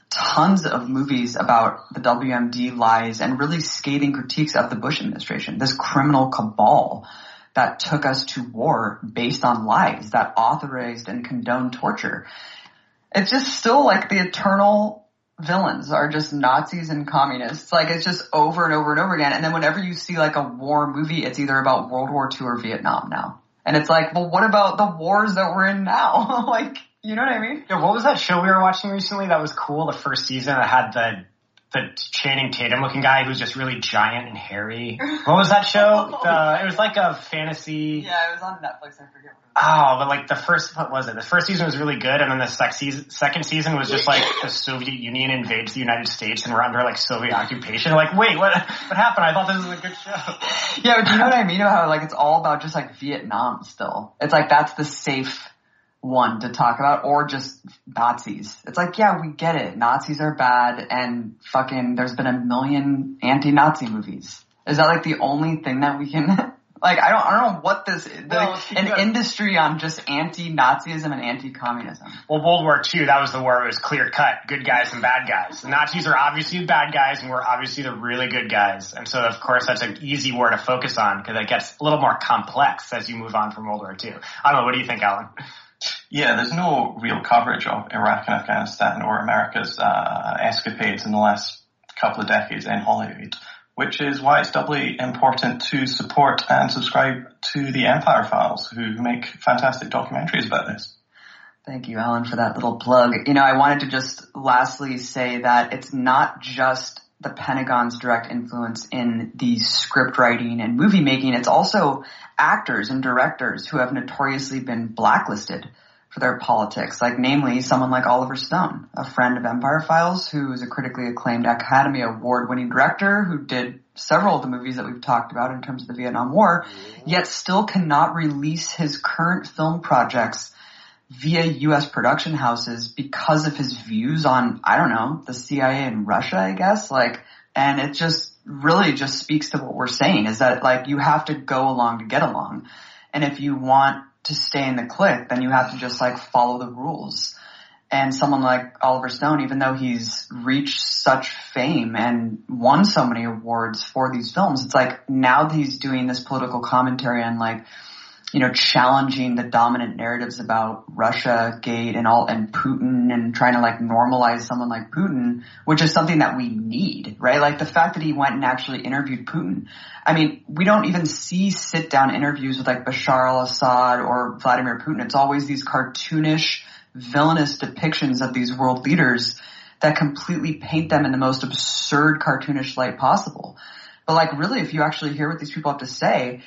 tons of movies about the W M D lies and really scathing critiques of the Bush administration, this criminal cabal that took us to war based on lies, that authorized and condoned torture. It's just still like the eternal villains are just Nazis and communists. Like, it's just over and over and over again. And then whenever you see like a war movie, it's either about World War Two or Vietnam now. And it's like, well, what about the wars that we're in now? Like, you know what I mean? Yeah, what was that show we were watching recently that was cool? The first season that had the the Channing Tatum looking guy who was just really giant and hairy. What was that show? The, it was like a fantasy. Yeah, it was on Netflix. I forget what it was. Oh, but like the first, what was it? The first season was really good, and then the sec- season, second season was just like the Soviet Union invades the United States and we're under like Soviet occupation. Like, wait, what what happened? I thought this was a good show. Yeah, but do you know what I mean about how like it's all about just like Vietnam still? It's like that's the safe one to talk about, or just Nazis. It's like, yeah, we get it. Nazis are bad, and fucking there's been a million anti-Nazi movies. Is that like the only thing that we can, like, I don't, I don't know what this, the, well, an got, industry on just anti-Nazism and anti-communism. Well, World War Two, that was the war where it was clear cut, good guys and bad guys. The Nazis are obviously the bad guys, and we're obviously the really good guys. And so, of course, that's an easy war to focus on, because it gets a little more complex as you move on from World War Two. I don't know, what do you think, Alan? Yeah, there's no real coverage of Iraq and Afghanistan or America's uh, escapades in the last couple of decades in Hollywood, which is why it's doubly important to support and subscribe to the Empire Files, who make fantastic documentaries about this. Thank you, Alan, for that little plug. You know, I wanted to just lastly say that it's not just the Pentagon's direct influence in the script writing and movie making. It's also actors and directors who have notoriously been blacklisted for their politics, like namely someone like Oliver Stone, a friend of Empire Files, who is a critically acclaimed Academy Award-winning director who did several of the movies that we've talked about in terms of the Vietnam War, yet still cannot release his current film projects via U S production houses because of his views on, I don't know, the C I A and Russia, I guess. Like, and it just really just speaks to what we're saying, is that like you have to go along to get along. And if you want to stay in the clique, then you have to just like follow the rules. And someone like Oliver Stone, even though he's reached such fame and won so many awards for these films, it's like now that he's doing this political commentary on like, you know, challenging the dominant narratives about Russia, Gate, and all, and Putin, and trying to like normalize someone like Putin, which is something that we need, right? Like the fact that he went and actually interviewed Putin. I mean, we don't even see sit down interviews with like Bashar al-Assad or Vladimir Putin. It's always these cartoonish, villainous depictions of these world leaders that completely paint them in the most absurd, cartoonish light possible. But like really, if you actually hear what these people have to say,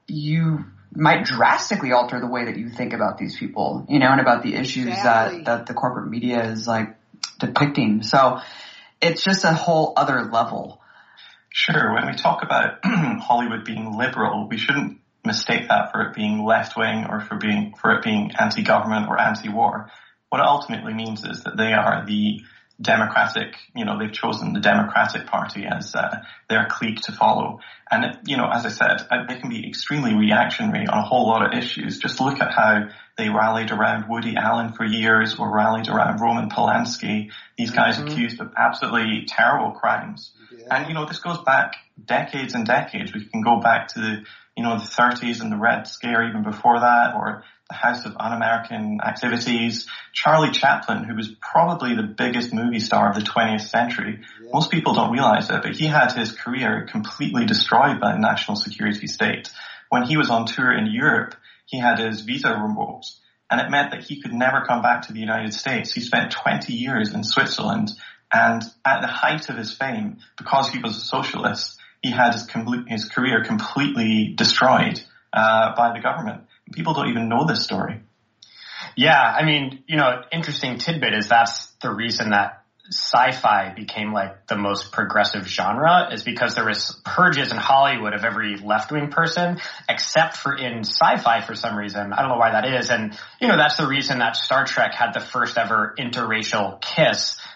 you might drastically alter the way that you think about these people, you know, and about the issues exactly. that, that the corporate media is like depicting. So it's just a whole other level. Sure. When we talk about Hollywood being liberal, we shouldn't mistake that for it being left wing or for being, for it being anti-government or anti-war. What it ultimately means is that they are the Democratic, you know, they've chosen the Democratic Party as uh, their clique to follow. And, it, you know, as I said, they can be extremely reactionary on a whole lot of issues. Just look at how they rallied around Woody Allen for years, or rallied around Roman Polanski, these guys mm-hmm. accused of absolutely terrible crimes. Yeah. And, you know, this goes back decades and decades. We can go back to the, you know, the thirties and the Red Scare even before that, or the House of Un-American Activities. Charlie Chaplin, who was probably the biggest movie star of the twentieth century. Yeah. Most people don't realize it, but he had his career completely destroyed by the national security state. When he was on tour in Europe, he had his visa revoked, and it meant that he could never come back to the United States. He spent twenty years in Switzerland, and at the height of his fame, because he was a socialist, he had his, com- his career completely destroyed uh, by the government. People don't even know this story. Yeah, I mean, you know, interesting tidbit is that's the reason that sci-fi became like the most progressive genre, is because there was purges in Hollywood of every left-wing person, except for in sci-fi for some reason. I don't know why that is. And, you know, that's the reason that Star Trek had the first ever interracial kiss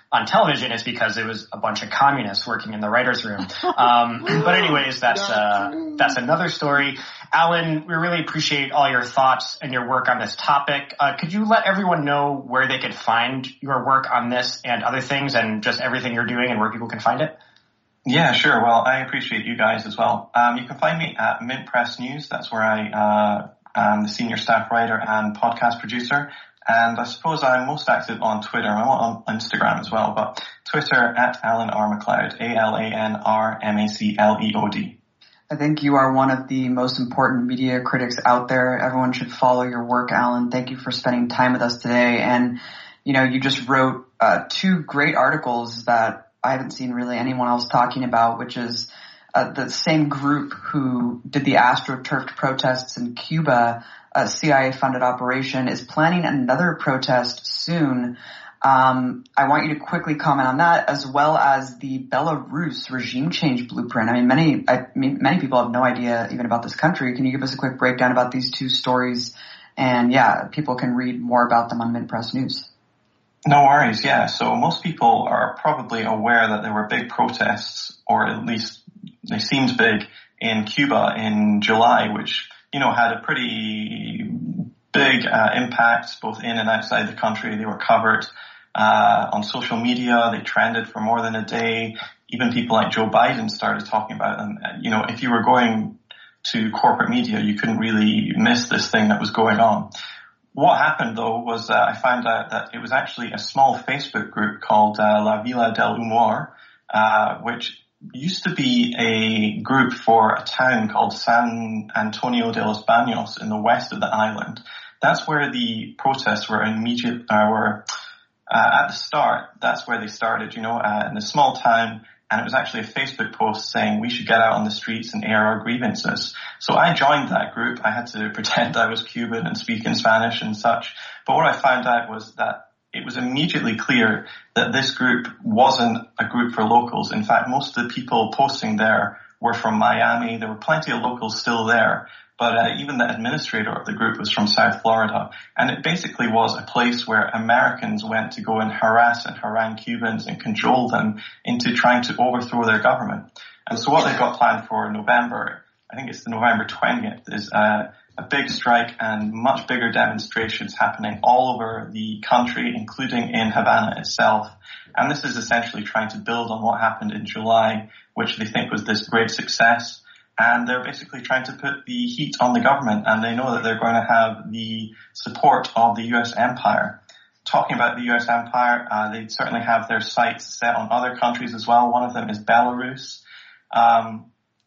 on television, it's because it was a bunch of communists working in the writer's room. Um, but anyways, that's, uh, that's another story. Alan, we really appreciate all your thoughts and your work on this topic. Uh, could you let everyone know where they could find your work on this and other things and just everything you're doing and where people can find it? Yeah, sure. Well, I appreciate you guys as well. Um, you can find me at Mint Press News. That's where I, uh, am the senior staff writer and podcast producer. And I suppose I'm most active on Twitter. I'm on Instagram as well, but Twitter at Alan R. MacLeod, A L A N R M A C L E O D. I think you are one of the most important media critics out there. Everyone should follow your work, Alan. Thank you for spending time with us today. And, you know, you just wrote uh, two great articles that I haven't seen really anyone else talking about, which is uh, the same group who did the AstroTurf protests in Cuba, a C I A-funded operation, is planning another protest soon. Um, I want you to quickly comment on that, as well as the Belarus regime change blueprint. I mean, many I mean, many people have no idea even about this country. Can you give us a quick breakdown about these two stories? And yeah, people can read more about them on Mint Press News. No worries, yeah. So most people are probably aware that there were big protests, or at least they seemed big, in Cuba in July, which, you know, had a pretty big uh, impact both in and outside the country. They were covered uh, on social media. They trended for more than a day. Even people like Joe Biden started talking about them. You know, if you were going to corporate media, you couldn't really miss this thing that was going on. What happened, though, was uh, I found out that it was actually a small Facebook group called uh, La Villa del Humor, uh, which used to be a group for a town called San Antonio de los Baños in the west of the island. That's where the protests were immediate, uh, were uh, at the start. That's where they started, you know, uh, in a small town. And it was actually a Facebook post saying we should get out on the streets and air our grievances. So I joined that group. I had to pretend I was Cuban and speak in Spanish and such. But what I found out was that it was immediately clear that this group wasn't a group for locals. In fact, most of the people posting there were from Miami. There were plenty of locals still there. But uh, even the administrator of the group was from South Florida. And it basically was a place where Americans went to go and harass and harangue Cubans and cajole them into trying to overthrow their government. And so what they've got planned for November, I think it's the November twentieth, is uh, a big strike and much bigger demonstrations happening all over the country, including in Havana itself. And this is essentially trying to build on what happened in July, which they think was this great success. And they're basically trying to put the heat on the government, and they know that they're going to have the support of the U S empire. Talking about the U S empire, uh, they certainly have their sights set on other countries as well. One of them is Belarus. Um,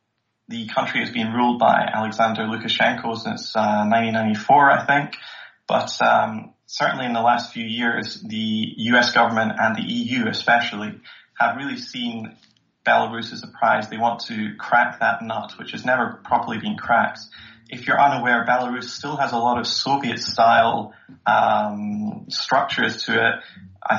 the country has been ruled by Alexander Lukashenko since uh, nineteen ninety-four, I think. But um, certainly in the last few years, the U S government and the E U especially have really seen Belarus as a prize. They want to crack that nut, which has never properly been cracked. If you're unaware, Belarus still has a lot of Soviet-style um, structures to it. I